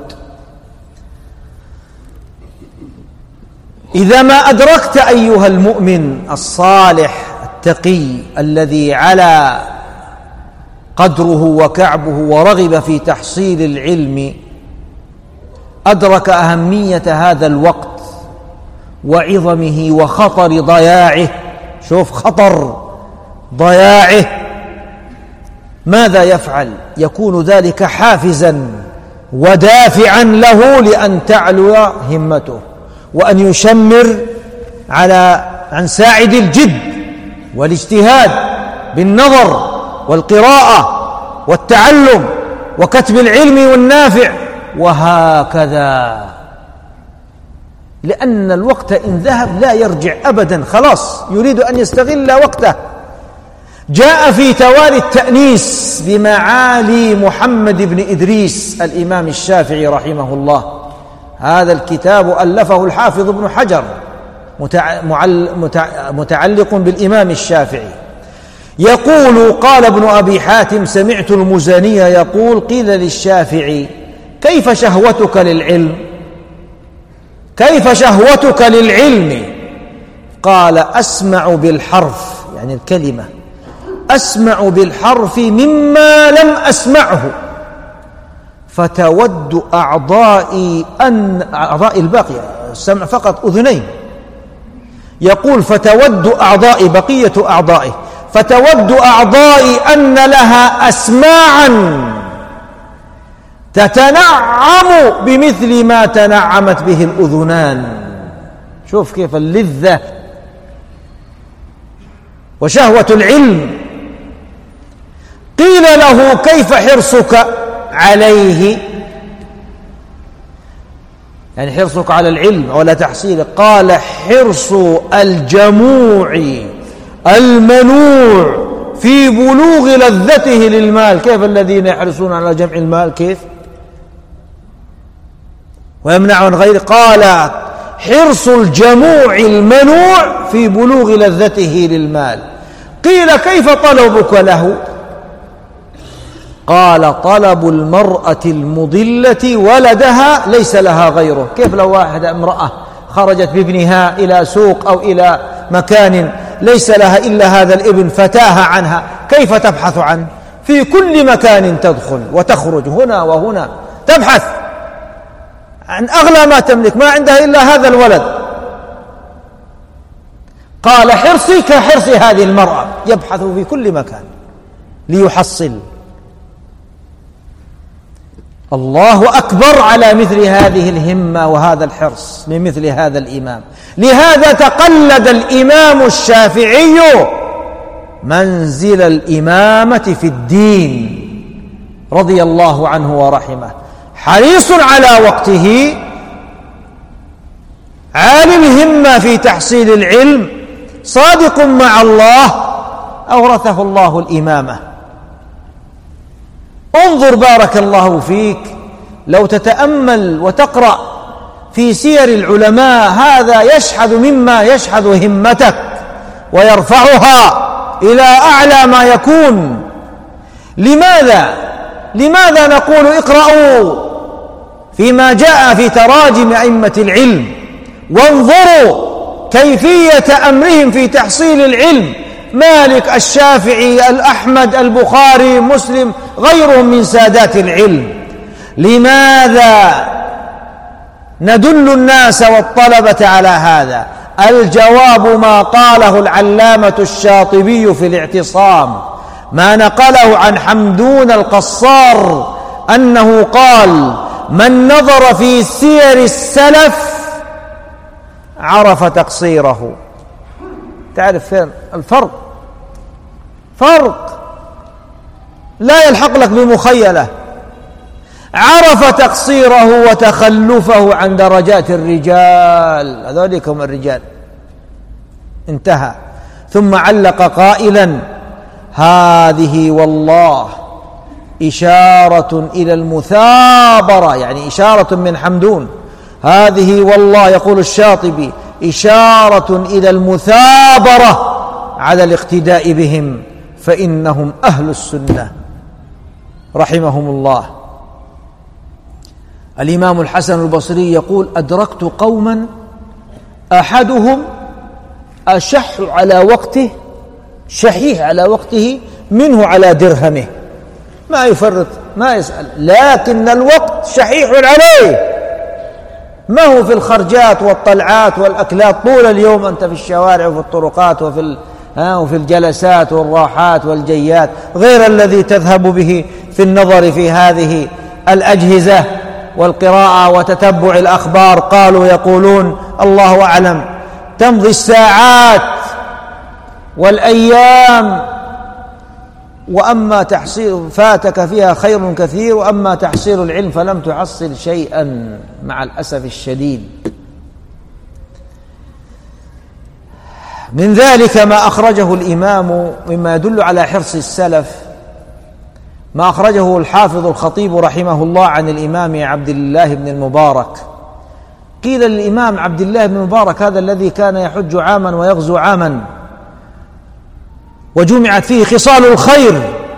إذا ما أدركت أيها المؤمن الصالح التقي الذي علا قدره وكعبه ورغب في تحصيل العلم، أدرك أهمية هذا الوقت وعظمه وخطر ضياعه. شوف خطر ضياعه، ماذا يفعل؟ يكون ذلك حافزا ودافعا له لأن تعلو همته، وأن يشمر عن ساعد الجد والاجتهاد بالنظر والقراءة والتعلم وكتب العلم والنافع، وهكذا. لأن الوقت إن ذهب لا يرجع أبدا، خلاص يريد أن يستغل وقته. جاء في توالي التأنيس بمعالي محمد بن إدريس الإمام الشافعي رحمه الله، هذا الكتاب ألفه الحافظ ابن حجر متعلق بالإمام الشافعي. يقول: قال ابن أبي حاتم: سمعت المزني يقول: قيل للشافعي: كيف شهوتك للعلم؟ كيف شهوتك للعلم؟ قال: أسمع بالحرف، يعني الكلمة، أسمع بالحرف مما لم أسمعه، فتود أعضائي الباقية، السمع فقط أذنين، يقول فتود أعضائي بقية أعضائي، فتود أعضائي أن لها أسماعا تتنعم بمثل ما تنعمت به الأذنان. شوف كيف اللذة وشهوة العلم. قيل له كيف حرصك عليه، يعني حرصك على العلم ولا تحصيله؟ قال حرص الجموع المنوع في بلوغ لذته للمال. كيف الذين يحرصون على جمع المال كيف ويمنعون غيره؟ قال حرص الجموع المنوع في بلوغ لذته للمال. قيل كيف طلبك له؟ قال طلب المرأة المضلة ولدها ليس لها غيره. كيف لو واحدة امرأة خرجت بابنها إلى سوق أو إلى مكان ليس لها إلا هذا الابن فتاه عنها، كيف تبحث عنه؟ في كل مكان تدخل وتخرج هنا وهنا تبحث عن أغلى ما تملك، ما عندها إلا هذا الولد. قال حرصي كحرص هذه المرأة، يبحث في كل مكان ليحصل. الله أكبر على مثل هذه الهمة وهذا الحرص لمثل هذا الإمام. لهذا تقلد الإمام الشافعي منزل الإمامة في الدين رضي الله عنه ورحمه، حريص على وقته، عالي الهمة في تحصيل العلم، صادق مع الله، أورثه الله الإمامة. انظر بارك الله فيك، لو تتأمل وتقرأ في سير العلماء هذا يشحذ مما يشحذ همتك ويرفعها إلى أعلى ما يكون. لماذا نقول اقرأوا فيما جاء في تراجم أئمة العلم وانظروا كيفية أمرهم في تحصيل العلم؟ مالك، الشافعي، الأحمد، البخاري، مسلم، غيرهم من سادات العلم. لماذا ندل الناس والطلبة على هذا؟ الجواب ما قاله العلامة الشاطبي في الاعتصام، ما نقله عن حمدون القصار أنه قال: من نظر في سير السلف عرف تقصيره. تعرف فين الفرق؟ فرق لا يلحق لك بمخيلة. عرف تقصيره وتخلفه عن درجات الرجال، هذولك هم الرجال. انتهى. ثم علق قائلا: هذه والله إشارة إلى المثابرة، يعني إشارة من حمدون. هذه والله، يقول الشاطبي، إشارة إلى المثابرة على الاقتداء بهم، فإنهم أهل السنة رحمهم الله. الإمام الحسن البصري يقول: أدركت قوما أحدهم أشح على وقته، شحيح على وقته منه على درهمه، ما يفرط ما يسأل، لكن الوقت شحيح عليه، ما هو في الخرجات والطلعات والأكلات طول اليوم أنت في الشوارع وفي الطرقات وفي الجلسات والراحات والجيات، غير الذي تذهب به في النظر في هذه الأجهزة والقراءة وتتبع الأخبار. قالوا يقولون الله أعلم، تمضي الساعات والأيام، وأما تحصيل فاتك فيها خير كثير، وأما تحصيل العلم فلم تحصل شيئا مع الأسف الشديد. من ذلك ما أخرجه الإمام مما يدل على حرص السلف، ما أخرجه الحافظ الخطيب رحمه الله عن الإمام عبد الله بن المبارك. قيل للإمام عبد الله بن المبارك، هذا الذي كان يحج عاما ويغزو عاما وجمعت فيه خصال الخير: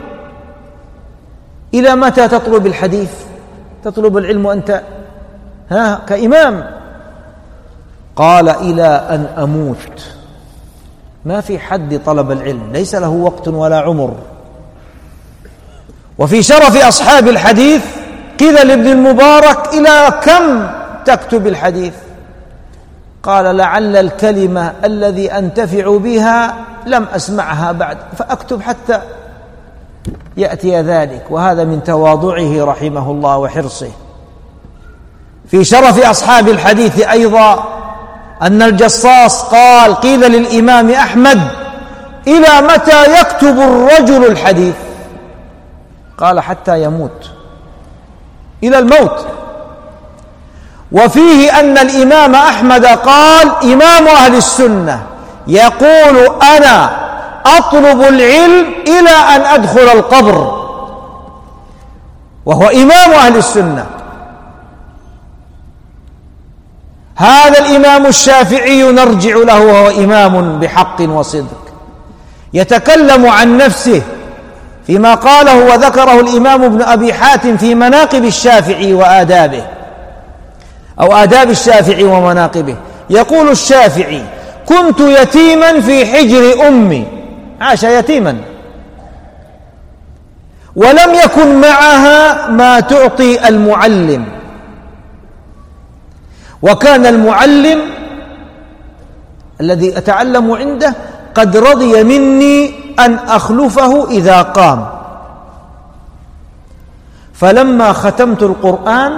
إلى متى تطلب الحديث، تطلب العلم أنت كإمام؟ قال: إلى أن أموت. ما في حد طلب العلم، ليس له وقت ولا عمر. وفي شرف أصحاب الحديث قيل لابن المبارك: إلى كم تكتب الحديث؟ قال: لعل الكلمة الذي أنتفع بها لم أسمعها بعد، فأكتب حتى يأتي ذلك. وهذا من تواضعه رحمه الله وحرصه. في شرف أصحاب الحديث أيضا أن الجصاص قال: قيل للإمام أحمد: إلى متى يكتب الرجل الحديث؟ قال: حتى يموت، إلى الموت. وفيه أن الإمام أحمد قال: إمام أهل السنة يقول: أنا أطلب العلم إلى أن أدخل القبر، وهو إمام أهل السنة. هذا الإمام الشافعي نرجع له وهو إمام بحق وصدق، يتكلم عن نفسه فيما قاله وذكره الإمام ابن أبي حاتم في مناقب الشافعي وآدابه، أو آداب الشافعي ومناقبه. يقول الشافعي: كنت يتيما في حجر أمي، عاش يتيما، ولم يكن معها ما تعطي المعلم، وكان المعلم الذي أتعلم عنده قد رضي مني أن أخلفه إذا قام. فلما ختمت القرآن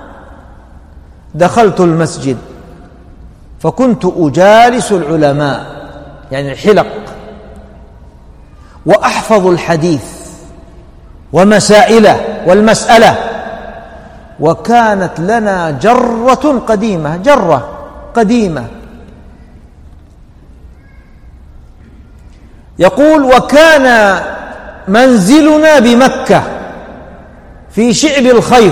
دخلت المسجد، فكنت أجالس العلماء، يعني الحلق، وأحفظ الحديث ومسائله والمسألة. وكانت لنا جرة قديمة. يقول: وكان منزلنا بمكة في شعب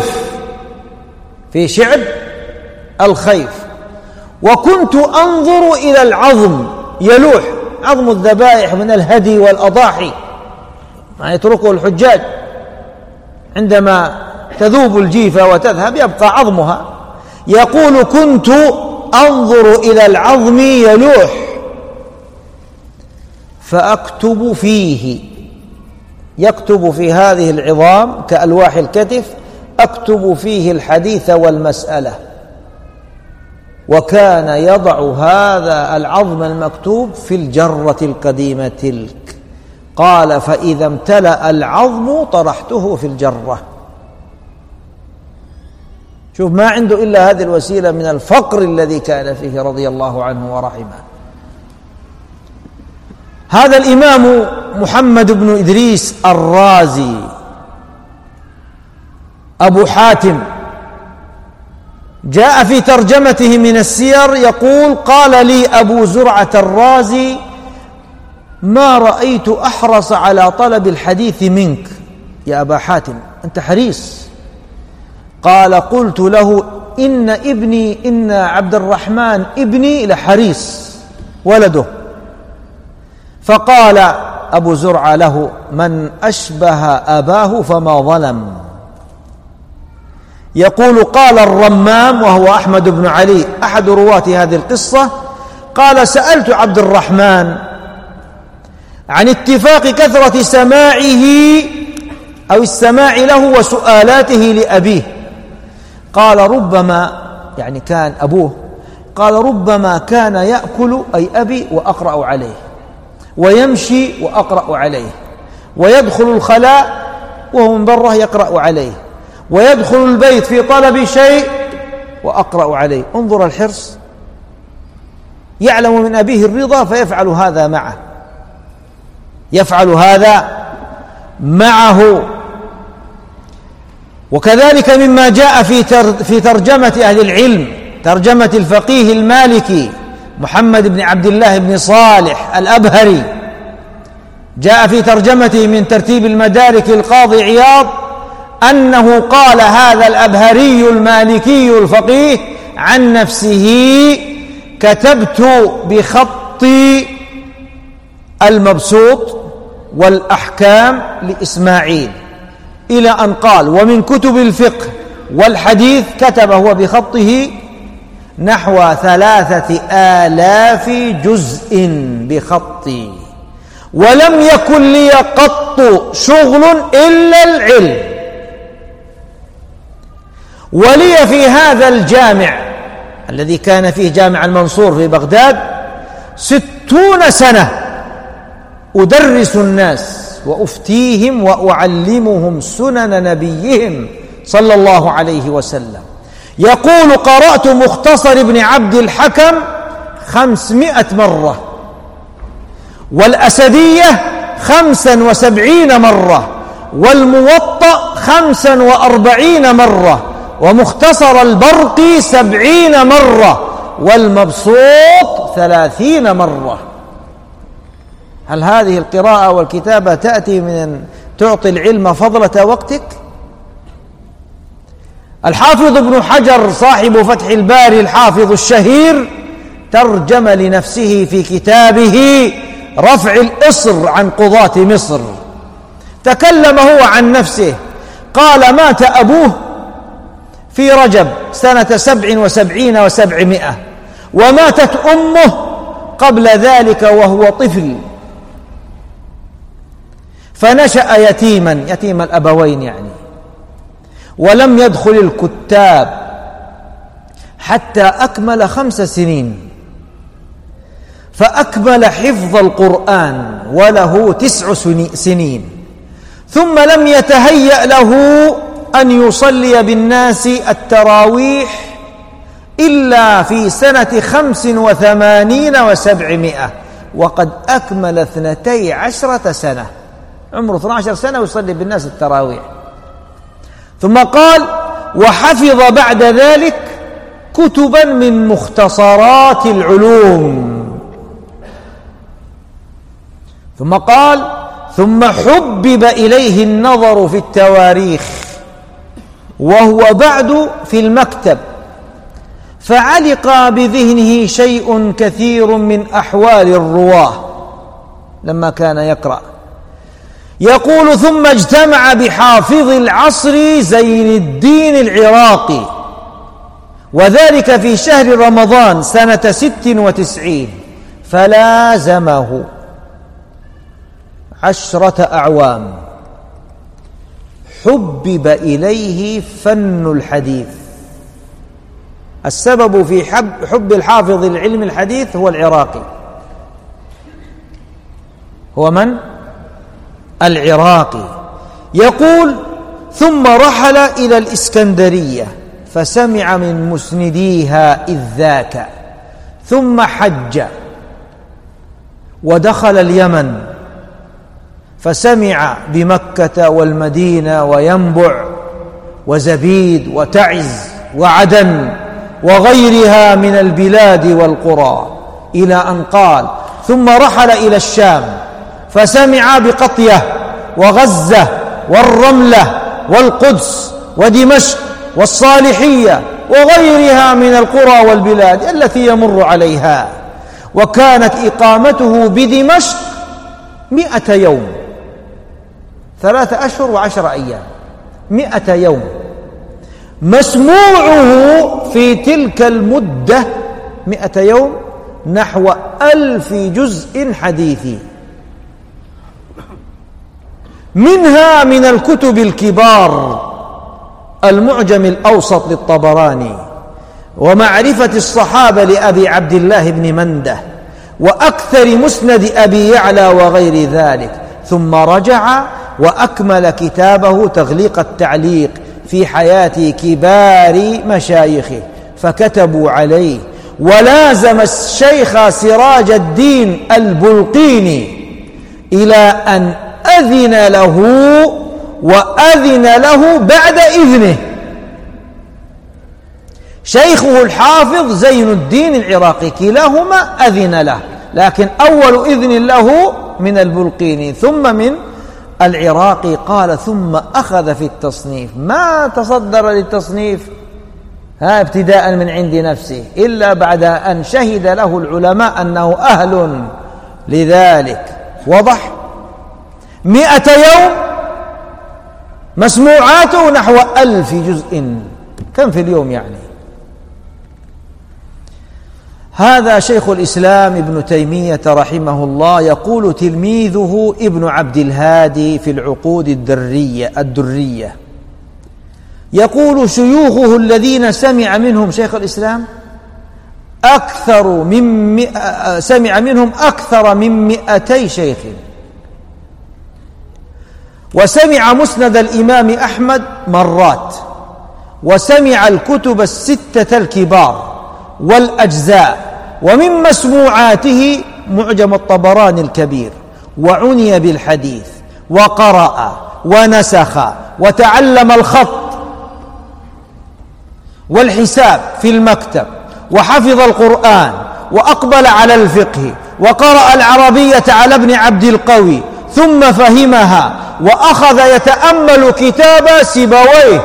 الخيف، وكنت أنظر إلى العظم يلوح، عظم الذبائح من الهدي والأضاحي ما يتركه الحجاج، عندما تذوب الجيفة وتذهب يبقى عظمها. يقول: كنت أنظر إلى العظم يلوح فأكتب فيه، يكتب في هذه العظام كألواح الكتف، أكتب فيه الحديث والمسألة. وكان يضع هذا العظم المكتوب في الجرة القديمة تلك. قال: فإذا امتلأ العظم طرحته في الجرة. شوف، ما عنده إلا هذه الوسيلة من الفقر الذي كان فيه رضي الله عنه ورحمه. هذا الإمام محمد بن إدريس الرازي أبو حاتم جاء في ترجمته من السير يقول: قال لي أبو زرعة الرازي: ما رأيت أحرص على طلب الحديث منك يا أبا حاتم، أنت حريص. قال: قلت له: إن عبد الرحمن ابني لحريص، ولده. فقال أبو زرعة له: من أشبه أباه فما ظلم. يقول: قال الرمام وهو أحمد بن علي أحد رواة هذه القصة، قال: سألت عبد الرحمن عن اتفاق كثرة سماعه أو السماع له وسؤالاته لأبيه. قال: ربما، يعني كان أبوه، قال: ربما كان يأكل أي أبي وأقرأ عليه، ويمشي وأقرأ عليه، ويدخل الخلاء وهو من بره يقرأ عليه، ويدخل البيت في طلب شيء وأقرأ عليه. انظر الحرص، يعلم من أبيه الرضا فيفعل هذا معه، وكذلك مما جاء في ترجمة أهل العلم، ترجمة الفقيه المالكي محمد بن عبد الله بن صالح الأبهري، جاء في ترجمته من ترتيب المدارك القاضي عياض أنه قال: هذا الأبهري المالكي الفقيه عن نفسه: كتبت بخطي المبسوط والأحكام لإسماعيل، إلى أن قال: ومن كتب الفقه والحديث كتب هو بخطه نحو 3000 جزء بخطي، ولم يكن لي قط شغل إلا العلم. ولي في هذا الجامع الذي كان فيه جامع المنصور في بغداد 60 سنة أدرس الناس وأفتيهم وأعلمهم سنن نبيهم صلى الله عليه وسلم. يقول: قرأت مختصر ابن عبد الحكم 500 مرة، والأسدية 75 مرة، والموطأ 45 مرة، ومختصر البرقي 70 مرة، والمبسوط 30 مرة. هل هذه القراءة والكتابة تأتي من تعطي العلم فضلة وقتك؟ الحافظ ابن حجر صاحب فتح الباري الحافظ الشهير ترجم لنفسه في كتابه رفع الإصر عن قضاة مصر، تكلم هو عن نفسه، قال: مات أبوه في رجب سنة 77 و700، وماتت أمه قبل ذلك وهو طفل، فنشأ يتيما، يتيم الأبوين يعني، ولم يدخل الكتاب حتى أكمل 5 سنين، فأكمل حفظ القرآن وله 9 سنين، ثم لم يتهيأ له أن يصلي بالناس التراويح إلا في سنة 85 و700، وقد أكمل 12 سنة، عمره 12 سنة ويصلي بالناس التراويح. ثم قال: وحفظ بعد ذلك كتبا من مختصرات العلوم. ثم قال: ثم حبب إليه النظر في التواريخ وهو بعد في المكتب، فعلق بذهنه شيء كثير من أحوال الرواه لما كان يقرأ. يقول: ثم اجتمع بحافظ العصر زين الدين العراقي، وذلك في شهر رمضان سنة 96، فلازمه 10 أعوام. حبب إليه فن الحديث. السبب في حب الحافظ للعلم الحديث هو العراقي. هو من؟ العراقي. يقول: ثم رحل إلى الإسكندرية فسمع من مسنديها إذ ذاك، ثم حج ودخل اليمن فسمع بمكة والمدينة وينبع وزبيد وتعز وعدن وغيرها من البلاد والقرى، إلى أن قال: ثم رحل إلى الشام فسمع بقطية وغزة والرملة والقدس ودمشق والصالحية وغيرها من القرى والبلاد التي يمر عليها. وكانت إقامته بدمشق 100 يوم، 3 أشهر و10 أيام، 100 يوم. مسموعه في تلك المدة 100 يوم نحو 1000 جزء حديثي، منها من الكتب الكبار المعجم الأوسط للطبراني، ومعرفة الصحابة لأبي عبد الله بن منده، وأكثر مسند أبي يعلى وغير ذلك. ثم رجع وأكمل كتابه تغليق التعليق في حياة كبار مشايخه، فكتبوا عليه، ولازم الشيخ سراج الدين البلقيني إلى أن أذن له، وأذن له بعد إذنه. شيخه الحافظ زين الدين العراقي كلاهما أذن له، لكن أول إذن له من البلقيني ثم من العراقي. قال: ثم أخذ في التصنيف، ما تصدر للتصنيف ابتداء من عند نفسه إلا بعد أن شهد له العلماء أنه أهل لذلك. وضح؟ 100 يوم مسموعاته نحو 1000 جزء. كم في اليوم يعني؟ هذا شيخ الإسلام ابن تيمية رحمه الله يقول تلميذه ابن عبد الهادي في العقود الدرية: يقول شيوخه الذين سمع منهم شيخ الإسلام سمع منهم أكثر من 200 شيخ، وسمع مسند الإمام أحمد مرات، وسمع الكتب 6 الكبار والأجزاء، ومن مسموعاته معجم الطبراني الكبير، وعني بالحديث وقرأ ونسخ وتعلم الخط والحساب في المكتب، وحفظ القرآن، وأقبل على الفقه، وقرأ العربية على ابن عبد القوي، ثم فهمها وأخذ يتأمل كتاب سيبويه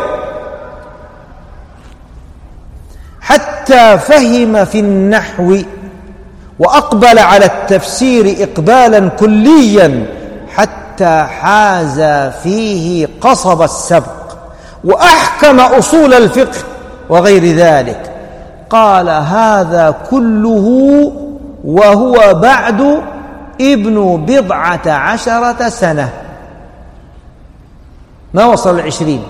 حتى فهم في النحو، وأقبل على التفسير إقبالا كليا حتى حاز فيه قصب السبق، وأحكم أصول الفقه وغير ذلك. قال هذا كله وهو بعد ابن 17 سنة، ما وصل 20.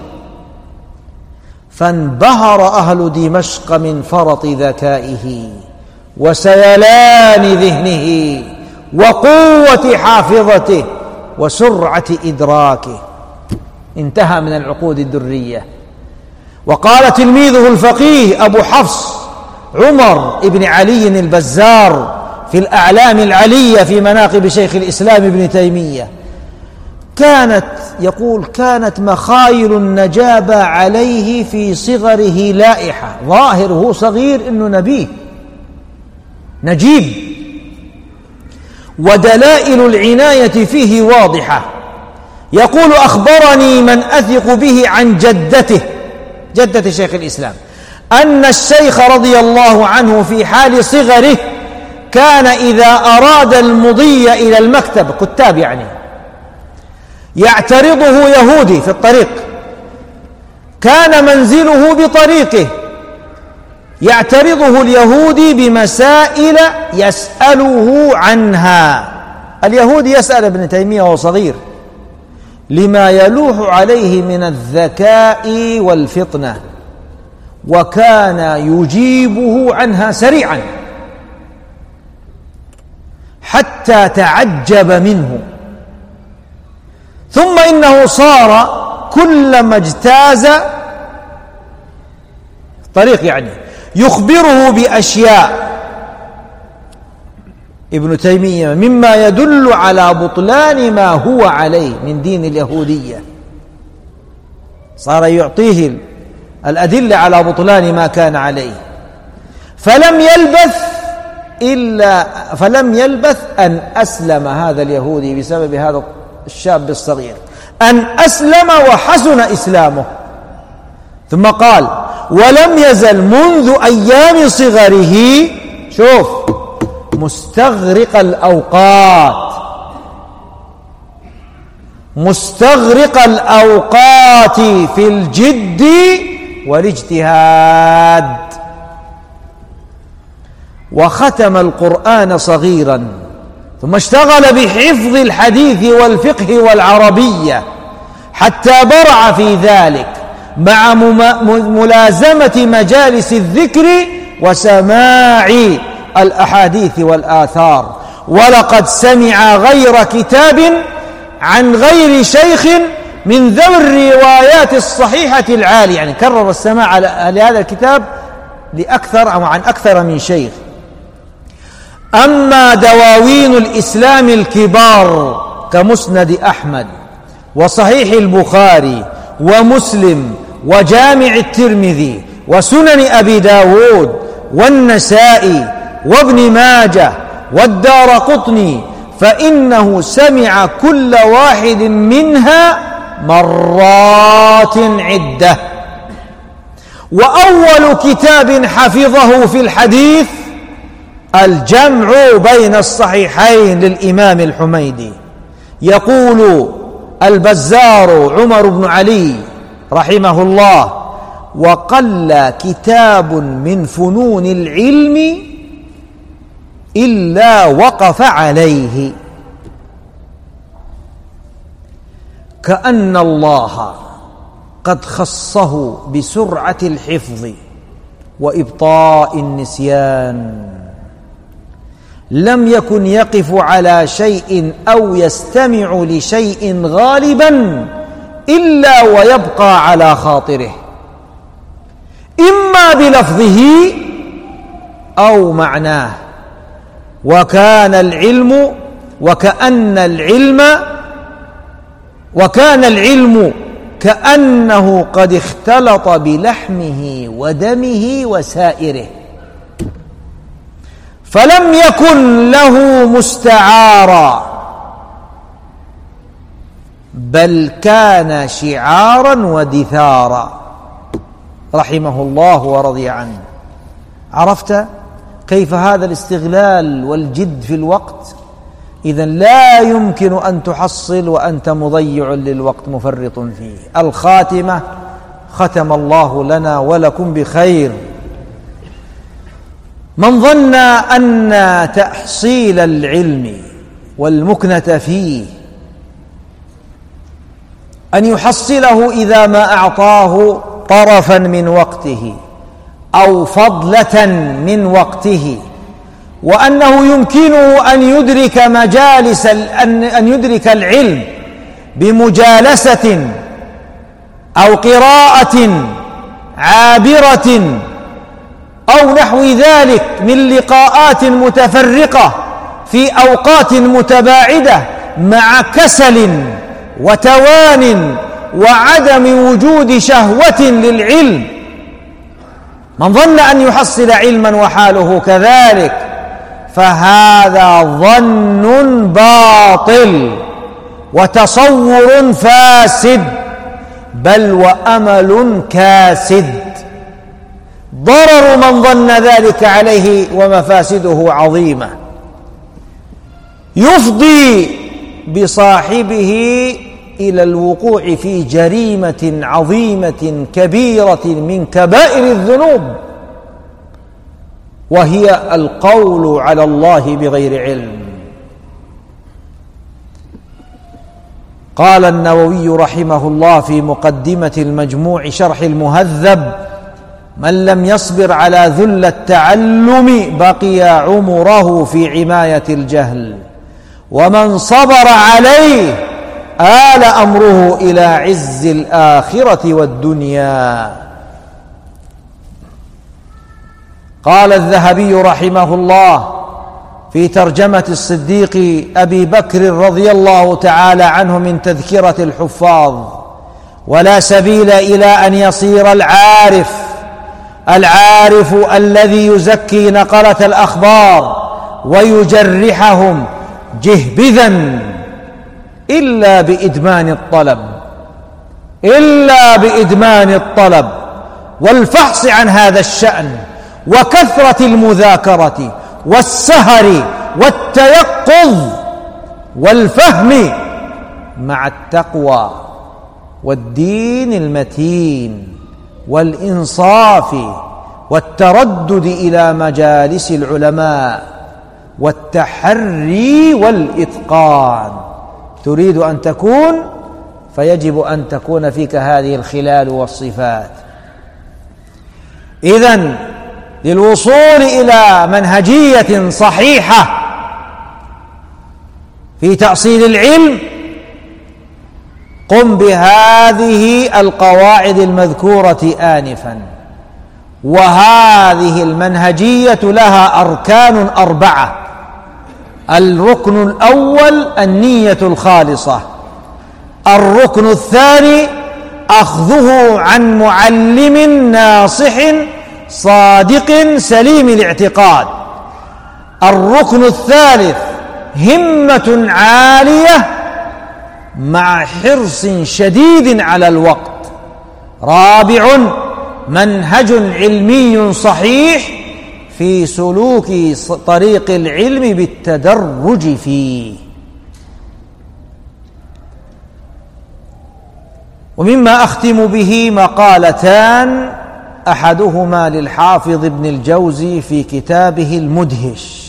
فانبهر أهل دمشق من فرط ذكائه وسيلان ذهنه وقوة حافظته وسرعة إدراكه. انتهى من العقود الدرية. وقال تلميذه الفقيه أبو حفص عمر بن علي البزار في الأعلام العلية في مناقب شيخ الإسلام ابن تيمية، كانت مخايل النجابة عليه في صغره لائحة، ظاهره صغير إنه نبيه نجيب، ودلائل العناية فيه واضحة. يقول أخبرني من أثق به عن جدة شيخ الإسلام أن الشيخ رضي الله عنه في حال صغره كان إذا أراد المضي إلى المكتب، كتاب يعني، يعترضه يهودي في الطريق، كان منزله بطريقه، يعترضه اليهودي بمسائل يسأله عنها. اليهودي يسأل ابن تيمية وهو صغير لما يلوح عليه من الذكاء والفطنة، وكان يجيبه عنها سريعا حتى تعجب منه. ثم إنه صار كلما اجتاز طريق يعني يخبره بأشياء ابن تيمية مما يدل على بطلان ما هو عليه من دين اليهودية، صار يعطيه الأدلة على بطلان ما كان عليه. فلم يلبث أن أسلم هذا اليهودي بسبب هذا الشاب الصغير، أن أسلم وحسن إسلامه. ثم قال ولم يزل منذ أيام صغره شوف مستغرق الأوقات في الجد والاجتهاد، وختم القرآن صغيرا، ثم اشتغل بحفظ الحديث والفقه والعربية حتى برع في ذلك مع ملازمة مجالس الذكر وسماع الأحاديث والآثار. ولقد سمع غير كتاب عن غير شيخ من ذوي الروايات الصحيحة العالية، يعني كرر السماع لهذا الكتاب لأكثر أو عن أكثر من شيخ. أما دواوين الإسلام الكبار كمسند أحمد وصحيح البخاري ومسلم وجامع الترمذي وسنن أبي داود والنسائي وابن ماجه والدارقطني، فإنه سمع كل واحد منها مرات عدة. وأول كتاب حفظه في الحديث الجمع بين الصحيحين للإمام الحميدي. يقول البزار عمر بن علي رحمه الله وقل كتاب من فنون العلم إلا وقف عليه، كأن الله قد خصه بسرعة الحفظ وإبطاء النسيان، لم يكن يقف على شيء أو يستمع لشيء غالبا إلا ويبقى على خاطره، إما بلفظه أو معناه. وكان العلم كأنه قد اختلط بلحمه ودمه وسائره، فلم يكن له مستعارا، بل كان شعارا ودثارا، رحمه الله ورضي عنه. عرفت كيف هذا الاستغلال والجد في الوقت؟ إذن لا يمكن أن تحصل وأنت مضيع للوقت مفرط فيه. الخاتمة، ختم الله لنا ولكم بخير. من ظن أن تحصيل العلم والمكنة فيه أن يحصله إذا ما أعطاه طرفا من وقته أو فضلة من وقته، وأنه يمكنه أن يدرك العلم بمجالسة أو قراءة عابرة أو نحو ذلك من لقاءات متفرقة في أوقات متباعدة، مع كسل وتوان وعدم وجود شهوة للعلم. من ظن أن يحصل علما وحاله كذلك فهذا ظن باطل وتصور فاسد، بل وأمل كاسد. ضرر من ظن ذلك عليه ومفاسده عظيمة، يفضي بصاحبه إلى الوقوع في جريمة عظيمة كبيرة من كبائر الذنوب، وهي القول على الله بغير علم. قال النووي رحمه الله في مقدمة المجموع شرح المهذب: من لم يصبر على ذل التعلم بقي عمره في عماية الجهل، ومن صبر عليه آل أمره إلى عز الآخرة والدنيا. قال الذهبي رحمه الله في ترجمة الصديق أبي بكر رضي الله تعالى عنه من تذكرة الحفاظ: ولا سبيل إلى أن يصير العارف الذي يزكي نقلة الأخبار ويجرحهم جهبذا إلا بإدمان الطلب والفحص عن هذا الشأن، وكثرة المذاكرة والسهر والتيقظ والفهم، مع التقوى والدين المتين والإنصاف والتردد إلى مجالس العلماء والتحري والإتقان. تريد أن تكون، فيجب أن تكون فيك هذه الخلال والصفات. إذن للوصول إلى منهجية صحيحة في تأصيل العلم قم بهذه القواعد المذكورة آنفا. وهذه المنهجية لها أركان 4: الركن الأول النية الخالصة، الركن الثاني أخذه عن معلم ناصح صادق سليم الاعتقاد، الركن الثالث همة عالية مع حرص شديد على الوقت، رابع منهج علمي صحيح في سلوك طريق العلم بالتدرج فيه. ومما أختم به مقالتان، أحدهما للحافظ ابن الجوزي في كتابه المدهش.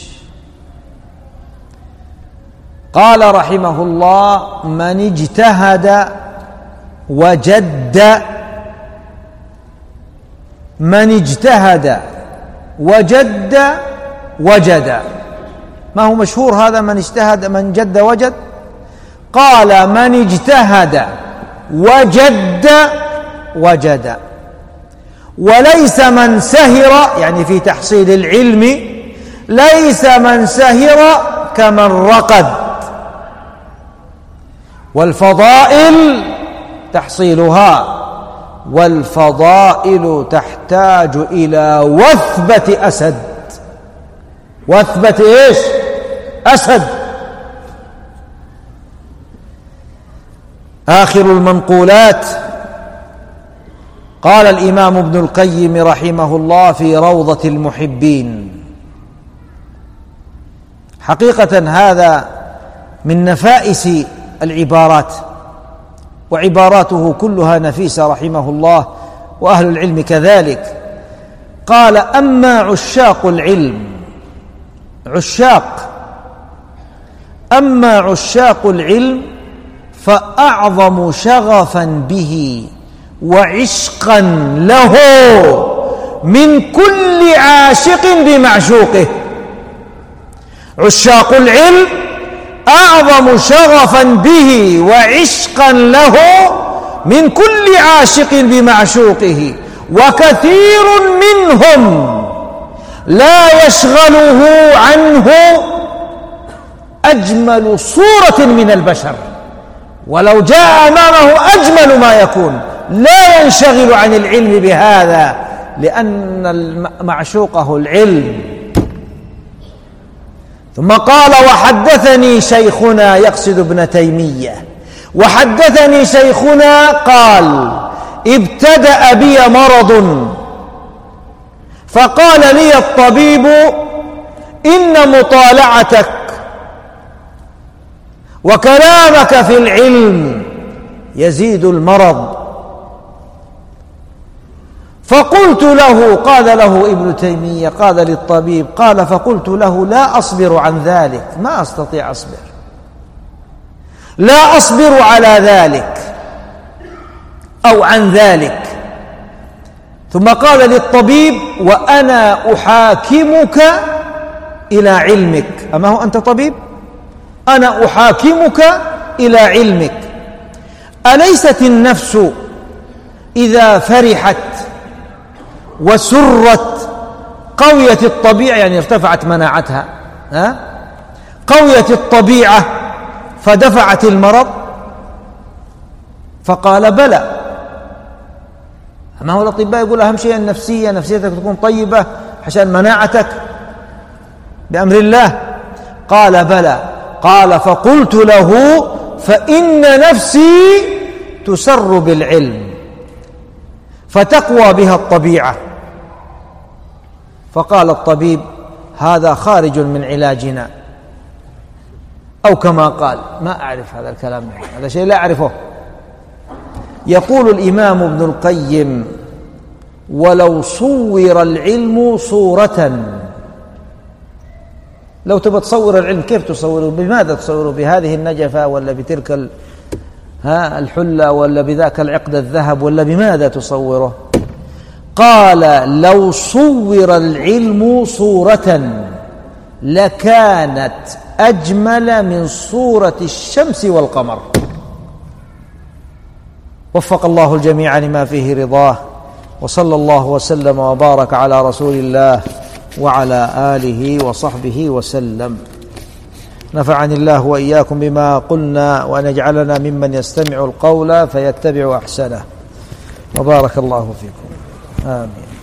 قال رحمه الله: من اجتهد وجد من اجتهد وجد وجد. ما هو مشهور هذا؟ من اجتهد من جد وجد. قال من اجتهد وجد وجد، وليس من سهر، يعني في تحصيل العلم، ليس من سهر كمن رقد. والفضائل تحصيلها، والفضائل تحتاج إلى وثبة أسد. وثبة إيش؟ أسد. آخر المنقولات قال الإمام ابن القيم رحمه الله في روضة المحبين: حقيقة هذا من نفائس العبارات، وعباراته كلها نفيسة رحمه الله، وأهل العلم كذلك. قال: أما عشاق العلم، أما عشاق العلم فأعظم شغفا به وعشقا له من كل عاشق بمعشوقه. عشاق العلم أعظم شغفا به وعشقا له من كل عاشق بمعشوقه، وكثير منهم لا يشغله عنه أجمل صورة من البشر، ولو جاء أمامه أجمل ما يكون لا ينشغل عن العلم بهذا، لأن معشوقه العلم. ثم قال: وحدثني شيخنا، يقصد ابن تيمية، وحدثني شيخنا قال: ابتدأ بي مرض فقال لي الطبيب: إن مطالعتك وكلامك في العلم يزيد المرض. فقلت له، قال له ابن تيمية، قال للطبيب، قال: فقلت له: لا أصبر عن ذلك، ما أستطيع أصبر، لا أصبر على ذلك أو عن ذلك. ثم قال للطبيب: وأنا أحاكمك إلى علمك. أما هو أنت طبيب؟ أنا أحاكمك إلى علمك. أليست النفس إذا فرحت وسرت قويت الطبيعة، يعني ارتفعت مناعتها، قويت الطبيعة فدفعت المرض؟ فقال: بلى. أما هو الأطباء يقول أهم شيء النفسية، نفسيتك تكون طيبة عشان مناعتك بأمر الله. قال: بلى. قال: فقلت له: فإن نفسي تسر بالعلم فتقوى بها الطبيعة. فقال الطبيب: هذا خارج من علاجنا، أو كما قال، ما أعرف هذا الكلام، هذا شيء لا أعرفه. يقول الإمام ابن القيم: ولو صور العلم صورة، لو تبى تصور العلم كيف تصوره؟ بماذا تصوره؟ بهذه النجفة ولا بتلك الحلة ولا بذاك العقد الذهب ولا بماذا تصوره؟ قال: لو صور العلم صورة لكانت أجمل من صورة الشمس والقمر. وفق الله الجميع لما فيه رضاه، وصلى الله وسلم وبارك على رسول الله وعلى آله وصحبه وسلم. نفعني الله وإياكم بما قلنا، وأن يجعلنا ممن يستمع القول فيتبع أحسنه، وبارك الله فيكم. آمين.